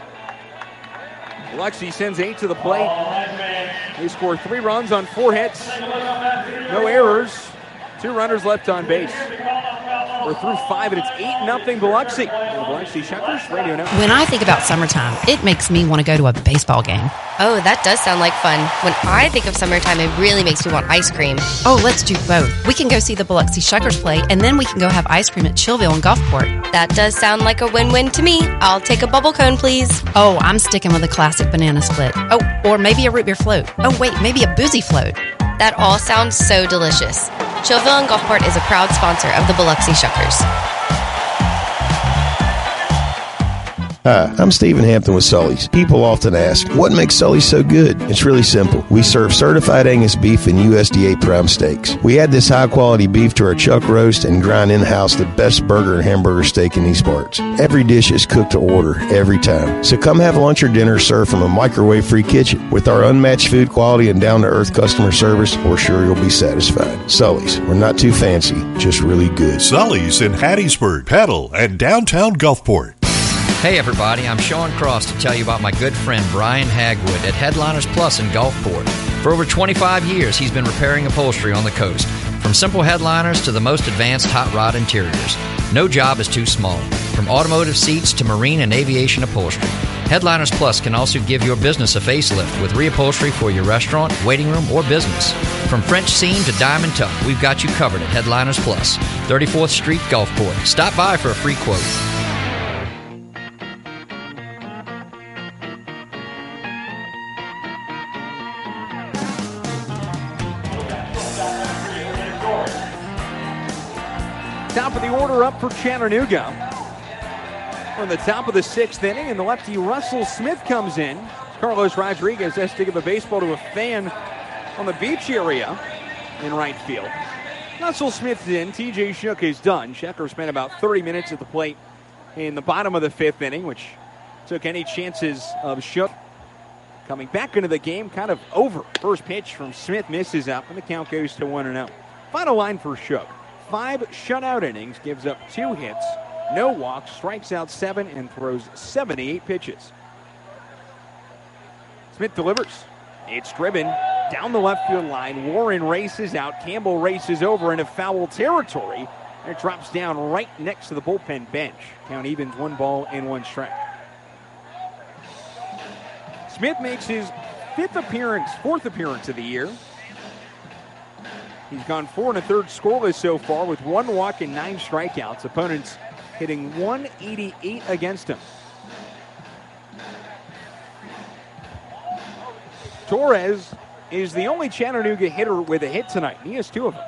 Biloxi sends eight to the plate. They score three runs on four hits. No errors. Two runners left on base. We're through five, and it's eight nothing Biloxi. The Biloxi Shuckers Radio Network. When I think about summertime, it makes me want to go to a baseball game. Oh, that does sound like fun. When I think of summertime, it really makes me want ice cream. Oh, let's do both. We can go see the Biloxi Shuckers play, and then we can go have ice cream at Chillville and Gulfport. That does sound like a win-win to me. I'll take a bubble cone, please. Oh, I'm sticking with a classic banana split. Oh, or maybe a root beer float. Oh, wait, maybe a boozy float. That all sounds so delicious. Chillville and Gulfport is a proud sponsor of the Biloxi Shuckers. Hi, I'm Stephen Hampton with Sully's. People often ask, what makes Sully's so good? It's really simple. We serve certified Angus beef and U S D A prime steaks. We add this high-quality beef to our chuck roast and grind in-house the best burger and hamburger steak in these parts. Every dish is cooked to order, every time. So come have lunch or dinner served from a microwave-free kitchen. With our unmatched food quality and down-to-earth customer service, we're sure you'll be satisfied. Sully's, we're not too fancy, just really good. Sully's in Hattiesburg, Petal, and downtown Gulfport. Hey everybody, I'm Sean Cross to tell you about my good friend Brian Hagwood at Headliners Plus in Gulfport. For over twenty-five years, he's been repairing upholstery on the coast. From simple headliners to the most advanced hot rod interiors. No job is too small. From automotive seats to marine and aviation upholstery. Headliners Plus can also give your business a facelift with reupholstery for your restaurant, waiting room, or business. From French seam to diamond tuck, we've got you covered at Headliners Plus, thirty-fourth Street, Gulfport. Stop by for a free quote. Top of the order up for Chattanooga. We're in the top of the sixth inning, and the lefty Russell Smith comes in. Carlos Rodriguez has to give a baseball to a fan on the beach area in right field. Russell Smith's in. T J Shook is done. Shecker spent about thirty minutes at the plate in the bottom of the fifth inning, which took any chances of Shook coming back into the game kind of over. First pitch from Smith misses up, and the count goes to one and oh. Final line for Shook. Five shutout innings, gives up two hits, no walks, strikes out seven, and throws seventy-eight pitches. Smith delivers. It's driven down the left field line. Warren races out. Campbell races over into foul territory. And it drops down right next to the bullpen bench. Count evens, one ball and one strike. Smith makes his fifth appearance, fourth appearance of the year. He's gone four and a third scoreless so far with one walk and nine strikeouts. Opponents hitting one eighty-eight against him. Torres is the only Chattanooga hitter with a hit tonight. He has two of them.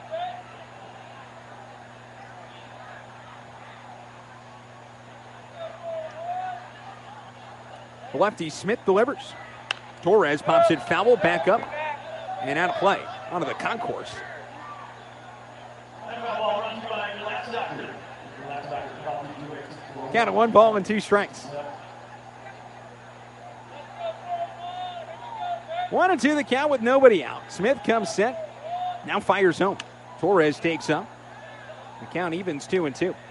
The lefty Smith delivers. Torres pops it foul, back up, and out of play, onto the concourse. Count of one ball and two strikes. One and two the count with nobody out. Smith comes set. Now fires home. Torres takes up. The count evens two and two.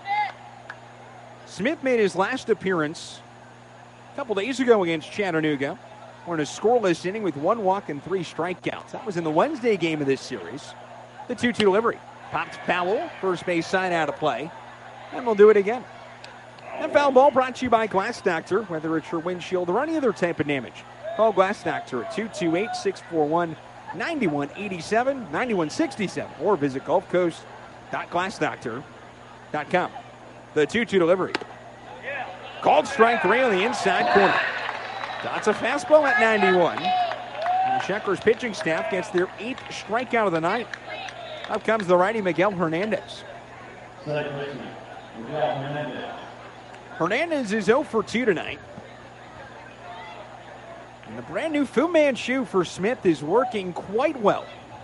Smith made his last appearance a couple days ago against Chattanooga. We're in a scoreless inning with one walk and three strikeouts. That was in the Wednesday game of this series. The two two delivery. Popped foul. First base side out of play. And we'll do it again. And foul ball brought to you by Glass Doctor. Whether it's your windshield or any other type of damage, call Glass Doctor at two two eight, six four one, nine one eight seven, nine one six seven, or visit gulf coast dot glass doctor dot com. The two two delivery. Called strike three on the inside corner. That's a fastball at ninety-one. And the Checkers pitching staff gets their eighth strikeout of the night. Up comes the righty Miguel Hernandez. Hernandez is oh for two tonight. And the brand new Fu Manchu for Smith is working quite well.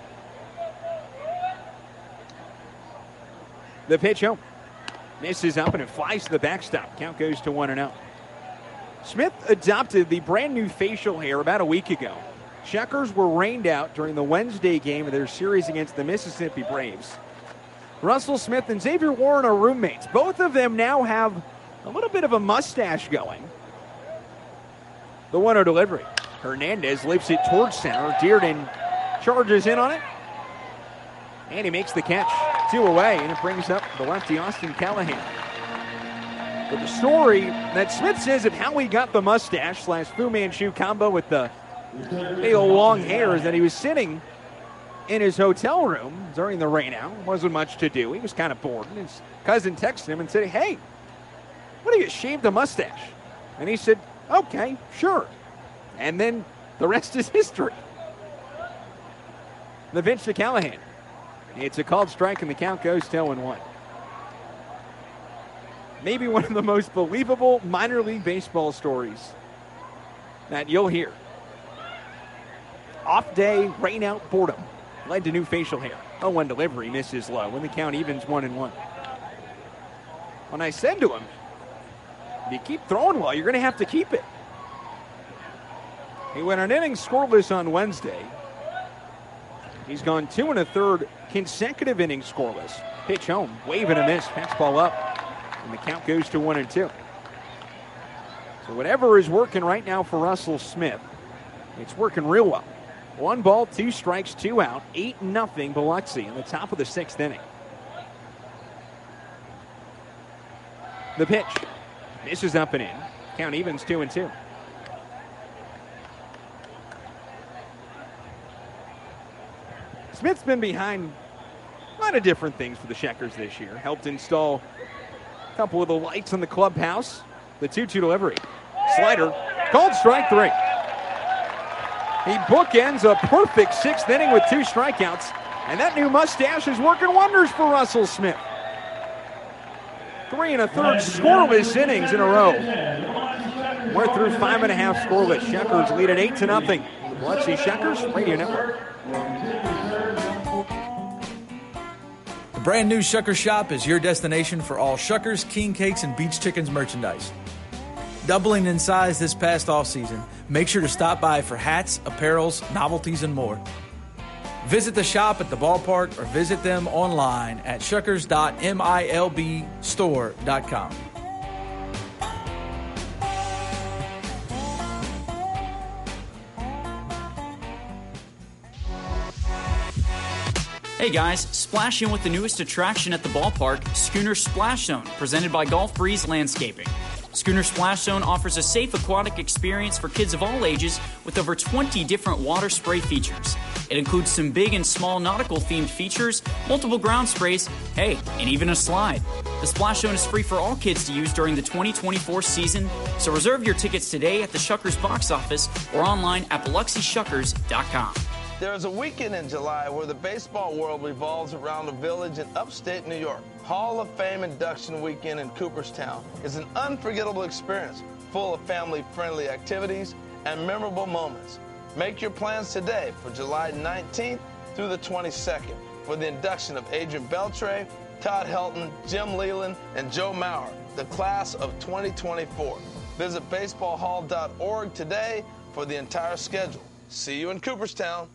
The pitch home. Misses up and it flies to the backstop. Count goes to one and oh. Smith adopted the brand new facial hair about a week ago. Checkers were rained out during the Wednesday game of their series against the Mississippi Braves. Russell Smith and Xavier Warren are roommates. Both of them now have a little bit of a mustache going. The one oh delivery. Hernandez lifts it towards center. Dearden charges in on it. And he makes the catch. Two away, and it brings up the lefty Austin Callahan. But the story that Smith says of how he got the mustache slash Fu Manchu combo with the big old long hair is that he was sitting in his hotel room during the rain out. Wasn't much to do. He was kind of bored. And his cousin texted him and said, "Hey, what do you shave the mustache?" And he said, "Okay, sure." And then the rest is history. The pitch to Callahan. It's a called strike, and the count goes to oh and one. maybe one of the most believable minor league baseball stories that you'll hear. Off day, rain out, boredom led to new facial hair. oh one delivery misses low when the count evens one and one. When I said to him, if you keep throwing well, you're going to have to keep it. He went an inning scoreless on Wednesday. He's gone two and a third consecutive innings scoreless. Pitch home, wave and a miss, fastball up, and the count goes to one and two. So whatever is working right now for Russell Smith, it's working real well. One ball, two strikes, two out, eight nothing Biloxi in the top of the sixth inning. The pitch misses up and in. Count evens two and two. Smith's been behind a lot of different things for the Checkers this year. Helped install a couple of the lights in the clubhouse. The two two delivery. Slider, called strike three. He bookends a perfect sixth inning with two strikeouts, and that new mustache is working wonders for Russell Smith. Three and a third scoreless innings in a row. We're through five and a half scoreless. Checkers lead at eight to nothing. The Biloxi Checkers Radio Network. The brand new Shucker Shop is your destination for all Shuckers, King Cakes, and Beach Chickens merchandise. Doubling in size this past off season, make sure to stop by for hats, apparels, novelties, and more. Visit the shop at the ballpark or visit them online at shuckers dot milb store dot com. Hey guys, splash in with the newest attraction at the ballpark, Schooner Splash Zone, presented by Golf Breeze Landscaping. Schooner Splash Zone offers a safe aquatic experience for kids of all ages with over twenty different water spray features. It includes some big and small nautical-themed features, multiple ground sprays, hey, and even a slide. The Splash Zone is free for all kids to use during the twenty twenty-four season, so reserve your tickets today at the Shuckers box office or online at biloxi shuckers dot com. There's a weekend in July where the baseball world revolves around a village in upstate New York. Hall of Fame induction weekend in Cooperstown is an unforgettable experience full of family-friendly activities and memorable moments. Make your plans today for July nineteenth through the twenty-second for the induction of Adrian Beltre, Todd Helton, Jim Leland, and Joe Mauer, the class of twenty twenty-four. Visit baseball hall dot org today for the entire schedule. See you in Cooperstown.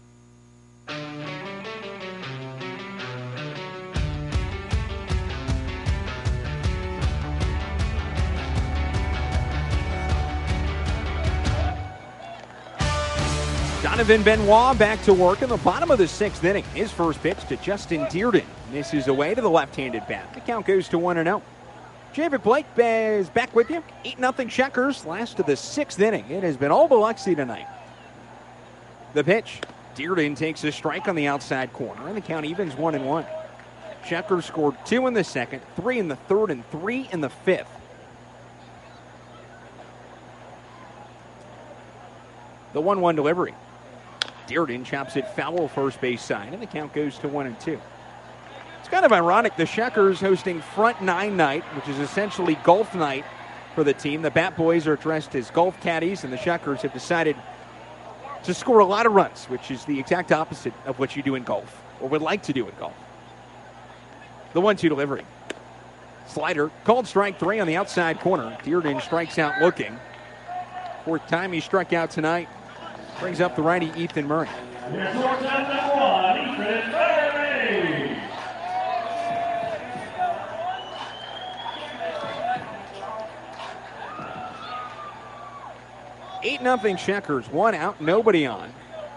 Donovan Benoit back to work in the bottom of the sixth inning. His first pitch to Justin Dearden. Misses away to the left-handed bat. The count goes to one and oh. Javid Blake is back with you. eight nothing Checkers, last of the sixth inning. It has been all Biloxi tonight. The pitch. Dearden takes a strike on the outside corner, and the count evens one and one. Checkers scored two in the second, three in the third, and three in the fifth. The one one delivery. Dearden chops it foul first base side, and the count goes to one and two. It's kind of ironic. The Checkers hosting front nine night, which is essentially golf night for the team. The Bat Boys are dressed as golf caddies, and the Checkers have decided to score a lot of runs, which is the exact opposite of what you do in golf, or would like to do in golf. The one two delivery. Slider, called strike three on the outside corner. Dearden strikes out looking. Fourth time he struck out tonight. Brings up the righty Ethan Murray. Eight nothing Checkers, one out, nobody on.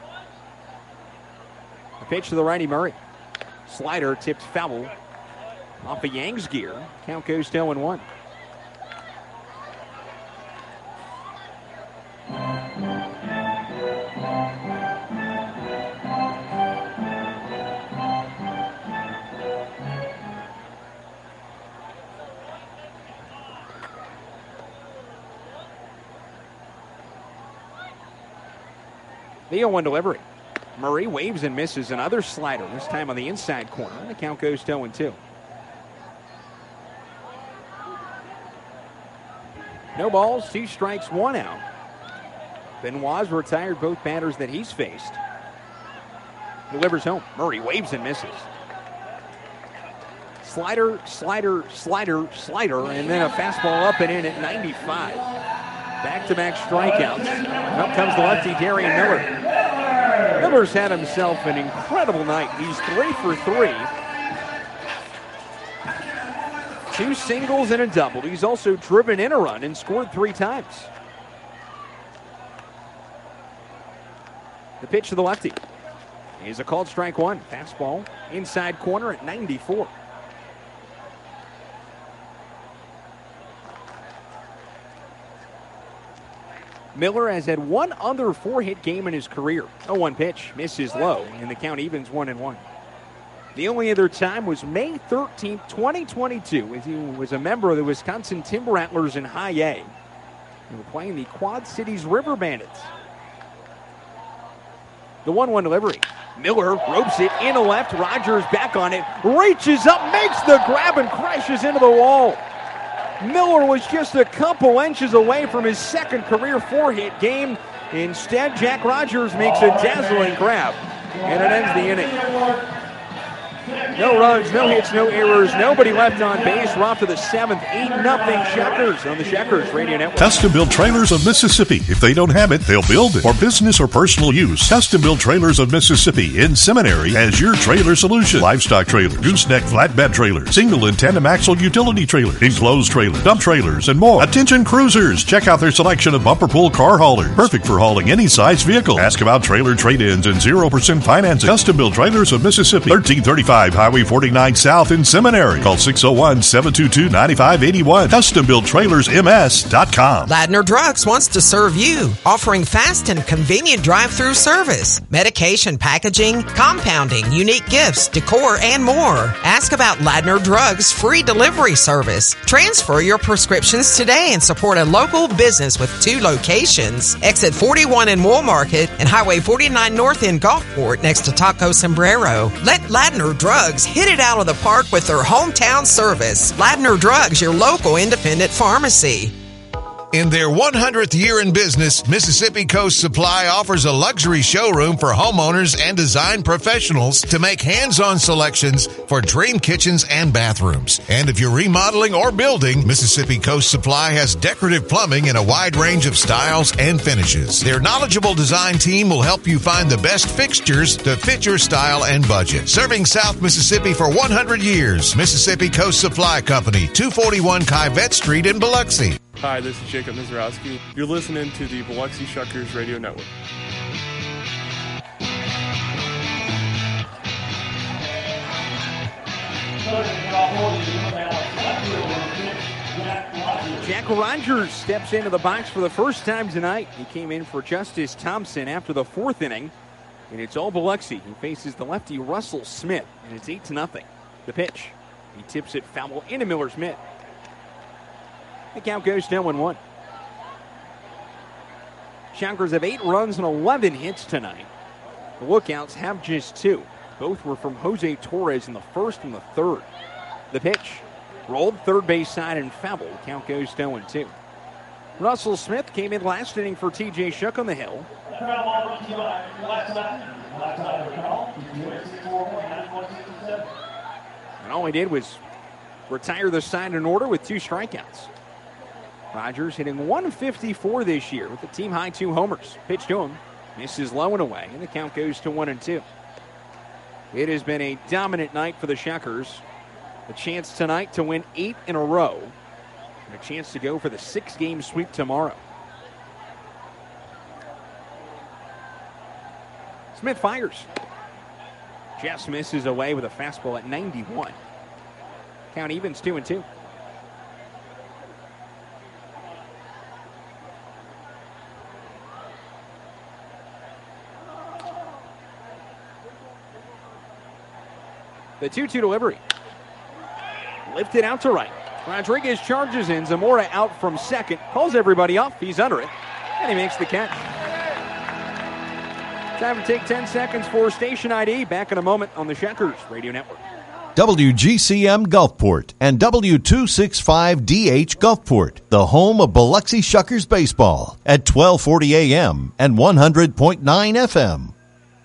A pitch to the righty Murray. Slider tipped foul off of Yang's gear. Count goes to oh and one. The oh one delivery. Murray waves and misses another slider, this time on the inside corner. And the count goes to oh and two. No balls, two strikes, one out. Benoit's retired both batters that he's faced. Delivers home. Murray waves and misses. Slider, slider, slider, slider, and then a fastball up and in at ninety-five. Back-to-back strikeouts. Up comes the lefty, Darian Miller. Miller's had himself an incredible night. He's three for three. Two singles and a double. He's also driven in a run and scored three times. The pitch to the lefty is a called strike one. Fastball inside corner at ninety-four. Miller has had one other four-hit game in his career. oh one pitch, misses low, and the count evens one and one. The only other time was May thirteenth, twenty twenty-two, as he was a member of the Wisconsin Timber Rattlers in High A. They were playing the Quad Cities River Bandits. The one one delivery. Miller ropes it in a left. Rogers back on it. Reaches up, makes the grab, and crashes into the wall. Miller was just a couple inches away from his second career four-hit game. Instead, Jack Rogers makes a dazzling grab, and it ends the inning. No runs, no hits, no errors, nobody left on base. We're off to the seventh, eight nothing Checkers on the Checkers Radio Network. Custom Built Trailers of Mississippi. If they don't have it, they'll build it. For business or personal use, Custom Built Trailers of Mississippi in Seminary has your trailer solution. Livestock trailer, gooseneck flatbed trailer, single and tandem axle utility trailer, enclosed trailer, dump trailers, and more. Attention cruisers, check out their selection of bumper pull car haulers. Perfect for hauling any size vehicle. Ask about trailer trade-ins and zero percent financing. Custom Built Trailers of Mississippi, thirteen thirty-five Highway forty-nine South in Seminary. Call six oh one, seven two two, nine five eight one. Custom Built Trailers M S dot com. Ladner Drugs wants to serve you, offering fast and convenient drive-through service, medication packaging, compounding, unique gifts, decor, and more. Ask about Ladner Drugs' free delivery service. Transfer your prescriptions today and support a local business with two locations. Exit forty-one in Wool Market and Highway forty-nine North in Gulfport next to Taco Sombrero. Let Ladner Drugs hit it out of the park with their hometown service. Ladner Drugs, your local independent pharmacy. In their one hundredth year in business, Mississippi Coast Supply offers a luxury showroom for homeowners and design professionals to make hands-on selections for dream kitchens and bathrooms. And if you're remodeling or building, Mississippi Coast Supply has decorative plumbing in a wide range of styles and finishes. Their knowledgeable design team will help you find the best fixtures to fit your style and budget. Serving South Mississippi for one hundred years, Mississippi Coast Supply Company, two forty-one Kivette Street in Biloxi. Hi, this is Jacob Mizrowski. You're listening to the Biloxi Shuckers Radio Network. Jack Rogers steps into the box for the first time tonight. He came in for Justice Thompson after the fourth inning, and it's all Biloxi. He faces the lefty Russell Smith, and it's eight to nothing. The pitch. He tips it foul into Miller's mitt. The count goes to one one. Shockers have eight runs and eleven hits tonight. The Lookouts have just two. Both were from Jose Torres in the first and the third. The pitch. Rolled third base side and foul. The count goes to one two. Russell Smith came in last inning for T J Shook on the hill. And all he did was retire the side in order with two strikeouts. Rogers hitting one fifty-four this year with the team high two homers. Pitch to him, misses low and away, and the count goes to one and two. It has been a dominant night for the Shockers. A chance tonight to win eight in a row, and a chance to go for the six-game sweep tomorrow. Smith fires. Jeff misses away with a fastball at ninety-one. Count evens two and two. The two two delivery. Lifted out to right. Rodriguez charges in. Zamora out from second. Calls everybody up. He's under it. And he makes the catch. Time to take ten seconds for station I D. Back in a moment on the Shockers Radio Network. W G C M Gulfport, and W two sixty-five D H Gulfport, the home of Biloxi Shuckers baseball, at twelve forty A M and one hundred point nine F M.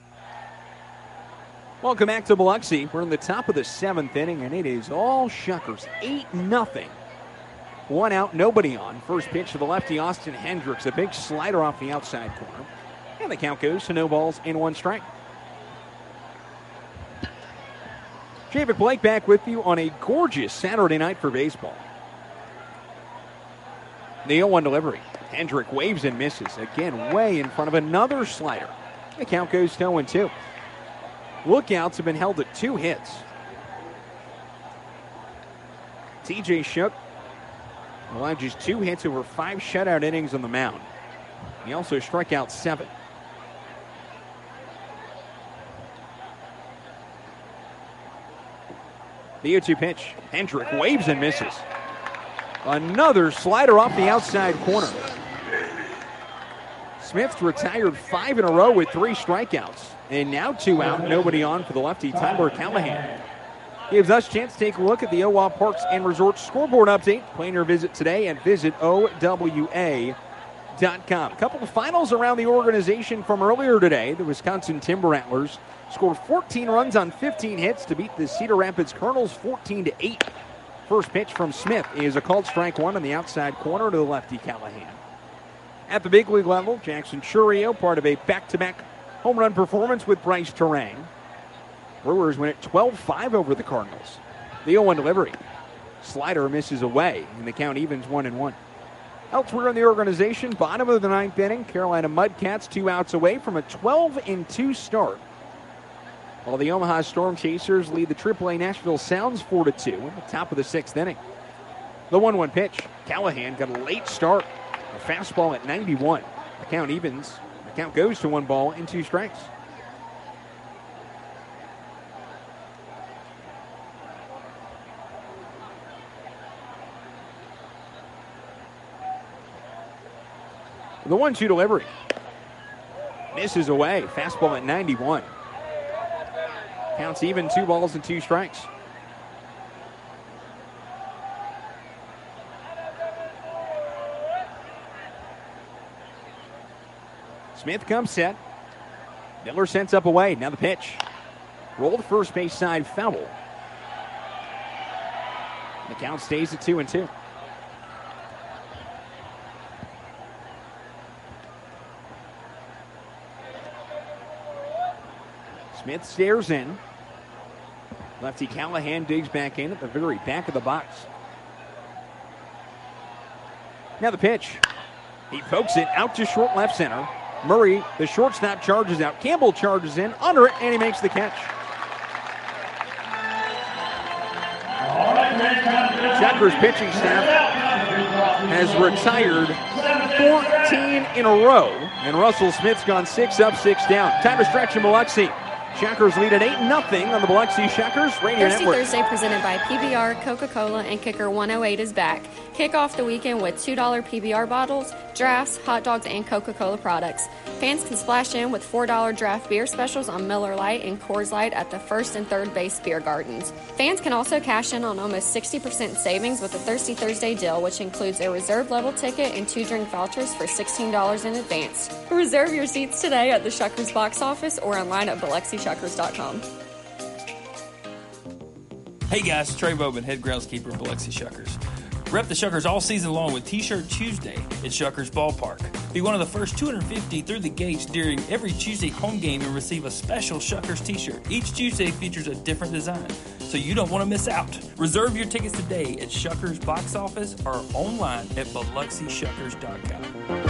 Welcome back to Biloxi. We're in the top of the seventh inning, and it is all Shuckers. eight nothing. One out, nobody on. First pitch to the lefty, Austin Hendricks. A big slider off the outside corner. And the count goes to no balls and one strike. Javik Blake back with you on a gorgeous Saturday night for baseball. The oh one delivery. Hendrick waves and misses. Again, way in front of another slider. The count goes to oh and two. Lookouts have been held at two hits. T J Shook allowed just two hits over five shutout innings on the mound. He also struck out seven. The oh two pitch. Hendrick waves and misses. Another slider off the outside corner. Smith's retired five in a row with three strikeouts. And now two out, nobody on for the lefty, Tyler Callahan. Gives us a chance to take a look at the O W A Parks and Resorts scoreboard update. Plan your visit today at visit O W A dot com. A couple of finals around the organization from earlier today. The Wisconsin Timber Rattlers scored fourteen runs on fifteen hits to beat the Cedar Rapids Colonels fourteen to eight. First pitch from Smith is a called strike one on the outside corner to the lefty Callahan. At the big league level, Jackson Churio, part of a back-to-back home run performance with Bryce Terang. Brewers win at twelve five over the Cardinals. The oh one delivery. Slider misses away, and the count evens one and one. Elsewhere in the organization, bottom of the ninth inning, Carolina Mudcats two outs away from a twelve and two start. While the Omaha Storm Chasers lead the triple A Nashville Sounds four to two at the top of the sixth inning. The one one pitch. Callahan got a late start. A fastball at ninety-one. The count evens. The count goes to one ball and two strikes. The one two delivery. Misses away. Fastball at ninety-one. Counts even, two balls and two strikes. Smith comes set. Miller sends up away. Now the pitch. Rolled first base side, foul. The count stays at two and two. Smith stares in. Lefty Callahan digs back in at the very back of the box. Now the pitch. He pokes it out to short left center. Murray, the shortstop, charges out. Campbell charges in under it, and he makes the catch. Shuckers pitching staff has retired fourteen in a row, and Russell Smith's gone six up, six down. Time to stretch in Biloxi. Shuckers lead at eight nothing on the Biloxi Shuckers Radio Thirsty Network. Thursday presented by P B R, Coca-Cola, and Kicker one oh eight is back. Kick off the weekend with two dollar P B R bottles, drafts, hot dogs, and Coca-Cola products. Fans can splash in with four dollar draft beer specials on Miller Lite and Coors Light at the first and third base beer gardens. Fans can also cash in on almost sixty percent savings with the Thirsty Thursday deal, which includes a reserve level ticket and two drink vouchers for sixteen dollars in advance. Reserve your seats today at the Shuckers box office or online at Biloxi Shuckers dot com. Hey guys, Trey Bowman, head groundskeeper of Biloxi Shuckers. Rep the Shuckers all season long with T-Shirt Tuesday at Shuckers Ballpark. Be one of the first two hundred fifty through the gates during every Tuesday home game and receive a special Shuckers T-shirt. Each Tuesday features a different design, so you don't want to miss out. Reserve your tickets today at Shuckers box office or online at Biloxi Shuckers dot com.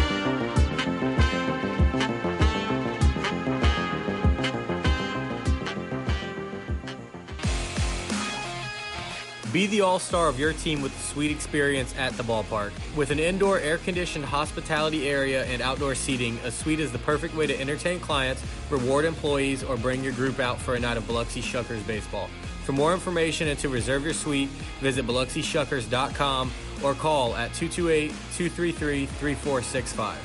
Be the all-star of your team with a sweet experience at the ballpark. With an indoor air-conditioned hospitality area and outdoor seating, a suite is the perfect way to entertain clients, reward employees, or bring your group out for a night of Biloxi Shuckers baseball. For more information and to reserve your suite, visit Biloxi Shuckers dot com or call at two two eight, two three three, three four six five.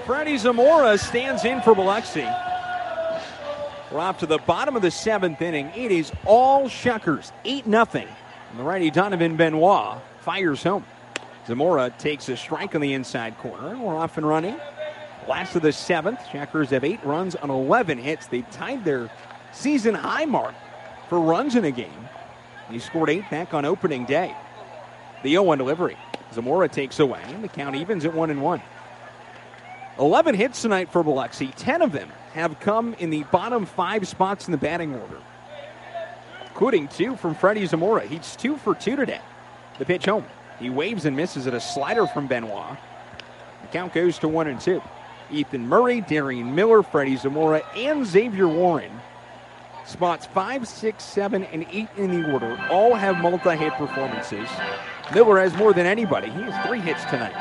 Freddie Zamora stands in for Biloxi. We're off to the bottom of the seventh inning. It is all Shuckers, eight nothing. And the righty Donovan Benoit fires home. Zamora takes a strike on the inside corner. We're off and running. Last of the seventh. Shuckers have eight runs on eleven hits. They tied their season high mark for runs in a game. He scored eight back on opening day. The oh one delivery. Zamora takes away, and the count evens at one and one. eleven hits tonight for Biloxi. ten of them have come in the bottom five spots in the batting order, including two from Freddie Zamora. He's two for two today. The pitch home. He waves and misses at a slider from Benoit. The count goes to one and two. Ethan Murray, Darian Miller, Freddie Zamora, and Xavier Warren, spots five, six, seven, and eight in the order, all have multi-hit performances. Miller has more than anybody. He has three hits tonight.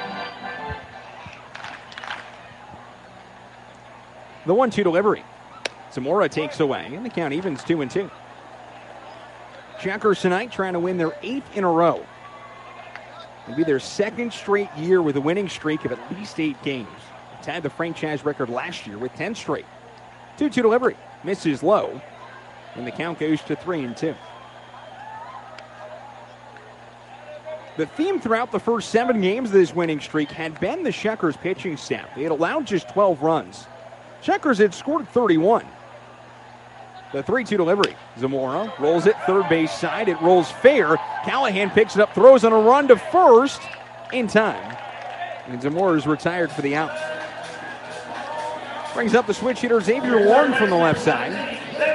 The one two delivery. Zamora takes away, and the count evens two and two. Shuckers tonight trying to win their eighth in a row. It'll be their second straight year with a winning streak of at least eight games. They tied the franchise record last year with ten straight. two two delivery. Misses low, and the count goes to three and two. The theme throughout the first seven games of this winning streak had been the Shuckers pitching staff. They had allowed just twelve runs. Shuckers had scored thirty-one. The three two delivery. Zamora rolls it third base side. It rolls fair. Callahan picks it up, throws on a run to first in time. And Zamora's retired for the out. Brings up the switch hitter Xavier Warren from the left side.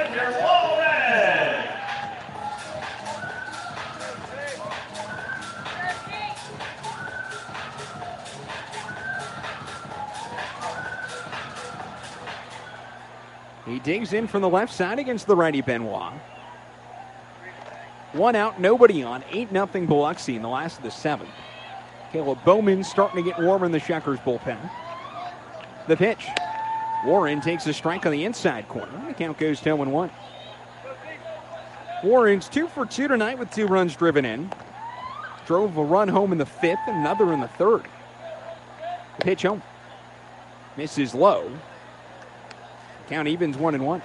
He digs in from the left side against the righty Benoit. One out, nobody on. eight nothing Biloxi in the last of the seventh. Caleb Bowman starting to get warm in the Shuckers bullpen. The pitch. Warren takes a strike on the inside corner. The count goes to oh and one. Warren's two for two tonight with two runs driven in. Drove a run home in the fifth, another in the third. The pitch home. Misses low. Count evens one and one.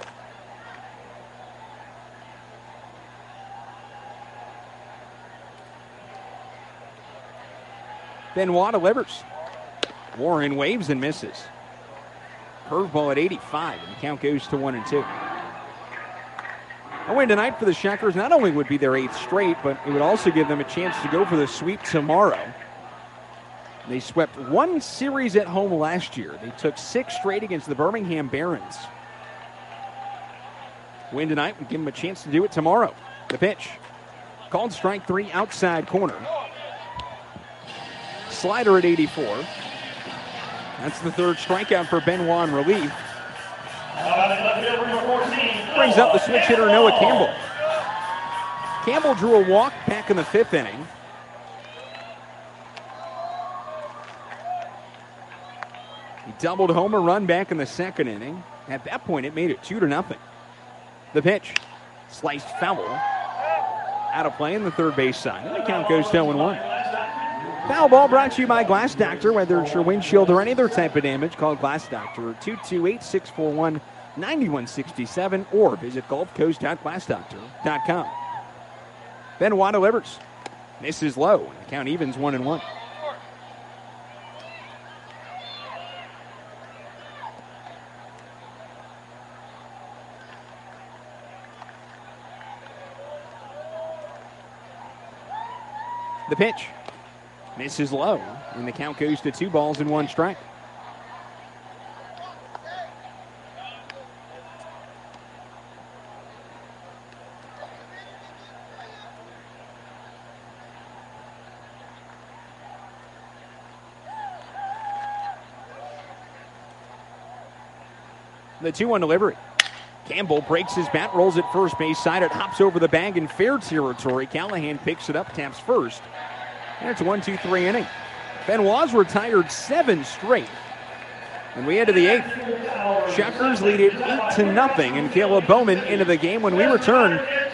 Benoit delivers. Warren waves and misses. Curveball at eighty-five, and the count goes to one and two. A win tonight for the Shuckers not only would be their eighth straight, but it would also give them a chance to go for the sweep tomorrow. They swept one series at home last year. They took six straight against the Birmingham Barons. Win tonight would give them a chance to do it tomorrow. The pitch. Called strike three, outside corner. Slider at eighty-four. That's the third strikeout for Benoit in relief. Brings up the switch hitter Noah Campbell. Campbell drew a walk back in the fifth inning. He doubled home a run back in the second inning. At that point, it made it two to nothing. The pitch. Sliced foul. Out of play in the third base side. And the count goes to oh and one. Foul ball brought to you by Glass Doctor. Whether it's your windshield or any other type of damage, call Glass Doctor at two two eight, six four one, nine one six seven or visit gulf coast dot glass doctor dot com. Benoit delivers. Misses low, and the count evens one and one. The pitch. Misses low, and the count goes to two balls and one strike. The two one delivery. Campbell breaks his bat, rolls it first base side. It hops over the bag in fair territory. Callahan picks it up, taps first. And it's a one two three inning. Benoit's retired seven straight. And we head to the eighth. Shuckers lead it eight to nothing. And Caleb Bowman into the game when we return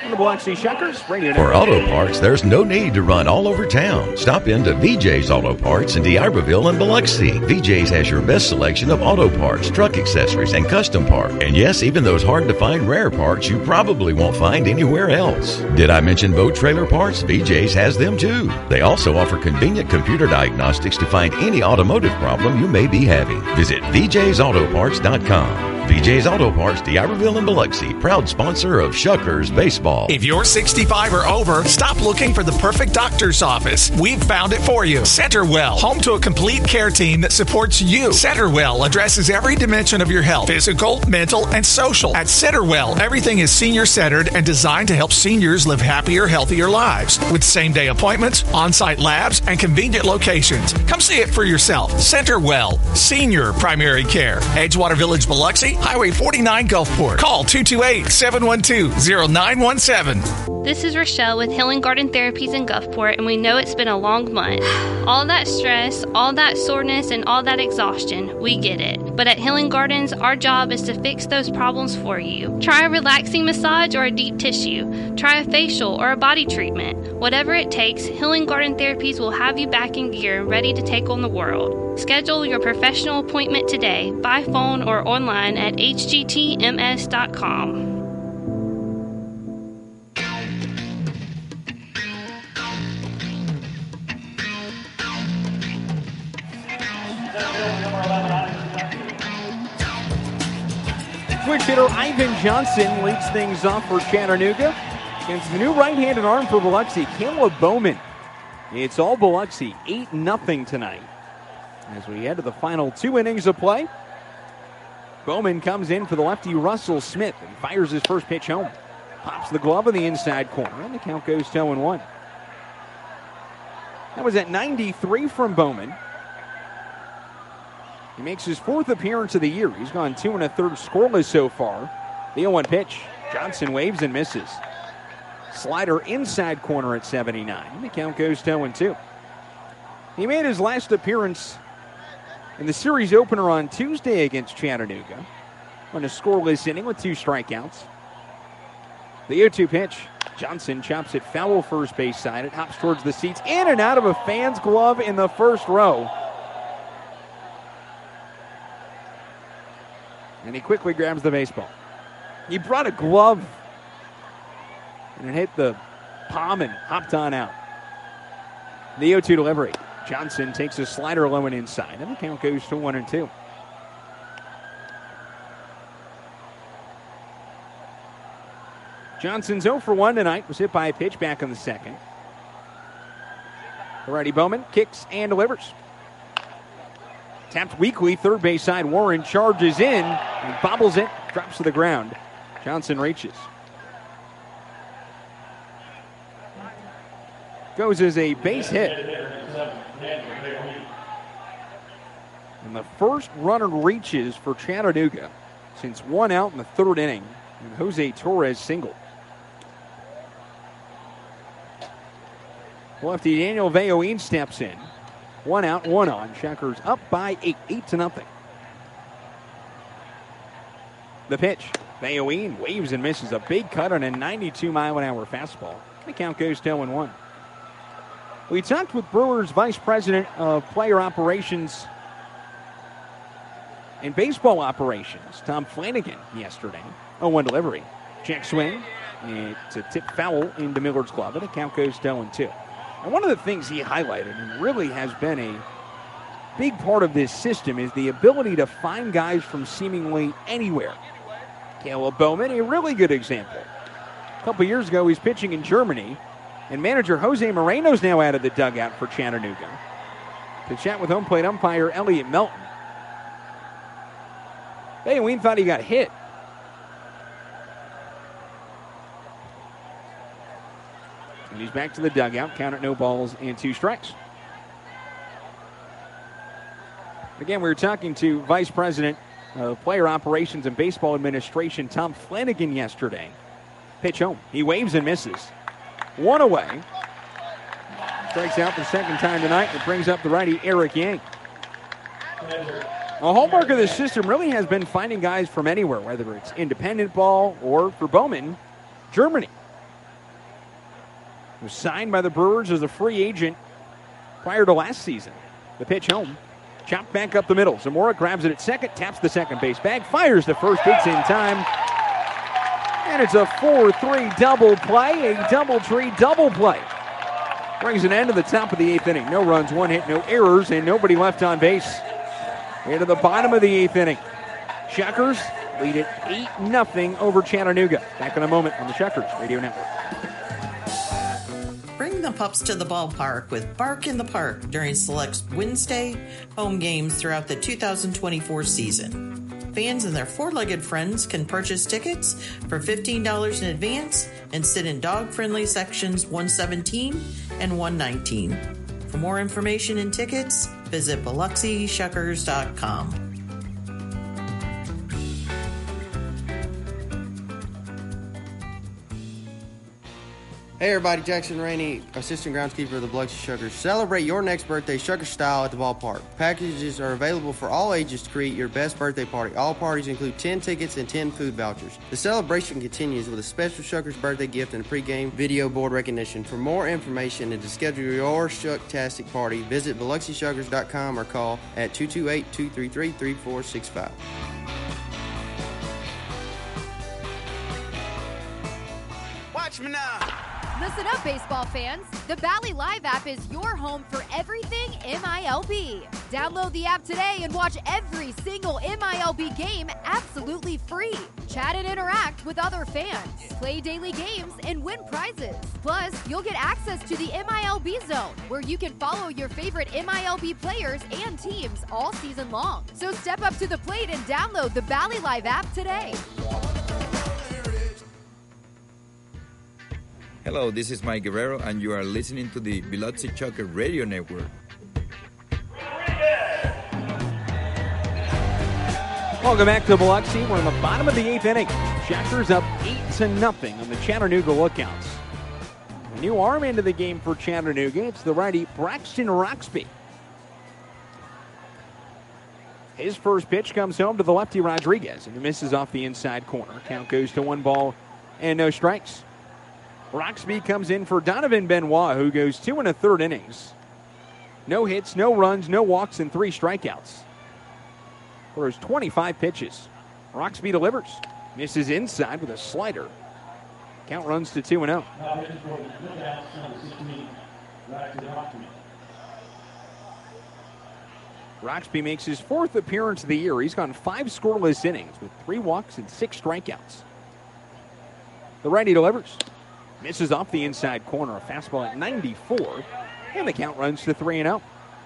on the Biloxi Shuckers Radio For Network. auto parts, there's no need to run all over town. Stop into V J's Auto Parts in D'Iberville and Biloxi. V J's has your best selection of auto parts, truck accessories, and custom parts. And yes, even those hard-to-find rare parts you probably won't find anywhere else. Did I mention boat trailer parts? V J's has them too. They also offer convenient computer diagnostics to find any automotive problem you may be having. Visit V J's Auto Parts dot com. V J's Auto Parts, D'Iberville and Biloxi, proud sponsor of Shuckers Baseball. If you're sixty-five or over, stop looking for the perfect doctor's office. We've found it for you. Centerwell, home to a complete care team that supports you. Centerwell addresses every dimension of your health, physical, mental, and social. At Centerwell, everything is senior-centered and designed to help seniors live happier, healthier lives. With same-day appointments, on-site labs, and convenient locations. Come see it for yourself. Centerwell, senior primary care. Edgewater Village, Biloxi, Highway forty-nine, Gulfport. Call two two eight, seven one two, zero nine one seven. This is Rochelle with Healing Garden Therapies in Gulfport, and we know it's been a long month. All that stress, all that soreness, and all that exhaustion, we get it. But at Healing Gardens, our job is to fix those problems for you. Try a relaxing massage or a deep tissue. Try a facial or a body treatment. Whatever it takes, Healing Garden Therapies will have you back in gear and ready to take on the world. Schedule your professional appointment today by phone or online at h g t m s dot com. Switch hitter Ivan Johnson leads things off for Chattanooga against the new right-handed arm for Biloxi, Caleb Bowman. It's all Biloxi, eight nothing tonight. As we head to the final two innings of play, Bowman comes in for the lefty Russell Smith and fires his first pitch home. Pops the glove in the inside corner, and the count goes two and one. That was at ninety-three from Bowman. He makes his fourth appearance of the year. He's gone two and a third scoreless so far. The oh one pitch. Johnson waves and misses. Slider inside corner at seventy-nine. The count goes two and two. He made his last appearance in the series opener on Tuesday against Chattanooga on a scoreless inning with two strikeouts. The oh two pitch. Johnson chops it foul first base side. It hops towards the seats, in and out of a fan's glove in the first row. And he quickly grabs the baseball. He brought a glove, and it hit the palm and hopped on out. The oh two delivery. Johnson takes a slider low and inside, and the count goes to one and two. Johnson's oh for one tonight. Was hit by a pitch back in the second. The righty Bowman kicks and delivers. Tapped weakly, third base side. Warren charges in and bobbles it, drops to the ground. Johnson reaches. Goes as a base hit. And the first runner reaches for Chattanooga since one out in the third inning. And Jose Torres singled. Lefty Daniel Veoin steps in. One out, one on. Shuckers up by eight, eight to nothing. The pitch. Veoin waves and misses a big cut on a ninety-two mile an hour fastball. The count goes two and one. We talked with Brewers Vice President of Player Operations and Baseball Operations, Tom Flanagan, yesterday. oh one delivery. Check swing. It's a tip foul into Millard's glove, and the count goes two and two. And one of the things he highlighted, and really has been a big part of this system, is the ability to find guys from seemingly anywhere. Caleb Bowman, a really good example. A couple years ago, he's pitching in Germany, and manager Jose Moreno's now out of the dugout for Chattanooga to chat with home plate umpire Elliot Melton. Veoin thought he got hit. And he's back to the dugout, count at no balls and two strikes. Again, we were talking to Vice President of Player Operations and Baseball Administration, Tom Flanagan, yesterday. Pitch home. He waves and misses. One away. Strikes out the second time tonight and brings up the righty Eric Yang. A hallmark of this system really has been finding guys from anywhere, whether it's independent ball or, for Bowman, Germany. was signed by the Brewers as a free agent prior to last season. The pitch home. Chopped back up the middle. Zamora grabs it at second, taps the second base bag, fires the first, it's in time. And it's a four three double play, a double tree double play. Brings an end to the top of the eighth inning. No runs, one hit, no errors, and nobody left on base. Into the bottom of the eighth inning. Shuckers lead it eight nothing over Chattanooga. Back in a moment on the Shuckers Radio Network. Bring the pups to the ballpark with Bark in the Park during select Wednesday home games throughout the two thousand twenty-four season. Fans and their four-legged friends can purchase tickets for fifteen dollars in advance and sit in dog-friendly sections one seventeen and one nineteen. For more information and tickets, visit Biloxi Shuckers dot com. Hey everybody, Jackson Rainey, assistant groundskeeper of the Biloxi Shuckers. Celebrate your next birthday Shucker style at the ballpark. Packages are available for all ages to create your best birthday party. All parties include ten tickets and ten food vouchers. The celebration continues with a special Shuckers birthday gift and a pregame video board recognition. For more information and to schedule your Shucktastic party, visit Biloxi Shuckers dot com or call at two two eight, two three three, three four six five. Watch me now. Listen up, baseball fans. The Bally Live app is your home for everything M I L B. Download the app today and watch every single M I L B game absolutely free. Chat and interact with other fans. Play daily games and win prizes. Plus, you'll get access to the M I L B Zone, where you can follow your favorite M I L B players and teams all season long. So step up to the plate and download the Bally Live app today. Hello, this is Mike Guerrero, and you are listening to the Biloxi Shuckers Radio Network. Welcome back to Biloxi. We're in the bottom of the eighth inning. Shuckers up eight to nothing on the Chattanooga Lookouts. A new arm into the game for Chattanooga. It's the righty Braxton Roxby. His first pitch comes home to the lefty Rodriguez, and he misses off the inside corner. Count goes to one ball and no strikes. Roxby comes in for Donovan Benoit, who goes two and a third innings. No hits, no runs, no walks, and three strikeouts. Throws twenty-five pitches. Roxby delivers. Misses inside with a slider. Count runs to two and oh. Roxby makes his fourth appearance of the year. He's gone five scoreless innings with three walks and six strikeouts. The righty delivers. Misses off the inside corner. A fastball at ninety-four. And the count runs to three and oh.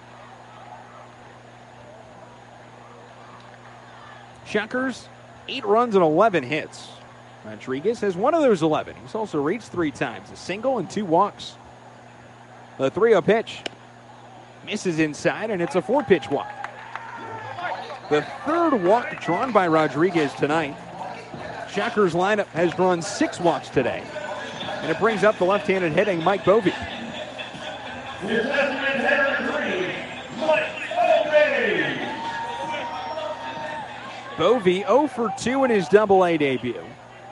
Shuckers, eight runs and eleven hits. Rodriguez has one of those eleven. He's also reached three times. A single and two walks. The three oh pitch. Misses inside, and it's a four-pitch walk. The third walk drawn by Rodriguez tonight. Shuckers lineup has drawn six walks today. And it brings up the left-handed hitting Mike Bovey. Bovey oh for two in his double-A debut.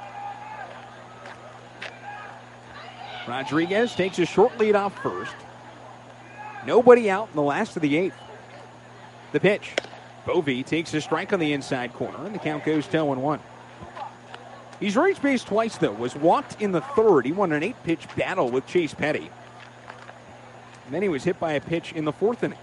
Rodriguez takes a short lead off first. Nobody out in the last of the eighth. The pitch. Bovey takes a strike on the inside corner, and the count goes to oh and one. He's reached base twice, though. Was walked in the third. He won an eight-pitch battle with Chase Petty. And then he was hit by a pitch in the fourth inning.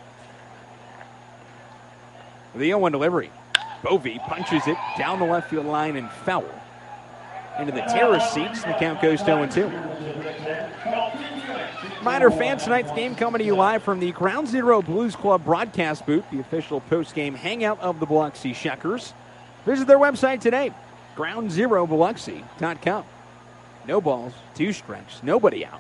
The oh one delivery. Bovey punches it down the left field line and foul. Into the terrace seats, and the count goes to oh and two. Reminder, fans, tonight's game coming to you live from the Ground Zero Blues Club broadcast booth, the official post-game hangout of the Biloxi Shuckers. Visit their website today, ground zero biloxi dot com. No balls, two strikes, nobody out.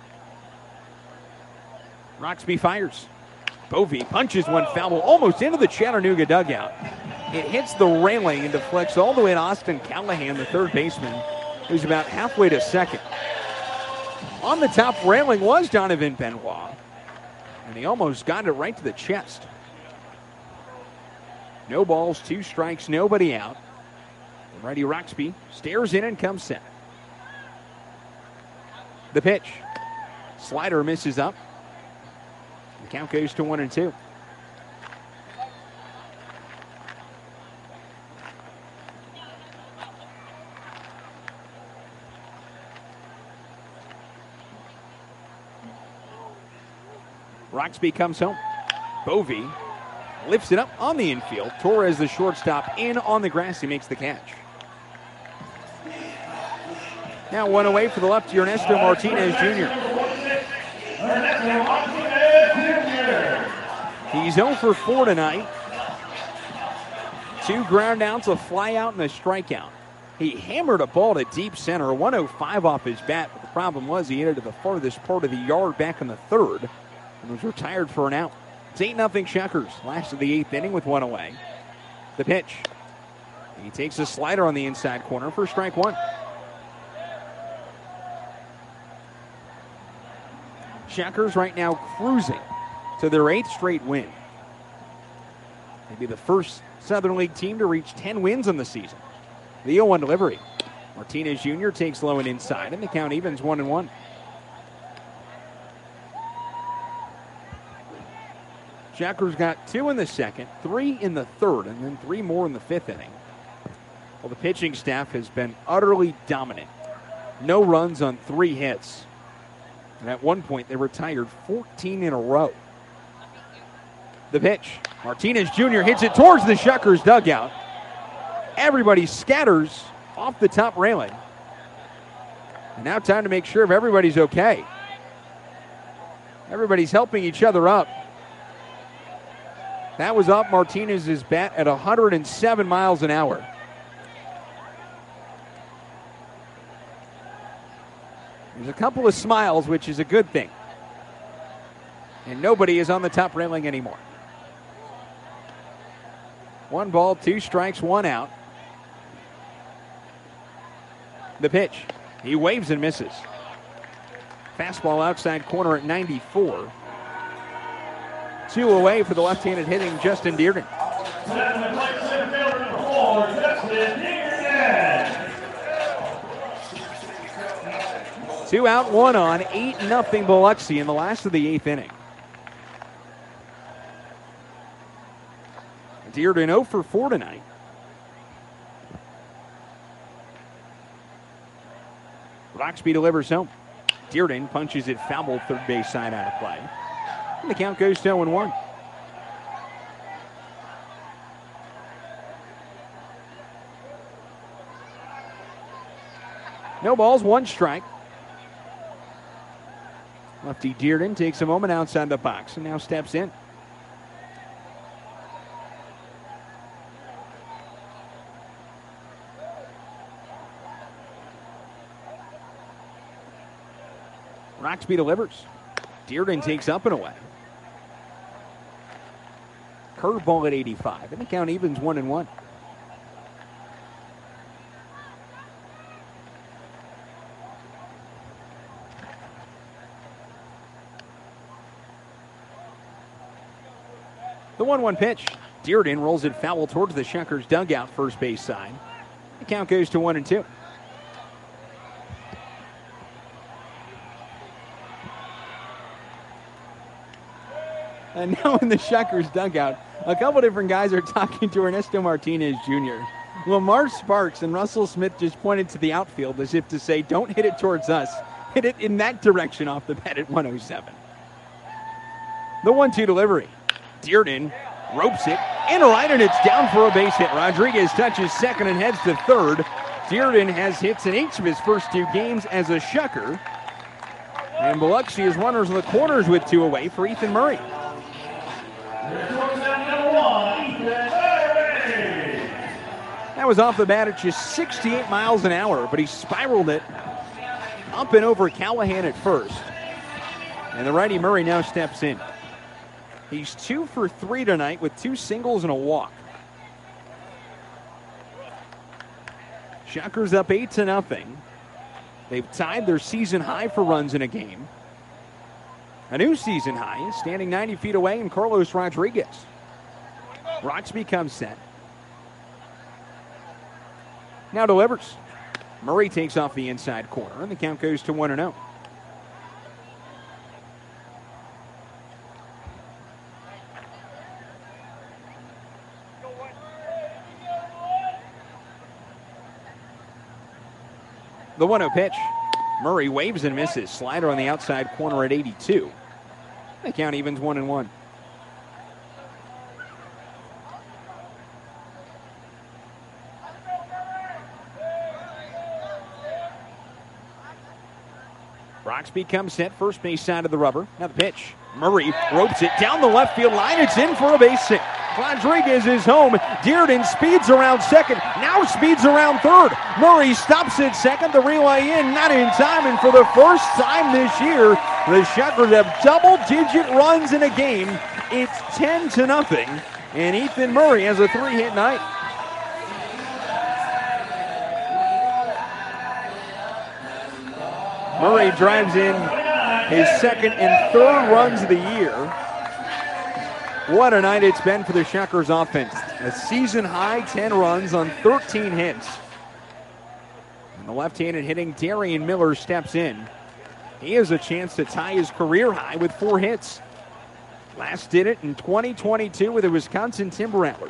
Roxby fires. Bovey punches one foul ball almost into the Chattanooga dugout. It hits the railing and deflects all the way to Austin Callahan, the third baseman, who's about halfway to second. On the top railing was Donovan Benoit, and he almost got it right to the chest. No balls, two strikes, nobody out. The righty Roxby stares in and comes set. The pitch. Slider misses up. The count goes to one and two. Roxby comes home. Bovee lifts it up on the infield. Torres, the shortstop, in on the grass. He makes the catch. Now one away for the lefty, Ernesto Martinez Junior He's zero for four tonight. Two ground outs, a fly out, and a strikeout. He hammered a ball to deep center, one oh five off his bat, but the problem was he hit it to the farthest part of the yard back in the third and was retired for an out. It's eight nothing Shuckers. Last of the eighth inning with one away. The pitch. He takes a slider on the inside corner for strike one. Shuckers right now cruising to their eighth straight win. They'd be the first Southern League team to reach ten wins in the season. The oh one delivery. Martinez Junior takes low and inside, and the count evens one and one. Shuckers got two in the second, three in the third, and then three more in the fifth inning. Well, the pitching staff has been utterly dominant. No runs on three hits. And at one point, they retired fourteen in a row. The pitch. Martinez Junior hits it towards the Shuckers dugout. Everybody scatters off the top railing. And now time to make sure if everybody's okay. Everybody's helping each other up. That was off Martinez's bat at one hundred seven miles an hour. There's a couple of smiles, which is a good thing. And nobody is on the top railing anymore. One ball, two strikes, one out. The pitch. He waves and misses. Fastball outside corner at ninety-four. Two away for the left-handed hitting Justin Dearden. Two out, one on, eight nothing Biloxi in the last of the eighth inning. Dearden oh for four tonight. Roxby delivers home. Dearden punches it foul third base side out of play. And the count goes to oh and one. No balls, one strike. Lefty Dearden takes a moment outside the box and now steps in. Roxby delivers. Dearden takes up and away. Curveball at eighty-five, and the count evens one and one. The one one pitch. Dearden rolls it foul towards the Shuckers dugout first base side. The count goes to one and two. And now in the Shuckers dugout, a couple different guys are talking to Ernesto Martinez Junior Lamar Sparks and Russell Smith just pointed to the outfield as if to say, don't hit it towards us. Hit it in that direction off the bat at one oh seven. The one two delivery. Dearden ropes it in right, and it's down for a base hit. Rodriguez touches second and heads to third. Dearden has hits in each of his first two games as a Shucker. And Biloxi is runners in the corners with two away for Ethan Murray. That was off the bat at just sixty-eight miles an hour, but he spiraled it up and over Callahan at first. And the righty Murray now steps in. He's two for three tonight with two singles and a walk. Shuckers up eight to nothing. They've tied their season high for runs in a game. A new season high is standing ninety feet away in Carlos Rodriguez. Roxby comes set. Now delivers. Murray takes off the inside corner, and the count goes to one and oh. The one oh pitch. Murray waves and misses. Slider on the outside corner at eighty-two. The count evens one and one. Roxby comes set, first base side of the rubber. Now the pitch. Murray ropes it down the left field line. It's in for a base hit. Rodriguez is home. Dearden speeds around second. Now speeds around third. Murray stops at second. The relay in, not in time. And for the first time this year, the Shuckers have double-digit runs in a game. It's ten to nothing. And Ethan Murray has a three-hit night. Murray drives in his second and third runs of the year. What a night it's been for the Shuckers offense. A season-high ten runs on thirteen hits. And the left-handed hitting Darian Miller steps in. He has a chance to tie his career high with four hits. Last did it in twenty twenty-two with the Wisconsin Timber Rattlers.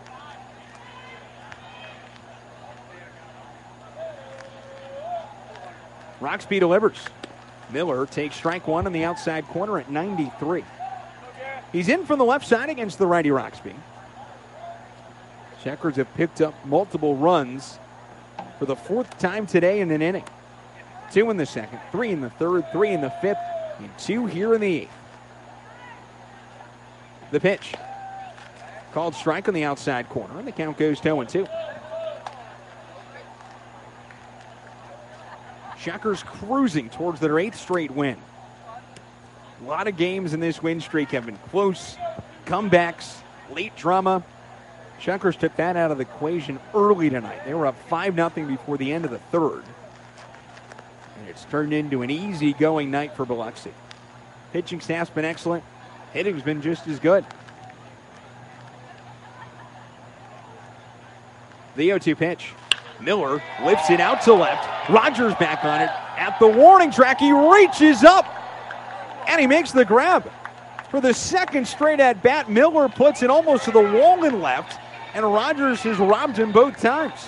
Roxby delivers. Miller takes strike one on the outside corner at ninety-three. He's in from the left side against the righty Roxby. Checkers have picked up multiple runs for the fourth time today in an inning. Two in the second, three in the third, three in the fifth, and two here in the eighth. The pitch. Called strike on the outside corner, and the count goes two and two. Shuckers cruising towards their eighth straight win. A lot of games in this win streak have been close. Comebacks, late drama. Shuckers took that out of the equation early tonight. They were up five nothing before the end of the third. And it's turned into an easy-going night for Biloxi. Pitching staff's been excellent. Hitting's been just as good. The oh two pitch. Miller lifts it out to left. Rogers back on it. At the warning track, he reaches up, and he makes the grab. For the second straight at bat, Miller puts it almost to the wall and left, and Rogers has robbed him both times.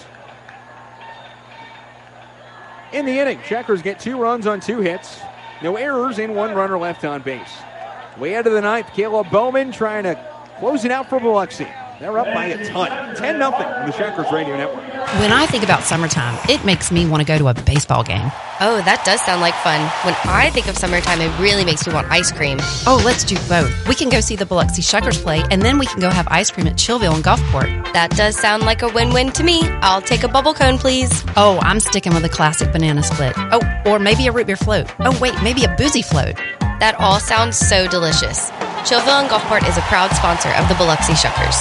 In the inning, Checkers get two runs on two hits. No errors and one runner left on base. Way out of the ninth, Caleb Bowman trying to close it out for Biloxi. They're up by a ton. ten nothing on the Shuckers Radio Network. When I think about summertime, it makes me want to go to a baseball game. Oh, that does sound like fun. When I think of summertime, it really makes me want ice cream. Oh, let's do both. We can go see the Biloxi Shuckers play, and then we can go have ice cream at Chillville and Gulfport. That does sound like a win-win to me. I'll take a bubble cone, please. Oh, I'm sticking with a classic banana split. Oh, or maybe a root beer float. Oh, wait, maybe a boozy float. That all sounds so delicious. Chillville and Gulfport is a proud sponsor of the Biloxi Shuckers.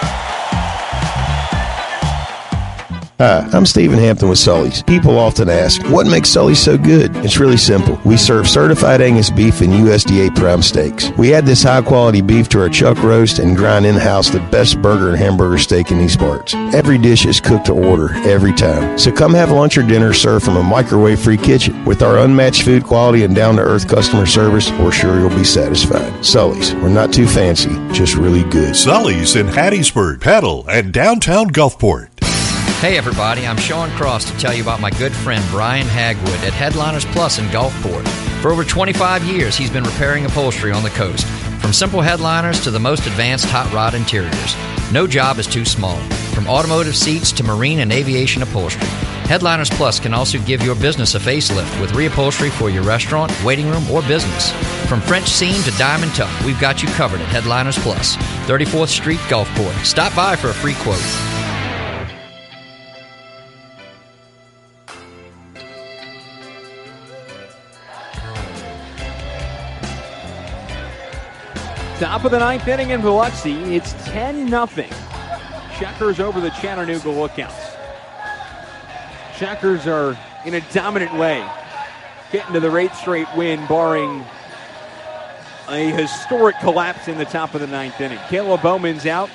Hi, I'm Stephen Hampton with Sully's. People often ask, what makes Sully's so good? It's really simple. We serve certified Angus beef and U S D A prime steaks. We add this high-quality beef to our chuck roast and grind in-house the best burger and hamburger steak in these parts. Every dish is cooked to order, every time. So come have lunch or dinner served from a microwave-free kitchen. With our unmatched food quality and down-to-earth customer service, we're sure you'll be satisfied. Sully's. We're not too fancy, just really good. Sully's in Hattiesburg, Petal, and downtown Gulfport. Hey everybody, I'm Sean Cross to tell you about my good friend Brian Hagwood at Headliners Plus in Gulfport. For over twenty-five years, he's been repairing upholstery on the coast, from simple headliners to the most advanced hot rod interiors. No job is too small, from automotive seats to marine and aviation upholstery. Headliners Plus can also give your business a facelift with reupholstery for your restaurant, waiting room, or business. From French seam to diamond tuck, we've got you covered at Headliners Plus, thirty-fourth Street, Gulfport. Stop by for a free quote. Top of the ninth inning in Biloxi. It's ten nothing. Shuckers over the Chattanooga Lookouts. Shuckers are in a dominant way, getting to their eighth straight win, barring a historic collapse in the top of the ninth inning. Caleb Bowman's out,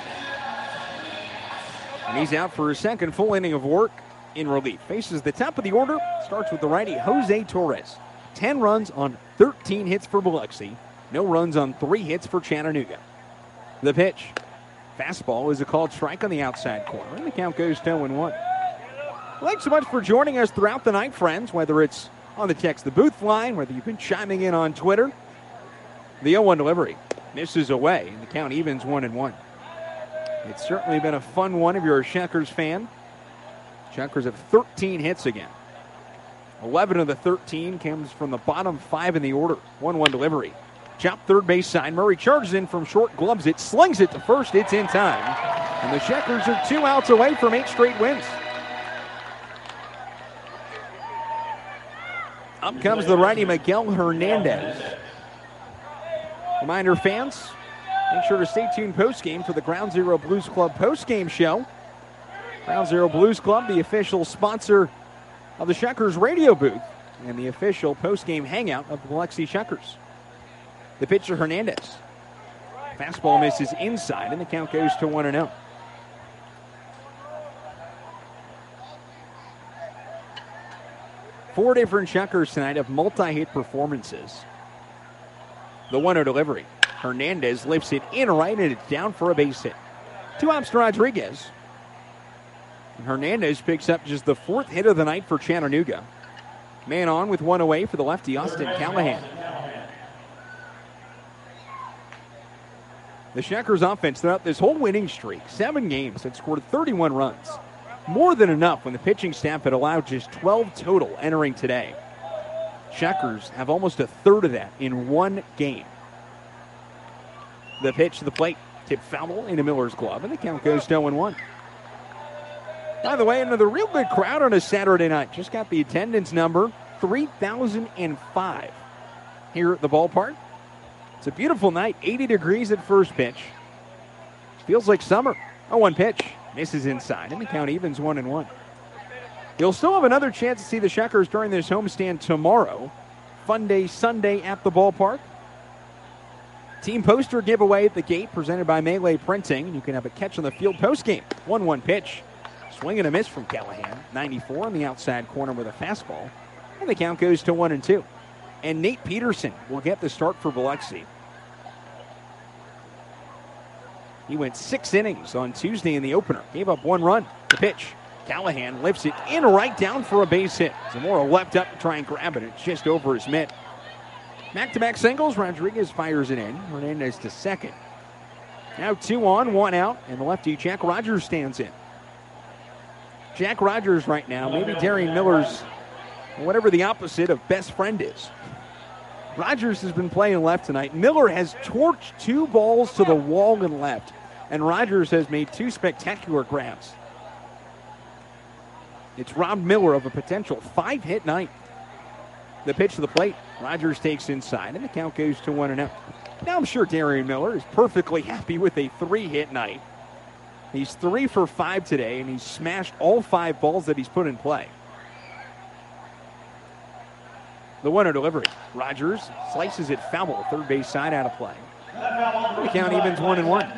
and he's out for his second full inning of work in relief. Faces the top of the order, starts with the righty Jose Torres. ten runs on thirteen hits for Biloxi. No runs on three hits for Chattanooga. The pitch. Fastball is a called strike on the outside corner, and the count goes two and one. Thanks so much for joining us throughout the night, friends, whether it's on the Text the Booth line, whether you've been chiming in on Twitter. The oh one delivery misses away, and the count evens one and one. It's certainly been a fun one if you're a Checkers fan. Checkers have thirteen hits again. eleven of the thirteen comes from the bottom five in the order. one one delivery. Chop third base side. Murray charges in from short, gloves it, slings it to first. It's in time. And the Checkers are two outs away from eight straight wins. Up comes the righty Miguel Hernandez. Reminder, fans, make sure to stay tuned post-game for the Ground Zero Blues Club post-game show. Ground Zero Blues Club, the official sponsor of the Checkers radio booth and the official post-game hangout of the Biloxi Checkers. The pitcher, Hernandez. Fastball misses inside, and the count goes to one and oh. Four different Checkers tonight have multi-hit performances. The one oh delivery. Hernandez lifts it in right, and it's down for a base hit. Two outs to Rodriguez. And Hernandez picks up just the fourth hit of the night for Chattanooga. Man on with one away for the lefty, Austin Callahan. The Checkers offense throughout this whole winning streak, seven games, had scored thirty-one runs. More than enough when the pitching staff had allowed just twelve total entering today. Checkers have almost a third of that in one game. The pitch to the plate, tip foul into Miller's glove, and the count goes to oh and one. By the way, another real good crowd on a Saturday night. Just got the attendance number, three thousand five here at the ballpark. It's a beautiful night, eighty degrees at first pitch. Feels like summer. oh one pitch. Misses inside, and the count evens one and one. You'll still have another chance to see the Checkers during this homestand tomorrow. Fun day Sunday at the ballpark. Team poster giveaway at the gate presented by Melee Printing. You can have a catch on the field postgame. one one pitch. Swing and a miss from Callahan. ninety-four on the outside corner with a fastball. And the count goes to one and two. And Nate Peterson will get the start for Biloxi. He went six innings on Tuesday in the opener. Gave up one run. The pitch. Callahan lifts it in right down for a base hit. Zamora leapt up to try and grab it. It's just over his mitt. Back-to-back singles. Rodriguez fires it in. Hernandez to second. Now two on, one out. And the lefty Jack Rogers stands in. Jack Rogers right now, maybe Darian Miller's, whatever the opposite of best friend is. Rogers has been playing left tonight. Miller has torched two balls to the wall and left. And Rogers has made two spectacular grabs. It's robbed Miller of a potential five-hit night. The pitch to the plate. Rogers takes inside, and the count goes to one and oh. Now I'm sure Darian Miller is perfectly happy with a three-hit night. He's three for five today, and he's smashed all five balls that he's put in play. The one oh delivery. Rogers slices it foul, third base side out of play. The count evens one and one.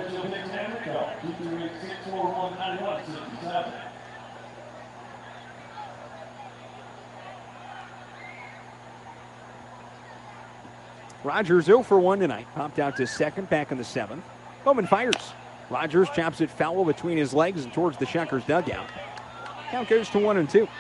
Rogers oh for one tonight. Popped out to second, back in the seventh. Bowman fires. Rogers chops it foul between his legs and towards the Checkers dugout. Count goes to one and two.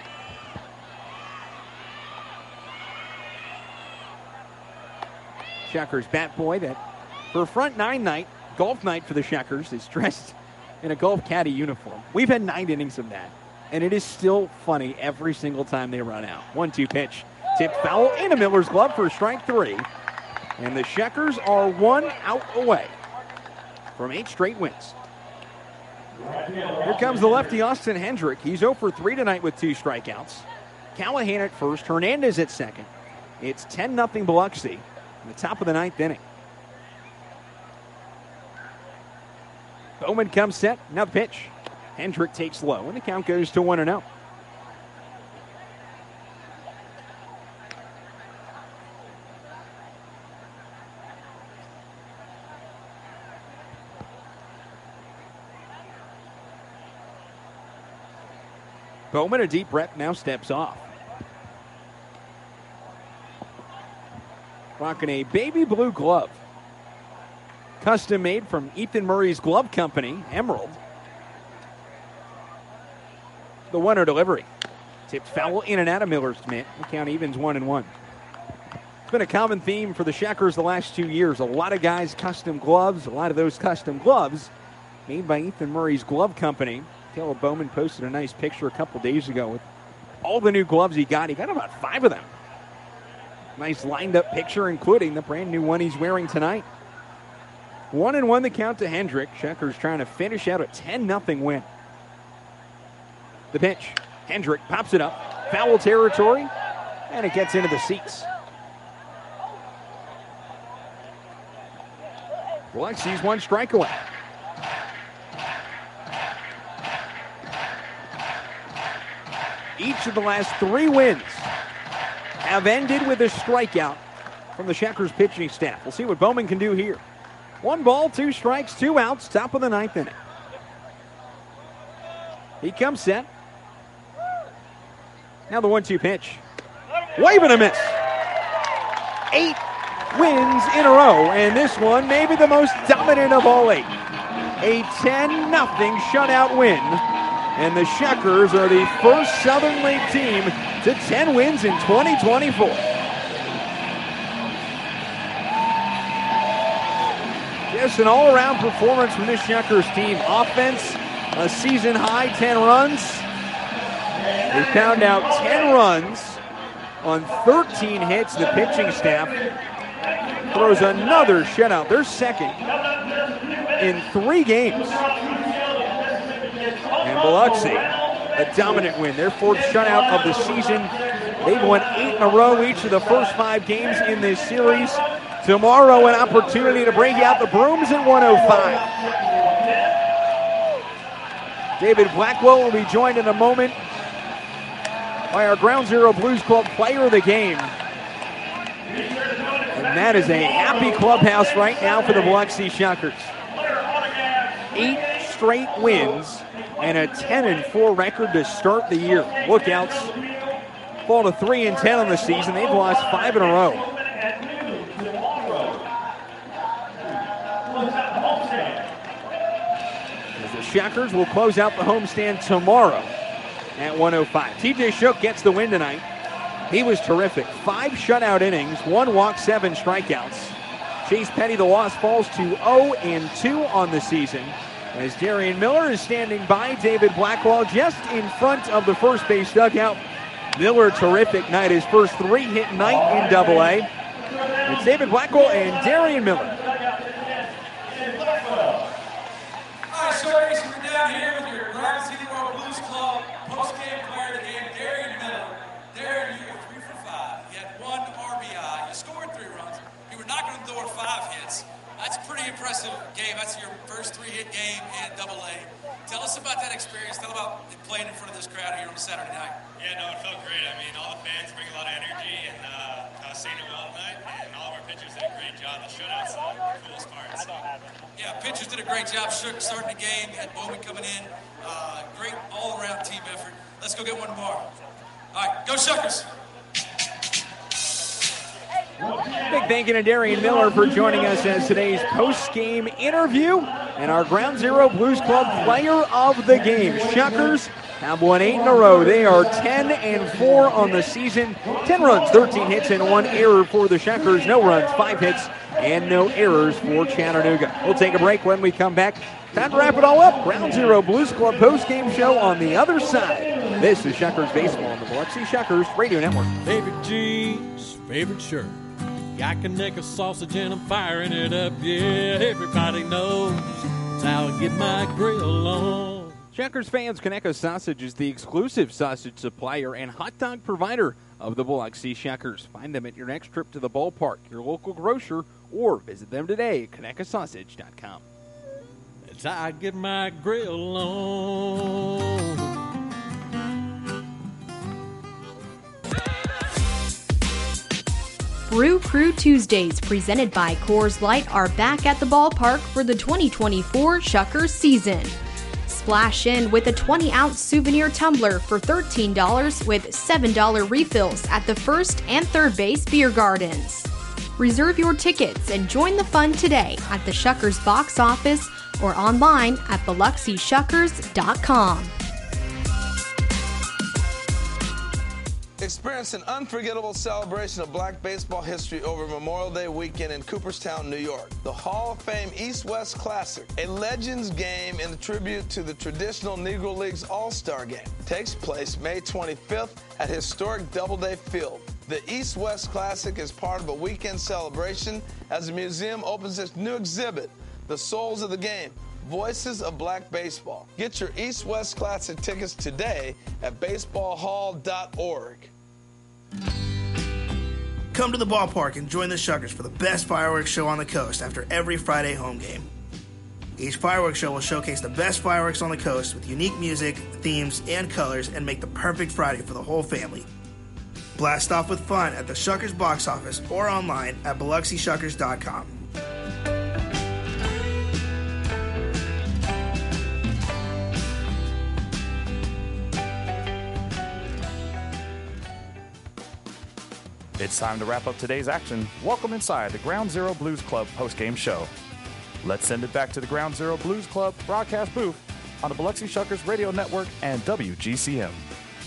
Checkers bat boy that for front nine night, golf night for the Checkers, is dressed in a golf caddy uniform. We've had nine innings of that, and it is still funny every single time they run out. one two pitch. Tip foul into Miller's glove for strike three. And the Checkers are one out away from eight straight wins. Here comes the lefty Austin Hendrick. He's oh for three tonight with two strikeouts. Callahan at first, Hernandez at second. It's ten nothing Biloxi in the top of the ninth inning. Bowman comes set. Now the pitch. Hendrick takes low, and the count goes to one and oh. Bowman, a deep breath, now steps off. Rocking a baby blue glove. Custom made from Ethan Murray's glove company, Emerald. The one-oh delivery. Tipped foul in and out of Miller's mitt. The count evens one and one. It's been a common theme for the Shackers the last two years. A lot of guys custom gloves. A lot of those custom gloves made by Ethan Murray's Glove Company. Caleb Bowman posted a nice picture a couple days ago with all the new gloves he got. He got about five of them. Nice lined up picture, including the brand new one he's wearing tonight. One and one the count to Hendrick. Checkers trying to finish out a ten nothing win. The pitch. Hendrick pops it up. Foul territory. And it gets into the seats. Biloxi's one strike away. Each of the last three wins have ended with a strikeout from the Shackers pitching staff. We'll see what Bowman can do here. One ball, two strikes, two outs, top of the ninth inning. He comes set. Now the one two pitch. Wave and a miss. Eight wins in a row, and this one may be the most dominant of all eight. A ten nothing shutout win, and the Shackers are the first Southern League team to ten wins in twenty twenty-four. Yes, an all-around performance from this Shackers team. Offense, a season-high ten runs. They pound out ten runs on thirteen hits. The pitching staff throws another shutout. They're second in three games. And Biloxi, a dominant win. Their fourth shutout of the season. They've won eight in a row each of the first five games in this series. Tomorrow, an opportunity to break out the brooms at one oh five. David Blackwell will be joined in a moment by our Ground Zero Blues Club player of the game. And that is a happy clubhouse right now for the Biloxi Shockers. Eight straight wins and a ten and four record to start the year. Lookouts fall to three and ten on the season. They've lost five in a row. As the Shackers will close out the homestand tomorrow at one oh five. T J Shook gets the win tonight. He was terrific. Five shutout innings, one walk, seven strikeouts. Chase Petty, the loss, falls to oh and two on the season. As Darian Miller is standing by David Blackwell just in front of the first base dugout. Miller, terrific night. His first three-hit night in Double A. It's David Blackwell and Darian Miller. All right, Shackers, we're down here with your Ground Zero Blues Club post-game player of the game, Darian Miller. Darian, you were three for five. You had one R B I. You scored three runs. You were knocking on the door five hits. That's a pretty impressive game. That's your first three-hit game in Double A. Tell us about that experience. Tell about playing in front of this crowd here on a Saturday night. Yeah, no, it felt great. I mean, all the fans bring a lot of energy, and uh, I was seeing it well tonight, and all of our pitchers did a great job. The shutouts are the coolest part. So. Yeah, pitchers did a great job starting the game. You had Bowman coming in. Uh, great all-around team effort. Let's go get one tomorrow. All right, go Shackers. Big thank you to Darian Miller for joining us as today's post-game interview and our Ground Zero Blues Club player of the game. Shackers have won eight in a row. They are ten and four on the season. ten runs, thirteen hits, and one error for the Shackers. No runs, five hits, and no errors for Chattanooga. We'll take a break. When we come back, time to wrap it all up. Ground Zero Blues Club post-game show on the other side. This is Shackers Baseball on the Biloxi Shackers Radio Network. Favorite jeans, favorite shirt. Got Conecuh sausage and I'm firing it up. Yeah, everybody knows that's how I get my grill on. Shackers fans, Conecuh Sausage is the exclusive sausage supplier and hot dog provider of the Biloxi Shackers. Find them at your next trip to the ballpark, your local grocer, or visit them today at Conecuh Sausage dot com. That's how I get my grill on. Brew Crew Tuesdays, presented by Coors Light, are back at the ballpark for the twenty twenty-four Shuckers season. Splash in with a twenty ounce souvenir tumbler for thirteen dollars with seven dollars refills at the first and third base beer gardens. Reserve your tickets and join the fun today at the Shuckers box office or online at Biloxi Shuckers dot com. Experience an unforgettable celebration of black baseball history over Memorial Day weekend in Cooperstown, New York. The Hall of Fame East-West Classic, a Legends game in tribute to the traditional Negro Leagues All-Star Game, takes place May twenty-fifth at historic Doubleday Field. The East-West Classic is part of a weekend celebration as the museum opens its new exhibit, The Souls of the Game, Voices of Black Baseball. Get your East-West Classic tickets today at baseball hall dot org. Come to the ballpark and join the Shuckers for the best fireworks show on the coast after every Friday home game. Each fireworks show will showcase the best fireworks on the coast with unique music, themes, and colors and make the perfect Friday for the whole family. Blast off with fun at the Shuckers box office or online at biloxi shuckers dot com. It's time to wrap up today's action. Welcome inside the Ground Zero Blues Club postgame show. Let's send it back to the Ground Zero Blues Club broadcast booth on the Biloxi Shuckers Radio Network and W G C M.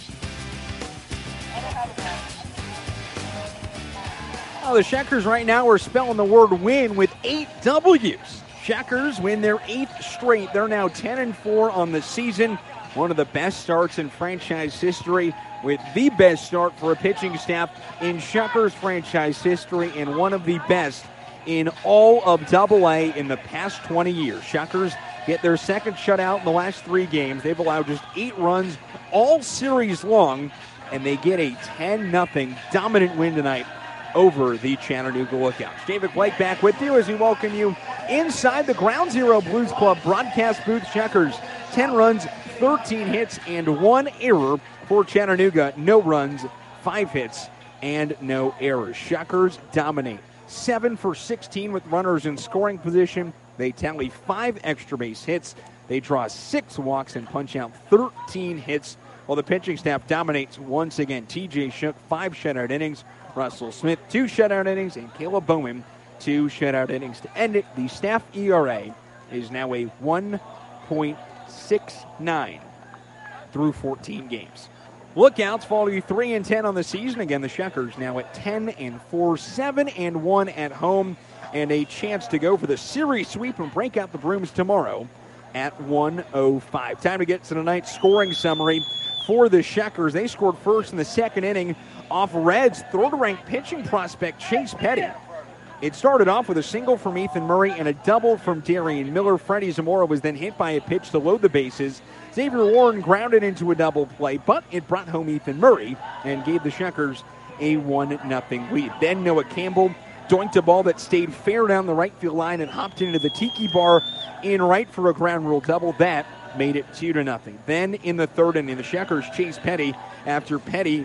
Well, the Shuckers right now are spelling the word win with eight W's. Shuckers win their eighth straight. They're now ten and four on the season. One of the best starts in franchise history, with the best start for a pitching staff in Shuckers franchise history and one of the best in all of Double A in the past twenty years. Shuckers get their second shutout in the last three games. They've allowed just eight runs all series long, and they get a ten nothing dominant win tonight over the Chattanooga Lookouts. David Blake back with you as we welcome you inside the Ground Zero Blues Club broadcast booth. Shuckers, ten runs, thirteen hits, and one error for Chattanooga. No runs, five hits, and no errors. Shuckers dominate. seven for sixteen with runners in scoring position. They tally five extra base hits. They draw six walks and punch out thirteen hits, while the pitching staff dominates once again. T J Shook, five shutout innings. Russell Smith, two shutout innings. And Caleb Bowman, two shutout innings to end it. The staff E R A is now a one point six nine through fourteen games. Lookouts fall to three and ten on the season. Again, the Shuckers now at ten and four, seven and one at home, and a chance to go for the series sweep and break out the brooms tomorrow at one oh five. Time to get to tonight's scoring summary for the Shuckers. They scored first in the second inning off Reds' third-ranked pitching prospect Chase Petty. It started off with a single from Ethan Murray and a double from Darian Miller. Freddie Zamora was then hit by a pitch to load the bases. Xavier Warren grounded into a double play, but it brought home Ethan Murray and gave the Shuckers a one nothing lead. Then Noah Campbell doinked a ball that stayed fair down the right field line and hopped into the tiki bar in right for a ground rule double. That made it two to nothing. Then in the third inning, the Shuckers chased Petty after Petty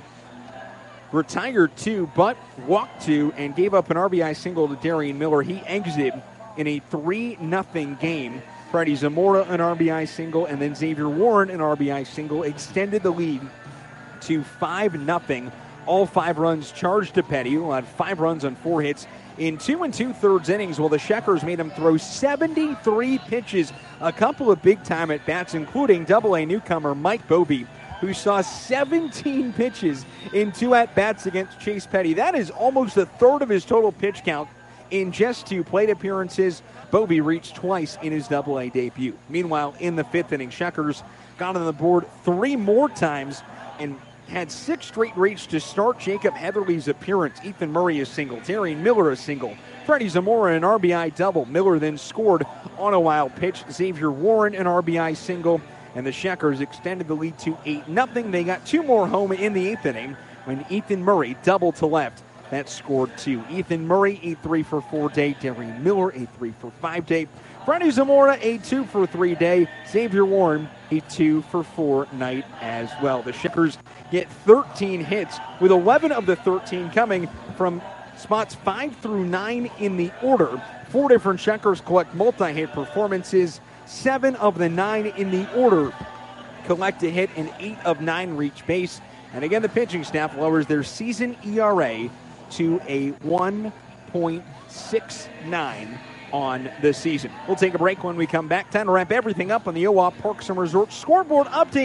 retired two, but walked two and gave up an R B I single to Darian Miller. He exited in a three nothing game. Freddie Zamora an R B I single, and then Xavier Warren an R B I single extended the lead to five nothing. All five runs charged to Petty, who had five runs on four hits in two and two-thirds innings, while the Shuckers made him throw seventy-three pitches, a couple of big-time at-bats, including Double-A newcomer Mike Bobie, who saw seventeen pitches in two at-bats against Chase Petty. That is almost a third of his total pitch count in just two plate appearances. Bobie reached twice in his Double-A debut. Meanwhile, in the fifth inning, Shuckers got on the board three more times and had six straight reach to start Jacob Heatherly's appearance. Ethan Murray a single, Darian Miller a single, Freddie Zamora an R B I double. Miller then scored on a wild pitch. Xavier Warren an R B I single, and the Shuckers extended the lead to eight nothing. They got two more home in the eighth inning when Ethan Murray doubled to left. That scored two. Ethan Murray, a three for four day. Darian Miller, a three for five day. Freddie Zamora, a two for three day. Xavier Warren, a two for four night as well. The Shuckers get thirteen hits, with eleven of the thirteen coming from spots five through nine in the order. Four different Shuckers collect multi-hit performances. Seven of the nine in the order collect a hit, and eight of nine reach base. And again, the pitching staff lowers their season E R A to a one point six nine on the season. We'll take a break when we come back. Time to wrap everything up on the O W A Parks and Resorts scoreboard update.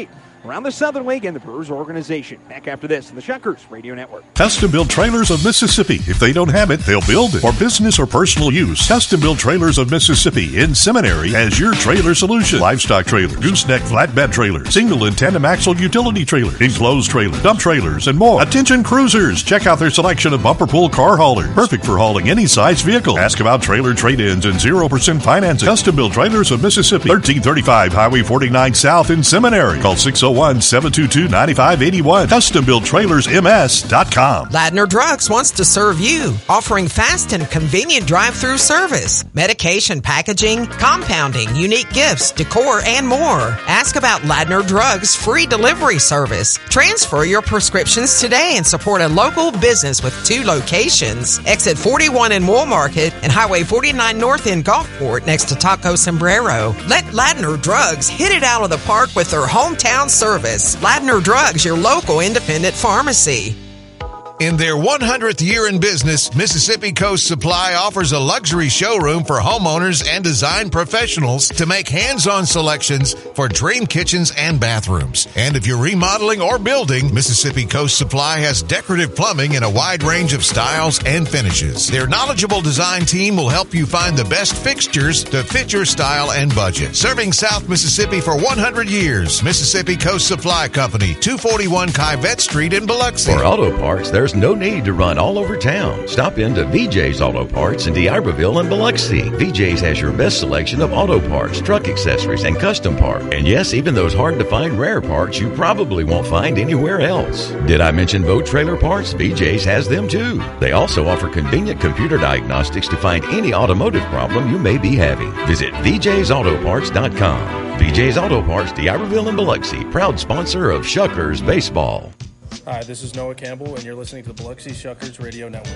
around the Southern League and the Brewers organization. Back after this on the Shuckers Radio Network. Custom Built Trailers of Mississippi. If they don't have it, they'll build it. For business or personal use, Custom Built Trailers of Mississippi in Seminary has your trailer solution. Livestock trailer, gooseneck flatbed trailer, single and tandem axle utility trailer, enclosed trailer, dump trailers, and more. Attention cruisers, check out their selection of bumper pull car haulers. Perfect for hauling any size vehicle. Ask about trailer trade-ins and zero percent financing. Custom Built Trailers of Mississippi, thirteen thirty-five Highway forty-nine South in Seminary. Call six oh one, seven two two, nine five eight one. Custom Built Trailers M S dot com. Ladner Drugs wants to serve you, offering fast and convenient drive-through service, medication packaging, compounding, unique gifts, decor, and more. Ask about Ladner Drugs' free delivery service. Transfer your prescriptions today and support a local business with two locations. Exit forty-one in Wool Market and Highway forty-nine North in Gulfport next to Taco Sombrero. Let Ladner Drugs hit it out of the park with their hometown service. Ladner Drugs, your local independent pharmacy. In their one hundredth year in business, Mississippi Coast Supply offers a luxury showroom for homeowners and design professionals to make hands-on selections for dream kitchens and bathrooms. And if you're remodeling or building, Mississippi Coast Supply has decorative plumbing in a wide range of styles and finishes. Their knowledgeable design team will help you find the best fixtures to fit your style and budget. Serving South Mississippi for one hundred years, Mississippi Coast Supply Company, two forty-one Kivette Street in Biloxi. For auto parts, there's no need to run all over town. Stop into V J's Auto Parts in D'Iberville and Biloxi. V J's has your best selection of auto parts, truck accessories, and custom parts. And yes, even those hard-to-find rare parts you probably won't find anywhere else. Did I mention boat trailer parts? V J's has them too. They also offer convenient computer diagnostics to find any automotive problem you may be having. Visit V J's Auto Parts dot com. V J's Auto Parts, D'Iberville and Biloxi, proud sponsor of Shuckers Baseball. Hi, this is Noah Campbell, and you're listening to the Biloxi Shuckers Radio Network.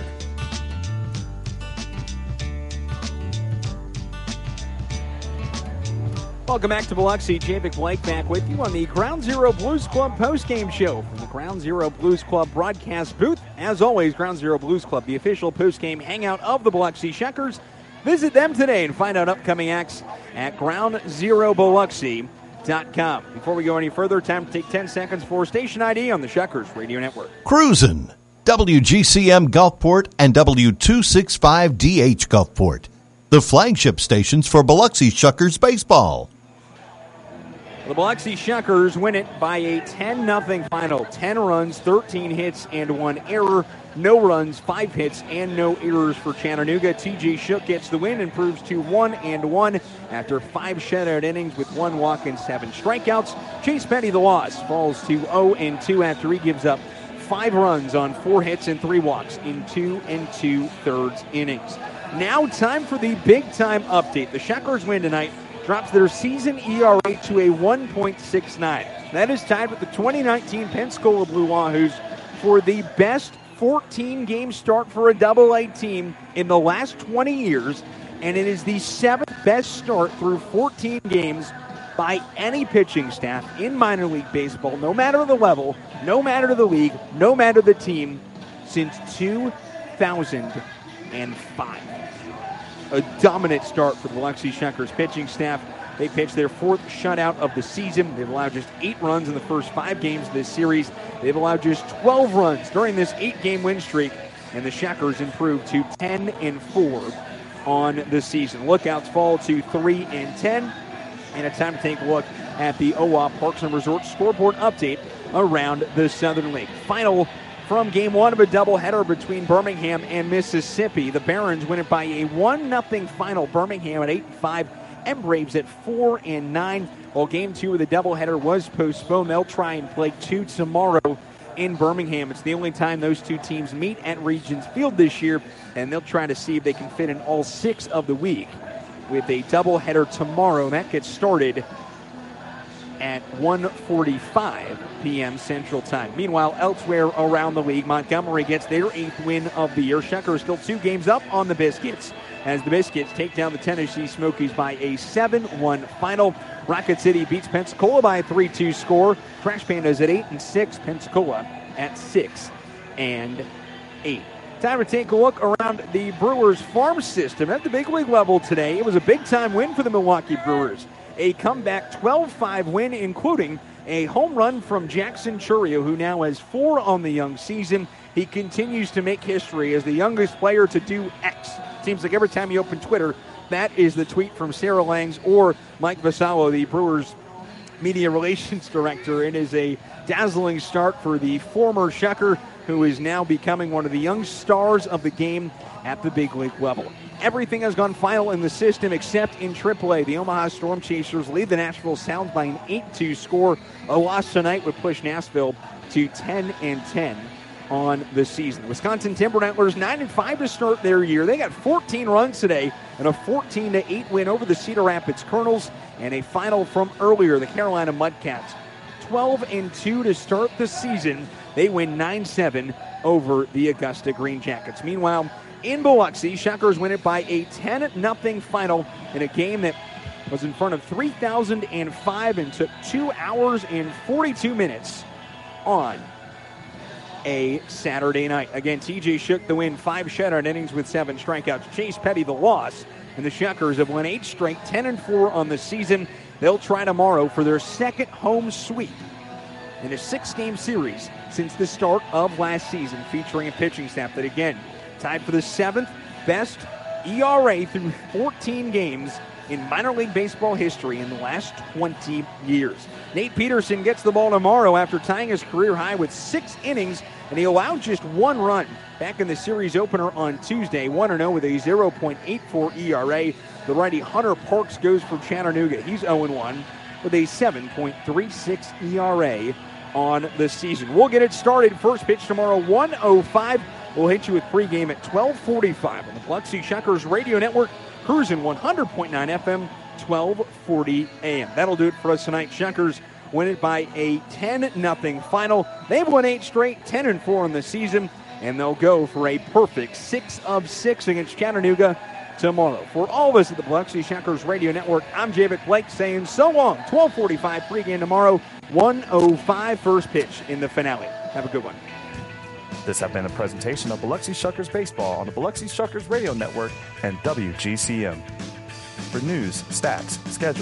Welcome back to Biloxi. Javic Blake back with you on the Ground Zero Blues Club postgame show from the Ground Zero Blues Club broadcast booth. As always, Ground Zero Blues Club, the official postgame hangout of the Biloxi Shuckers. Visit them today and find out upcoming acts at ground zero biloxi dot com. Before we go any further, time to take ten seconds for station I D on the Shuckers Radio Network. Cruisin', W G C M Gulfport and W two sixty-five D H Gulfport, the flagship stations for Biloxi Shuckers baseball. The Biloxi Shuckers win it by a ten nothing final. ten runs, thirteen hits, and one error. No runs, five hits, and no errors for Chattanooga. T J Shook gets the win, improves to one and one after five shutout innings with one walk and seven strikeouts. Chase Petty, the loss, falls to oh and two after he gives up five runs on four hits and three walks in two and two-thirds innings. Now time for the big-time update. The Shuckers win tonight, drops their season E R A to a one point six nine. That is tied with the twenty nineteen Pensacola Blue Wahoos for the best fourteen-game start for a double-A team in the last twenty years, and it is the seventh best start through fourteen games by any pitching staff in minor league baseball, no matter the level, no matter the league, no matter the team, since two thousand five. A dominant start for the Biloxi Shuckers pitching staff. They pitched their fourth shutout of the season. They've allowed just eight runs in the first five games of this series. They've allowed just twelve runs during this eight-game win streak, and the Shuckers improved to ten and four on the season. Lookouts fall to three and ten, and it's time to take a look at the O W A Parks and Resorts scoreboard update around the Southern League. Final from game one of a doubleheader between Birmingham and Mississippi. The Barons win it by a one nothing final. Birmingham at eight and five, and Braves at four and nine. While game two of the doubleheader was postponed, they'll try and play two tomorrow in Birmingham. It's the only time those two teams meet at Regions Field this year, and they'll try to see if they can fit in all six of the week with a doubleheader tomorrow. That gets started at one forty-five p.m. Central Time. Meanwhile, elsewhere around the league, Montgomery gets their eighth win of the year. Shuckers still two games up on the Biscuits as the Biscuits take down the Tennessee Smokies by a seven one final. Rocket City beats Pensacola by a three two score. Trash Pandas at eight and six. Pensacola at six and eight. Time to take a look around the Brewers farm system at the big league level today. It was a big-time win for the Milwaukee Brewers. A comeback twelve five win, including A home run from Jackson Churio, who now has four on the young season. He continues to make history as the youngest player to do X. Seems like every time you open Twitter, that is the tweet from Sarah Langs or Mike Vassallo, the Brewers media relations director. It is a dazzling start for the former Shucker, who is now becoming one of the young stars of the game at the big league level. Everything has gone final in the system except in triple A. The Omaha Storm Chasers lead the Nashville Sounds by an eight two score. A loss tonight would push Nashville to ten and ten on the season. Wisconsin Timber Rattlers nine and five to start their year. They got fourteen runs today and a fourteen to eight win over the Cedar Rapids Colonels, and a final from earlier, the Carolina Mudcats twelve and two to start the season. They win nine seven over the Augusta Green Jackets. Meanwhile, in Biloxi, Shuckers win it by a ten nothing final in a game that was in front of three thousand five and took two hours and forty-two minutes on a Saturday night. Again, T J Shook the win, five shutout innings with seven strikeouts. Chase Petty the loss, and the Shuckers have won eight straight, ten and four on the season. They'll try tomorrow for their second home sweep in a six-game series since the start of last season, featuring a pitching staff that, again, tied for the seventh best E R A through fourteen games in minor league baseball history in the last twenty years. Nate Peterson gets the ball tomorrow after tying his career high with six innings, and he allowed just one run back in the series opener on Tuesday. one and oh with a oh point eight four E R A. The righty Hunter Parks goes for Chattanooga. He's oh and one with a seven point three six E R A on the season. We'll get it started. First pitch tomorrow, one oh five. We'll hit you with pregame at twelve forty-five on the Biloxi Shuckers Radio Network, cruising one hundred point nine F M, twelve forty A M. That'll do it for us tonight. Shuckers win it by a ten nothing final. They've won eight straight, ten and four in the season, and they'll go for a perfect six of six against Chattanooga tomorrow. For all of us at the Biloxi Shuckers Radio Network, I'm Javid Blake saying so long. twelve forty-five pregame tomorrow, one oh five first pitch in the finale. Have a good one. This has been a presentation of Biloxi Shuckers Baseball on the Biloxi Shuckers Radio Network and W G C M. For news, stats, schedule,